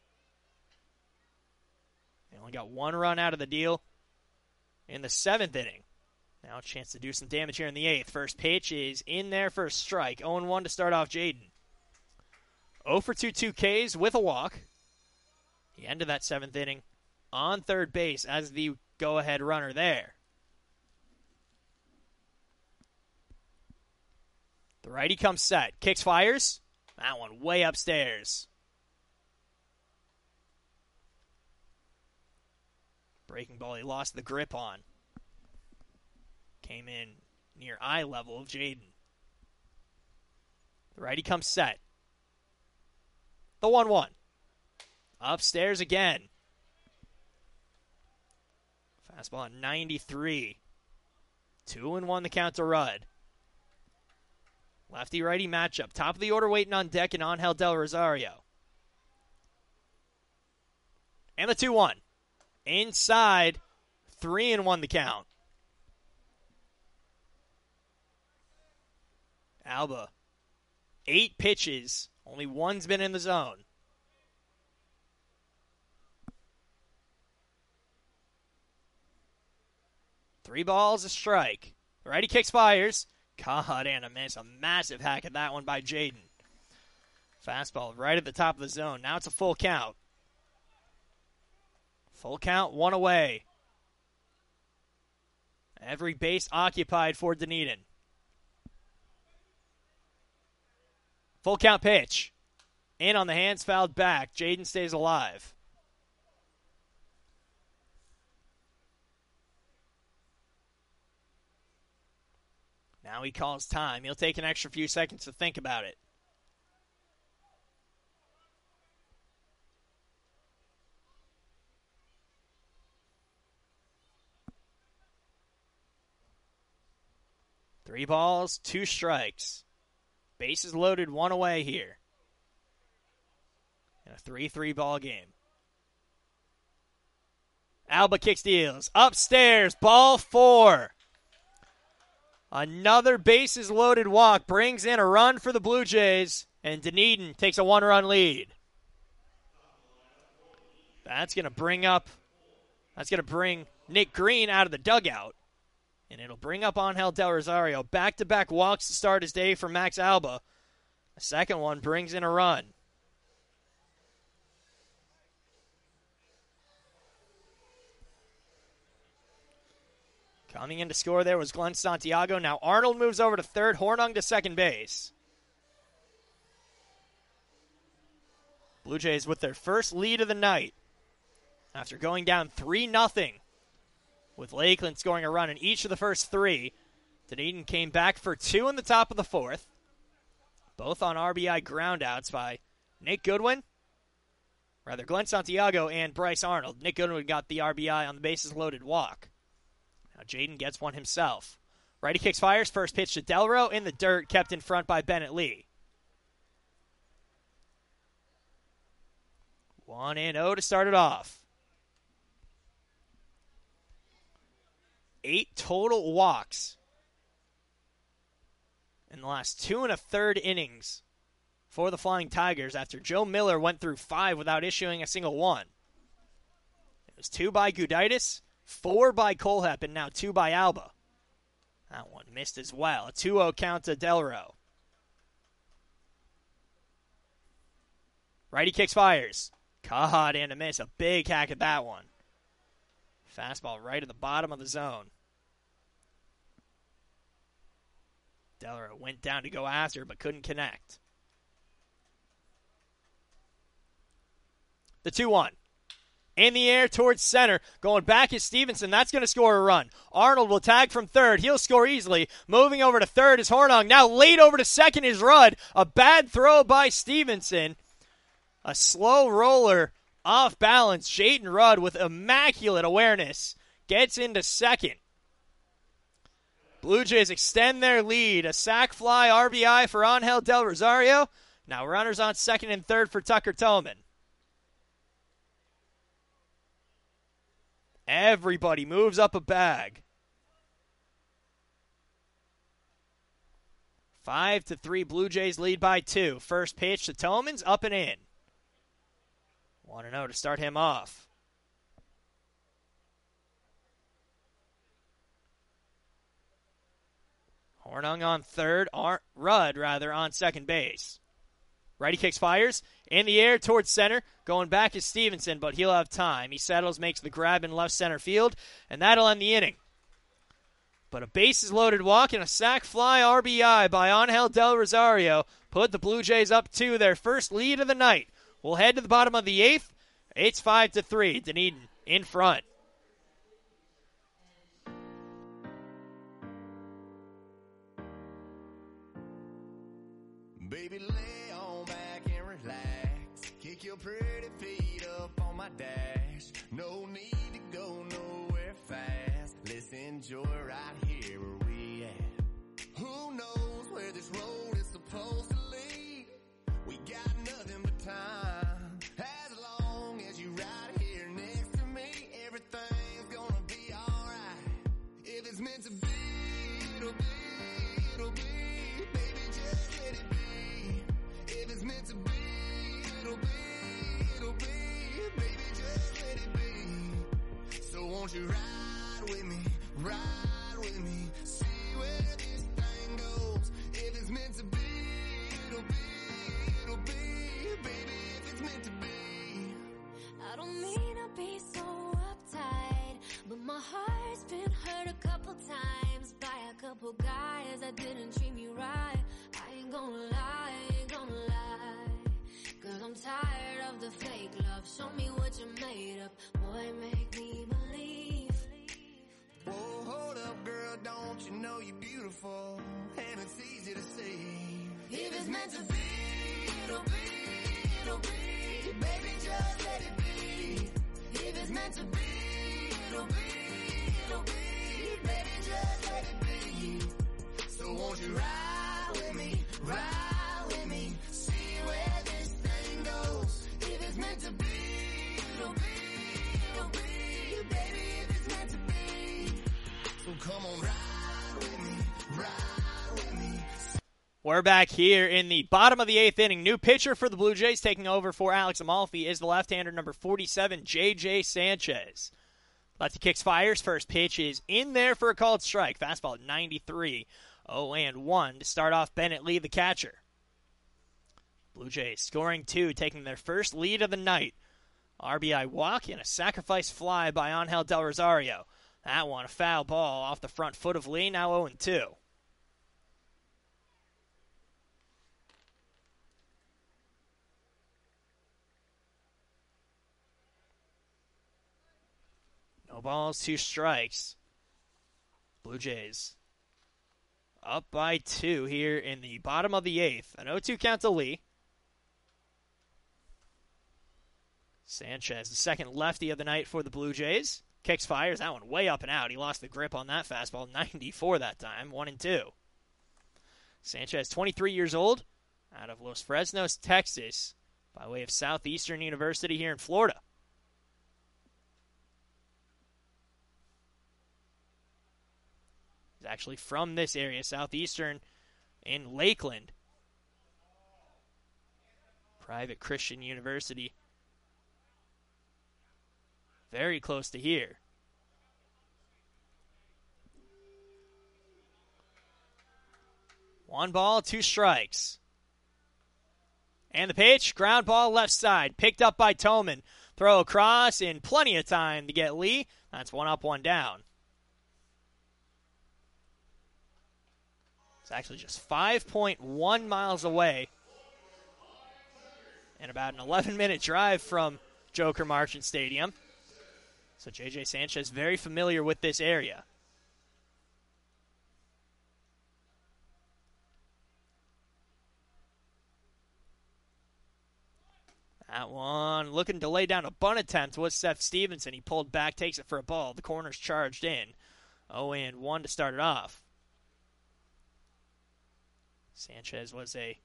They only got 1 run out of the deal in the 7th inning. Now a chance to do some damage here in the 8th. First pitch is in there for a strike. 0-1 to start off Jaden. 0 for 2 2Ks with a walk. The end of that 7th inning on third base as the go-ahead runner there. The righty comes set. Kicks, fires. That one way upstairs. Breaking ball he lost the grip on. Came in near eye level of Jaden. The righty comes set. The 1-1. Upstairs again. Fastball at 93. 2-1 the count to Rudd. Lefty-righty matchup. Top of the order waiting on deck and Angel Del Rosario. And the 2-1. Inside. 3-1 the count. Alba. 8 pitches. Only 1's been in the zone. Three balls, a strike. The righty kicks, fires. God, and a miss. A massive hack at that one by Jaden. Fastball right at the top of the zone. Now it's a full count. Full count, 1 away. Every base occupied for Dunedin. Full count pitch. In on the hands, fouled back. Jaden stays alive. Now he calls time. He'll take an extra few seconds to think about it. Three balls, 2 strikes. Bases loaded, 1 away here. In a 3-3 ball game. Alba kicks, deals. Upstairs, ball 4. Another bases loaded walk brings in a run for the Blue Jays, and Dunedin takes a 1-run lead. That's going to bring Nick Green out of the dugout. And it'll bring up Angel Del Rosario. Back-to-back walks to start his day for Max Alba. The second one brings in a run. Coming in to score there was Glenn Santiago. Now Arnold moves over to third. Hornung to second base. Blue Jays with their first lead of the night. After going down 3-0. With Lakeland scoring a run in each of the first 3. Dunedin came back for 2 in the top of the 4th. Both on RBI groundouts by Nate Goodwin. Rather, Glenn Santiago and Bryce Arnold. Nick Goodwin got the RBI on the bases loaded walk. Now Jaden gets one himself. Righty kicks, fires. First pitch to Delro in the dirt, kept in front by Bennett Lee. 1-0 to start it off. 8 total walks in the last 2 1/3 innings for the Flying Tigers after Joe Miller went through 5 without issuing a single one. It was 2 by Gudaitis, 4 by Colehep, and now 2 by Alba. That one missed as well. A 2-0 count to Delro. Righty kicks, fires. Caught and a miss. A big hack at that one. Fastball right at the bottom of the zone. Delro went down to go after, but couldn't connect. The 2-1. In the air towards center. Going back is Stevenson. That's going to score a run. Arnold will tag from third. He'll score easily. Moving over to third is Hornung. Now late over to second is Rudd. A bad throw by Stevenson. A slow roller off balance. Jaden Rudd with immaculate awareness gets into second. Blue Jays extend their lead. A sac fly RBI for Angel Del Rosario. Now runners on second and third for Tucker Tillman. Everybody moves up a bag. 5-3, Blue Jays lead by 2. First pitch to Tillman's up and in. 1-0 to start him off. Hornung on third, Rudd on second base. Righty kicks, fires. In the air towards center. Going back is Stevenson, but he'll have time. He settles, makes the grab in left center field, and that'll end the inning. But a bases-loaded walk and a sac fly RBI by Angel Del Rosario put the Blue Jays up to their first lead of the night. We'll head to the bottom of the 8th. It's 5-3. Dunedin in front. Baby, lay on back and relax. Kick your pretty feet up on my dash. No need to go nowhere fast. Let's enjoy right here where we at. Who knows where this road is supposed to lead? We got nothing but time. As long as you right here next to me, everything's gonna be alright. If it's meant to be, it'll be, it'll be. Baby, just let it be. If it's meant to be, it'll be, it'll be. Baby, just let it be. So won't you ride with me, ride with me. See where this thing goes. If it's meant to be, it'll be, it'll be. Baby, if it's meant to be. I don't mean to be so uptight, but my heart's been hurt a couple times by a couple guys that didn't treat me right. I ain't gonna lie, ain't gonna lie, 'cause I'm tired of the fake love. Show me what you made up, boy, make me believe. Whoa, hold up, girl, don't you know you're beautiful? And it's easy to see. If it's meant to be, it'll be, it'll be. Baby, just let it be. If it's meant to be, it'll be, it'll be. Baby, just let it be. So won't you ride with me, ride with me. See where this thing goes. If it's meant to be, it'll be, it'll be. Baby, if it's meant to be. So come on, ride with me, ride with me. We're back here in the bottom of the 8th inning. New pitcher for the Blue Jays taking over for Alex Amalfi is the left-hander number 47, J.J. Sanchez. Lefty kicks, fires. First pitch is in there for a called strike. Fastball at 93. 0-1 to start off Bennett Lee, the catcher. Blue Jays scoring 2, taking their first lead of the night. RBI walk and a sacrifice fly by Angel Del Rosario. That one, a foul ball off the front foot of Lee, now 0-2. No balls, 2 strikes. Blue Jays up by 2 here in the bottom of the 8th. An 0-2 count to Lee. Sanchez, the second lefty of the night for the Blue Jays. Kicks, fires. That one way up and out. He lost the grip on that fastball. 94 that time. 1-2. Sanchez, 23 years old, out of Los Fresnos, Texas, by way of Southeastern University here in Florida. actually from this area, Southeastern in Lakeland. Private Christian University. Very close to here. One ball, two strikes. And the pitch, ground ball left side, picked up by Toman. Throw across in plenty of time to get Lee. That's one up, one down. It's actually just 5.1 miles away and about an 11-minute drive from Joker Marchant Stadium. So J.J. Sanchez very familiar with this area. That one looking to lay down a bunt attempt was Seth Stevenson. He pulled back, takes it for a ball. The corner's charged in. 0-1 to start it off. Sanchez was a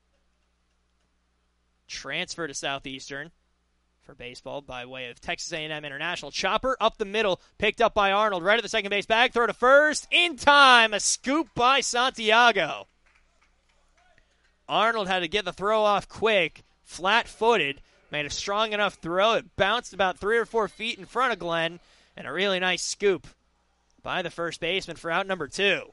transfer to Southeastern for baseball by way of Texas A&M International. Chopper up the middle, picked up by Arnold. Right at the second base bag, throw to first. In time, a scoop by Santiago. Arnold had to get the throw off quick, flat-footed. Made a strong enough throw. It bounced about 3 or 4 feet in front of Glenn. And a really nice scoop by the first baseman for out number 2.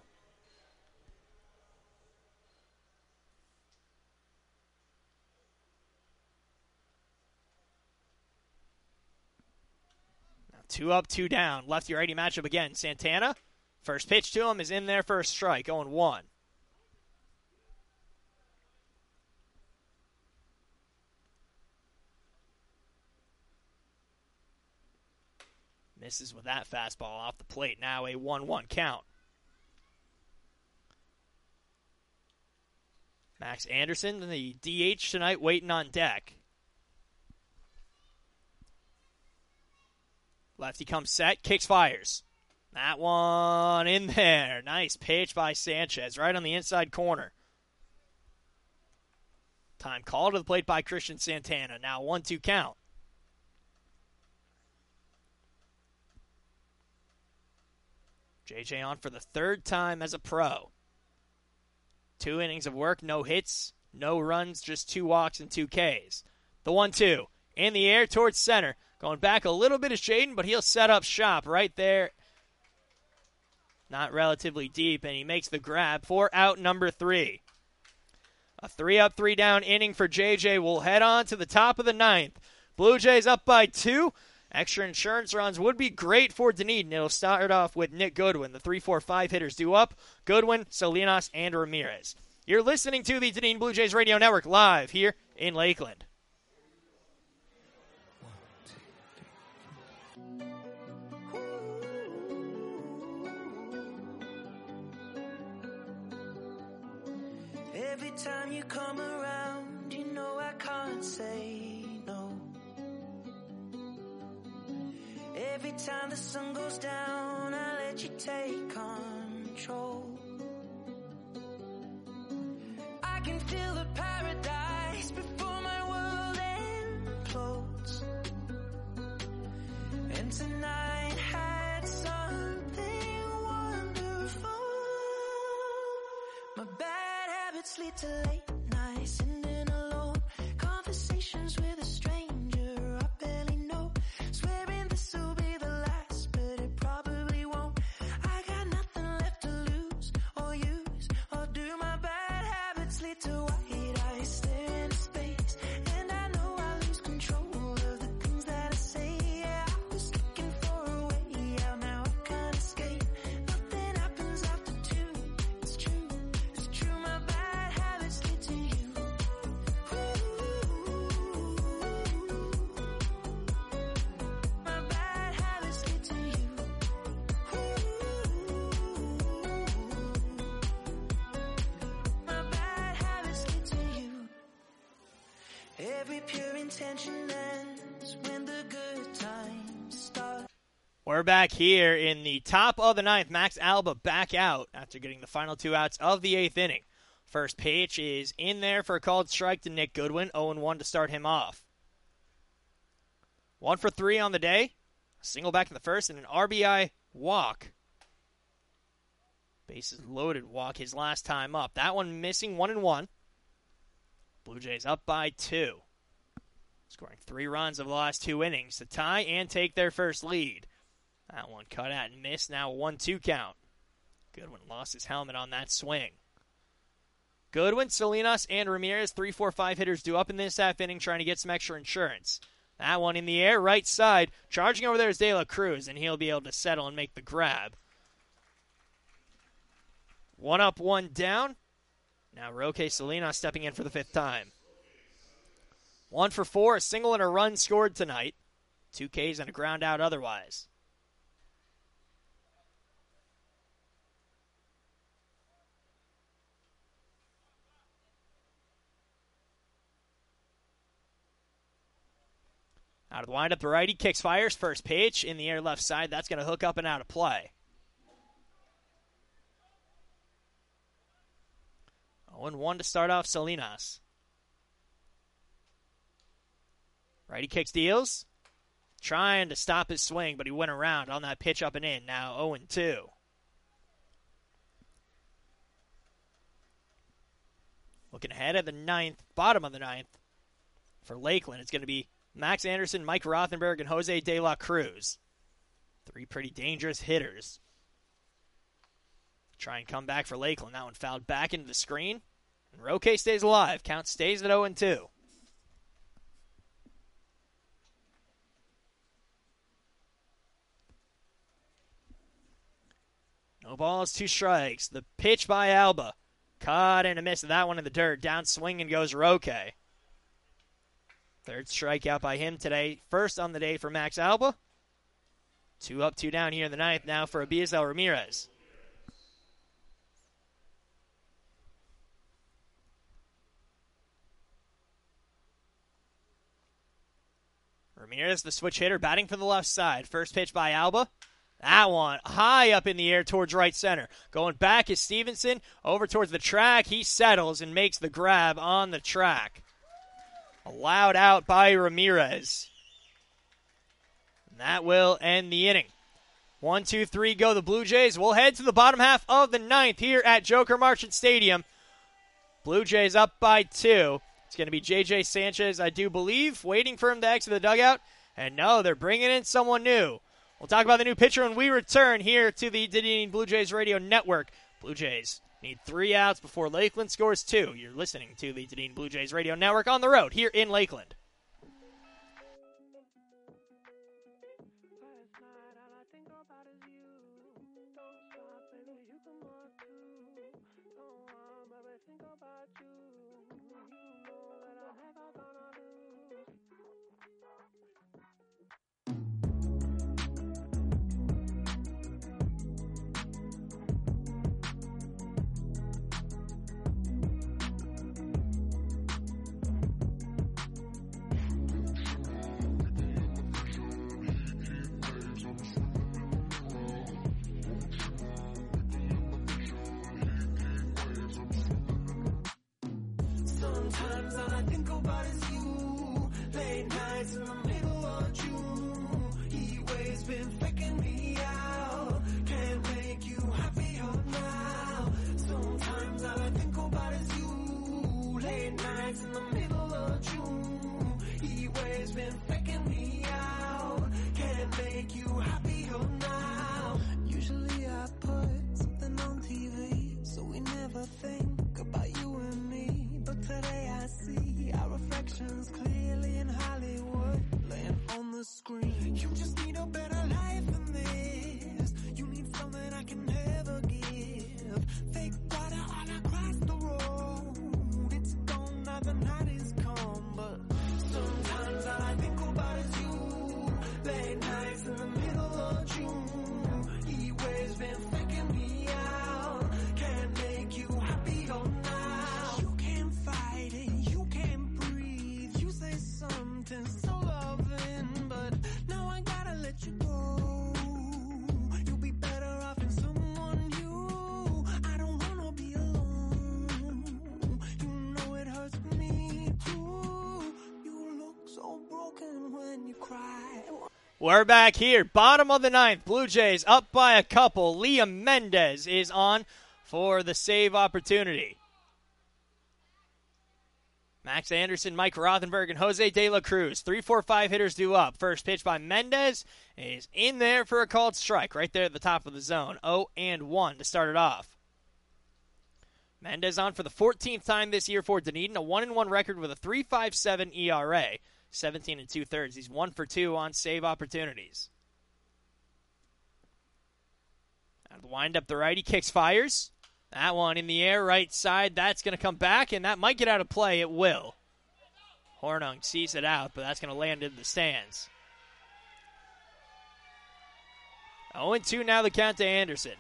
Now 2 up, 2 down. Lefty-righty matchup again. Santana, first pitch to him is in there for a strike. 0-1. Misses with that fastball off the plate. Now a 1-1 count. Max Anderson, the DH tonight, waiting on deck. Lefty comes set, kicks, fires. That one in there. Nice pitch by Sanchez, right on the inside corner. Time call to the plate by Christian Santana. Now 1-2 count. JJ on for the 3rd time as a pro. 2 innings of work, no hits, no runs, just 2 walks and 2 Ks. The 1-2 in the air towards center. Going back a little bit is Jaden, but he'll set up shop right there. Not relatively deep, and he makes the grab for out number 3. A 3 up, 3 down inning for JJ. We'll head on to the top of the 9th. Blue Jays up by 2. Extra insurance runs would be great for Dunedin. It'll start off with Nick Goodwin. The 3-4-5 hitters due up. Goodwin, Salinas, and Ramirez. You're listening to the Dunedin Blue Jays Radio Network live here in Lakeland. Every time you come around, you know I can't say no. Every time the sun goes down, I let you take control. I can feel the paradise before my world implodes. And tonight had something wonderful. My bad habits lead to late nights, sitting alone. Conversations with a stranger I barely know. Swearing this will be the last, but it probably won't. I got nothing left to lose or use or do. My bad habits lead to white eyes staring into space, and I know I lose control of the things that I say. Yeah, I was looking for a way out, now I can't escape. Nothing happens after 2. It's true, it's true. My bad habits lead to you. My bad habits lead to you. My bad habits lead to you. Every pure intention ends when the good times start. We're back here in the top of the 9th. Max Alba back out after getting the final 2 outs of the 8th inning. First pitch is in there for a called strike to Nick Goodwin. 0-1 to start him off. 1 for 3 on the day. A single back in the first and an RBI walk Bases loaded walk his last time up. That one missing, 1-1. Blue Jays up by 2. Scoring 3 runs over the last 2 innings to tie and take their first lead. That one cut out and missed. Now a 1-2 count. Goodwin lost his helmet on that swing. Goodwin, Salinas, and Ramirez, 3, 4, 5 hitters due up in this half inning trying to get some extra insurance. That one in the air, right side. Charging over there is De La Cruz, and he'll be able to settle and make the grab. 1 up, 1 down. Now Roque Salinas stepping in for the 5th time. 1 for 4, a single and a run scored tonight. 2 Ks and a ground out otherwise. Out of the windup, the righty kicks, fires, first pitch in the air left side. That's going to hook up and out of play. 0-1 to start off Salinas. Righty kicks, deals. Trying to stop his swing, but he went around on that pitch up and in. Now 0-2. Looking ahead at the 9th, bottom of the 9th. For Lakeland, it's going to be Max Anderson, Mike Rothenberg, and Jose De La Cruz. 3 pretty dangerous hitters. Try and come back for Lakeland. That one fouled back into the screen. And Roque stays alive. Count stays at 0-2. No balls, 2 strikes. The pitch by Alba. Caught and a miss. That one in the dirt. Down swinging goes Roque. 3rd strikeout by him today. First on the day for Max Alba. 2 up, 2 down here in the 9th now for Abiasel Ramirez. Ramirez, the switch hitter, batting from the left side. First pitch by Alba. That one high up in the air towards right center. Going back is Stevenson. Over towards the track. He settles and makes the grab on the track. Allowed out by Ramirez. And that will end the inning. 1, 2, 3 go the Blue Jays. We'll head to the bottom half of the 9th here at Joker Marchant Stadium. Blue Jays up by 2. It's going to be J.J. Sanchez, I do believe, waiting for him to exit the dugout. And no, they're bringing in someone new. We'll talk about the new pitcher when we return here to the Dunedin Blue Jays Radio Network. Blue Jays need 3 outs before Lakeland scores 2. You're listening to the Dunedin Blue Jays Radio Network on the road here in Lakeland. Sometimes all I think about is you. Late nights in the middle of June. Heat waves been faking me out. Can't make you happier now. Sometimes all I think about is you. Late nights in the middle of June. Heat waves been faking me out. Can't make you happier now. Usually I put something on TV, so we never think about you and me. But today I see our reflections clearly in Hollywood, laying on the screen. You just need a better life than this. You need something I can never give. Fake water all across the road. It's gone now, the night is come. But sometimes all I think about is you. Late nights in the middle of June. Heat waves been faking me out. Can't make you happier now. You can't fight it, you can't breathe. You say something so loving, but no We're back here. Bottom of the ninth. Blue Jays up by a couple. Liam Mendez is on for the save opportunity. Max Anderson, Mike Rothenberg, and Jose De La Cruz. 3-4-5 hitters due up. First pitch by Mendez is in there for a called strike right there at the top of the zone. 0-1 to start it off. Mendez on for the 14th time this year for Dunedin. A 1-1 record with a 3.57 ERA. 17 2/3. He's 1 for 2 on save opportunities. Out of the windup, the righty kicks, fires. That one in the air, right side. That's going to come back, and that might get out of play. It will. Hornung sees it out, but that's going to land in the stands. 0-2 now the count to Anderson.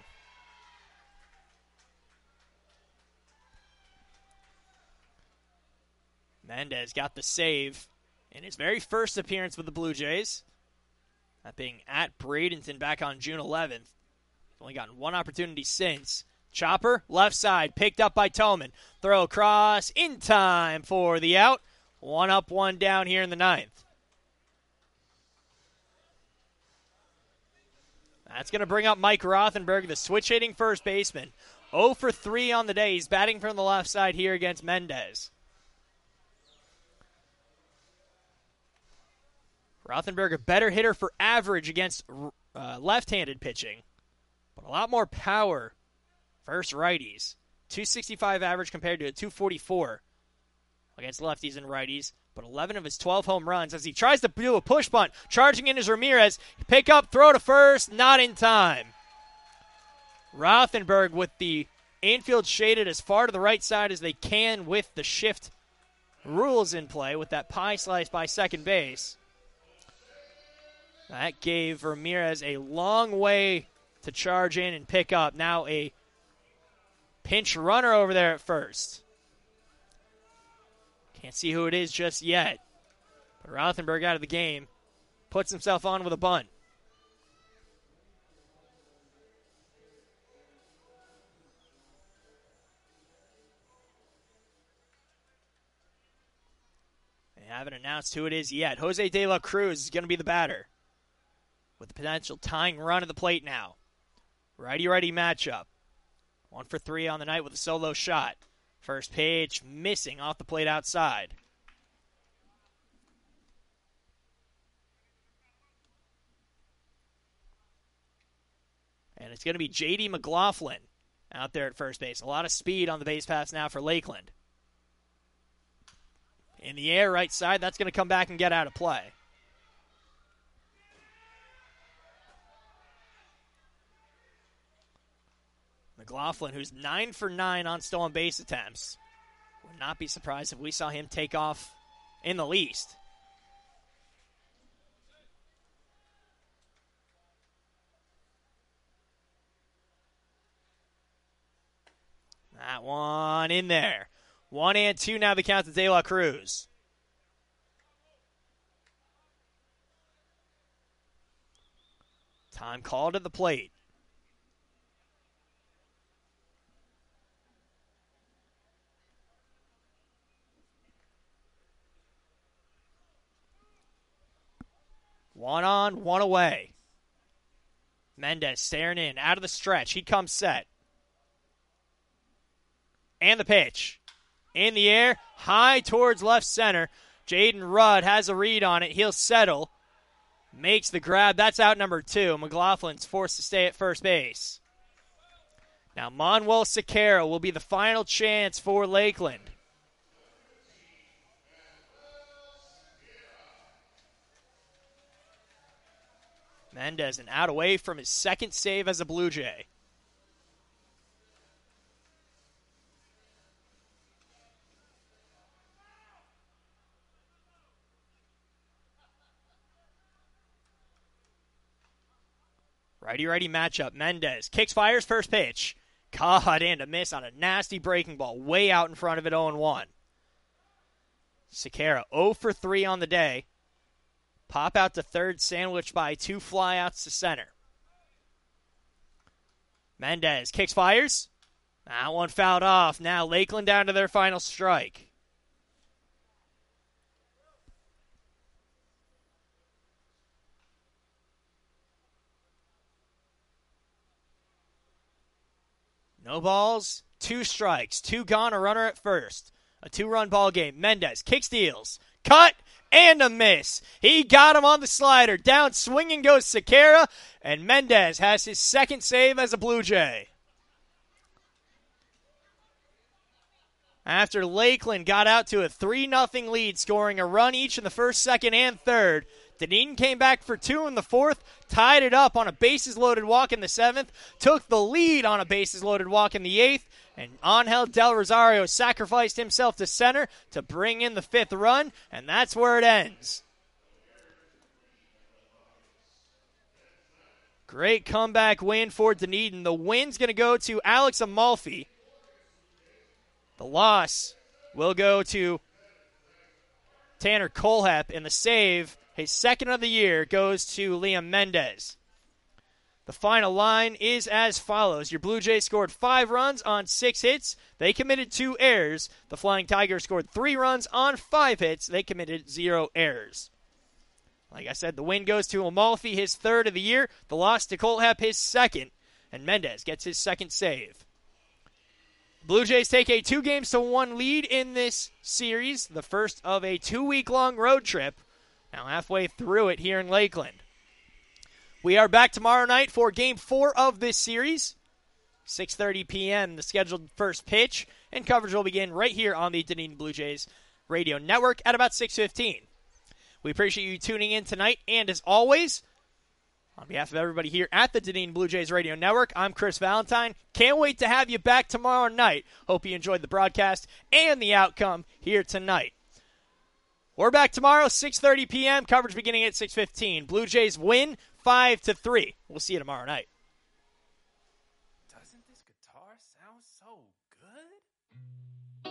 Mendez got the save in his very first appearance with the Blue Jays. That being at Bradenton back on June 11th. Only gotten one opportunity since. Chopper, left side, picked up by Toman. Throw across in time for the out. 1 up, 1 down here in the ninth. That's going to bring up Mike Rothenberg, the switch-hitting first baseman. 0 for 3 on the day. He's batting from the left side here against Mendez. Rothenberg, a better hitter for average against left-handed pitching, but a lot more power versus righties. 265 average compared to a 244 against lefties and righties, but 11 of his 12 home runs as he tries to do a push bunt. Charging in is Ramirez. Pick up, throw to first, not in time. Rothenberg with the infield shaded as far to the right side as they can with the shift rules in play with that pie slice by second base. That gave Ramirez a long way to charge in and pick up. Now a pinch runner over there at first. Can't see who it is just yet. But Rothenberg out of the game. Puts himself on with a bunt. They haven't announced who it is yet. Jose De La Cruz is going to be the batter, with the potential tying run at the plate now. Righty-righty matchup. 1 for 3 on the night with a solo shot. First pitch missing off the plate outside. And it's going to be J.D. McLaughlin out there at first base. A lot of speed on the base paths now for Lakeland. In the air, right side, that's going to come back and get out of play. McLaughlin, who's 9 for 9 on stolen base attempts. Would not be surprised if we saw him take off in the least. That one in there. 1-2 now the count to De La Cruz. Time called at the plate. One on, one away. Mendez staring in, out of the stretch. He comes set. And the pitch. In the air, high towards left center. Jaden Rudd has a read on it. He'll settle. Makes the grab. That's out number 2. McLaughlin's forced to stay at first base. Now Manuel Sequeira will be the final chance for Lakeland. Mendez and out away from his second save as a Blue Jay. Righty-righty matchup. Mendez kicks, fires, first pitch. Caught and a miss on a nasty breaking ball way out in front of it, 0-1. Sequeira 0 for 3 on the day. Pop out to third, sandwiched by 2 flyouts to center. Mendez kicks, fires. That one fouled off. Now Lakeland down to their final strike. No balls, 2 strikes, 2 gone, a runner at first. A 2-run ball game. Mendez kick steals, cut, and a miss. He got him on the slider. Down swinging goes Sequeira, and Mendez has his second save as a Blue Jay. After Lakeland got out to a 3-0 lead, scoring a run each in the first, second, and third, Dunedin came back for 2 in the fourth, tied it up on a bases-loaded walk in the 7th, took the lead on a bases-loaded walk in the 8th, and Angel Del Rosario sacrificed himself to center to bring in the 5th run, and that's where it ends. Great comeback win for Dunedin. The win's going to go to Alex Amalfi. The loss will go to Tanner Colehep, and the save, his second of the year, goes to Liam Mendez. The final line is as follows. Your Blue Jays scored 5 runs on 6 hits. They committed 2 errors. The Flying Tigers scored 3 runs on 5 hits. They committed 0 errors. Like I said, the win goes to Amalfi, his 3rd of the year. The loss to Colehep, his 2nd. And Mendez gets his 2nd save. Blue Jays take a 2-1 lead in this series, the first of a 2-week-long road trip, now halfway through it here in Lakeland. We are back tomorrow night for Game 4 of this series, 6:30 p.m., the scheduled first pitch, and coverage will begin right here on the Dunedin Blue Jays radio network at about 6:15. We appreciate you tuning in tonight, and as always, on behalf of everybody here at the Dunedin Blue Jays Radio Network, I'm Chris Valentine. Can't wait to have you back tomorrow night. Hope you enjoyed the broadcast and the outcome here tonight. We're back tomorrow, 6:30 p.m., coverage beginning at 6:15. Blue Jays win 5-3. We'll see you tomorrow night. Doesn't this guitar sound so good?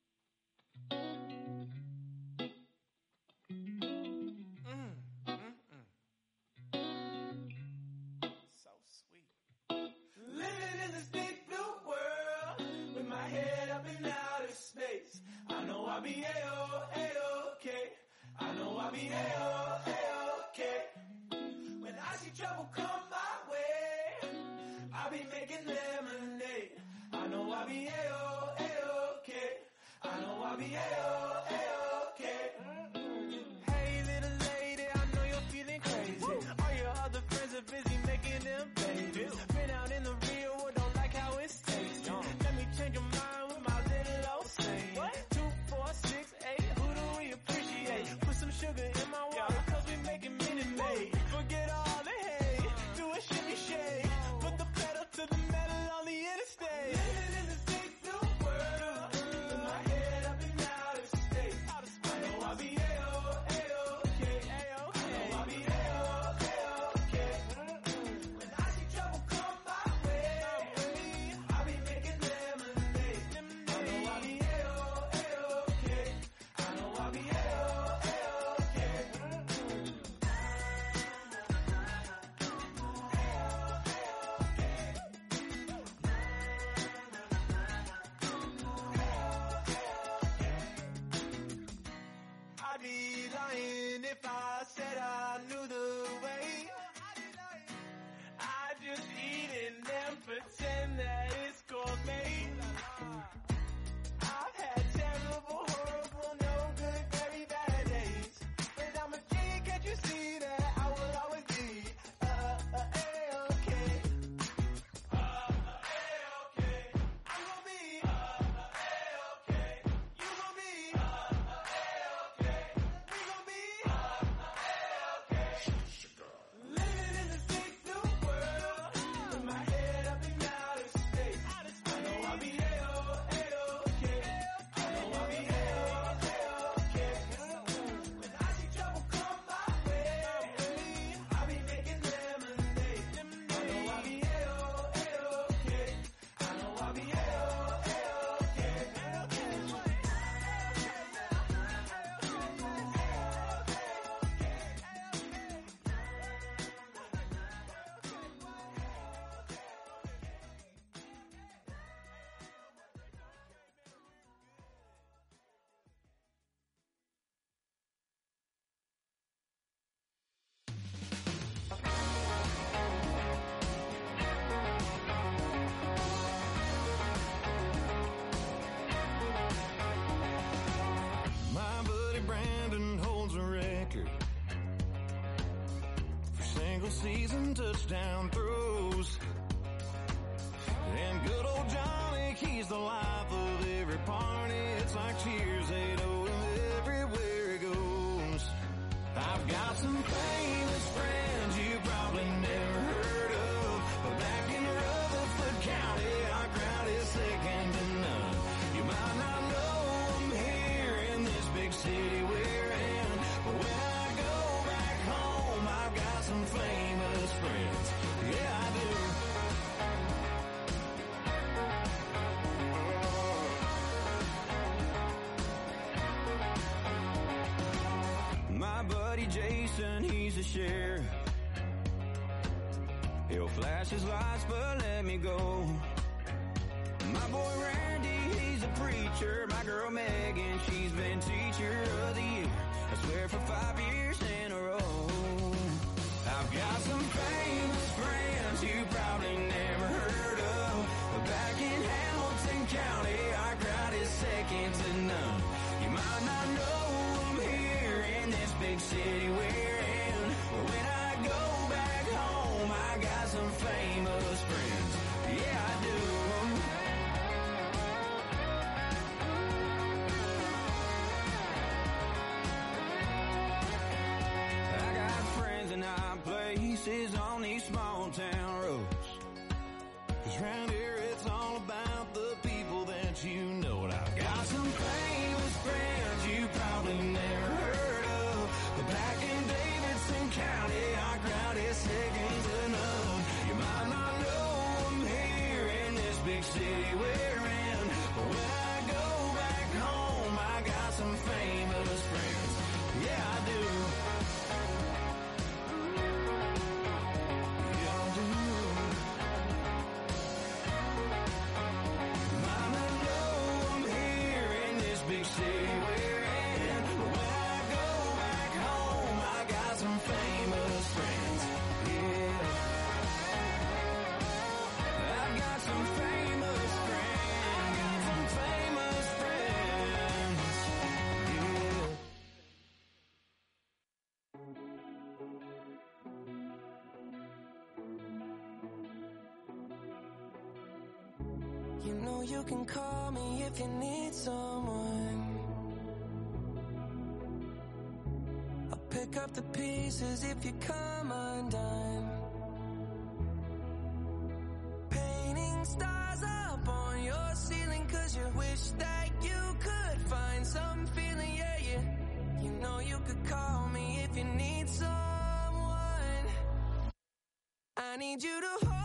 So sweet. Living in this big blue world with my head up in outer space. I know I'll be A-okay. I know I'll be A-okay. When I see trouble come my way, I'll be making lemonade. I know I'll be A-okay. I know I'll be A-okay. Hey little lady, I know you're feeling crazy. All your other friends are busy making them babies. Been out in the real world, don't like how it's tasting. Let me change your mind with my little old saying. 2, 4, 6, 8, who do we appreciate? Put some sugar in my water, cause we making Minute Maid. Forget all the hate, do a shimmy shake. Put the pedal to the metal on the interstate. Living in this big blue world, with my head up in outer space. I know I'll be A-okay. I know I'll be A-okay. When I see trouble come my way, I'll be making lemonade. I know I'll be A-okay. I know I'll be A-okay. I'd be lying if I said I knew the way. I just eat it and pretend that it's gourmet. I've had terrible, horrible, no good, very bad days. But I'm a G, can't you see that I will always be A-okay. A-okay. I'm gonna be A-okay. You gonna be A-okay. We gonna be A-okay. Living in this big blue world with my head up in outer space. Brandon holds a record for single season touchdown throws. And good old Johnny, he's the life of every party. It's like cheers, they know him everywhere he goes. I've got some famous friends you probably never heard of, but back in Rutherford County, our crowd is second to none. You might not know them here in this big city we're in, but when I go back home, I've got some famous friends. Yeah, I do. My buddy Jason, he's a sheriff. He'll flash his lights but let me go. My boy Randy, he's a preacher. My girl Megan, she's been teacher of the year, I swear for 5 years in a row. I've got some famous friends you probably never heard of, but back in Hamilton County, our crowd is second to none. You might not know them here in this big city we're in, but when I go back home, I got some famous friends. Yeah, I do. I got friends in high places on these small town roads, 'cause round here it's all about the people that you know. And I've got some famous friends you probably never heard of, but back in Davidson County, our crowd is second to none. You might not know them here in this big city we're in, but when I go back home, I got some famous friends. Yeah, I do. Yeah, I do. Might not know them here in this big city we're in, but when I go back home, I got some famous friends. Yeah, I've got some famous friends. Got some famous friends. Yeah. You know you can call me if you need someone. I'll pick up the pieces if you come undone. Painting stars up on your ceiling 'cause you wish that you could find some feeling, yeah, yeah. You know you could call me if you need someone. I need you to hold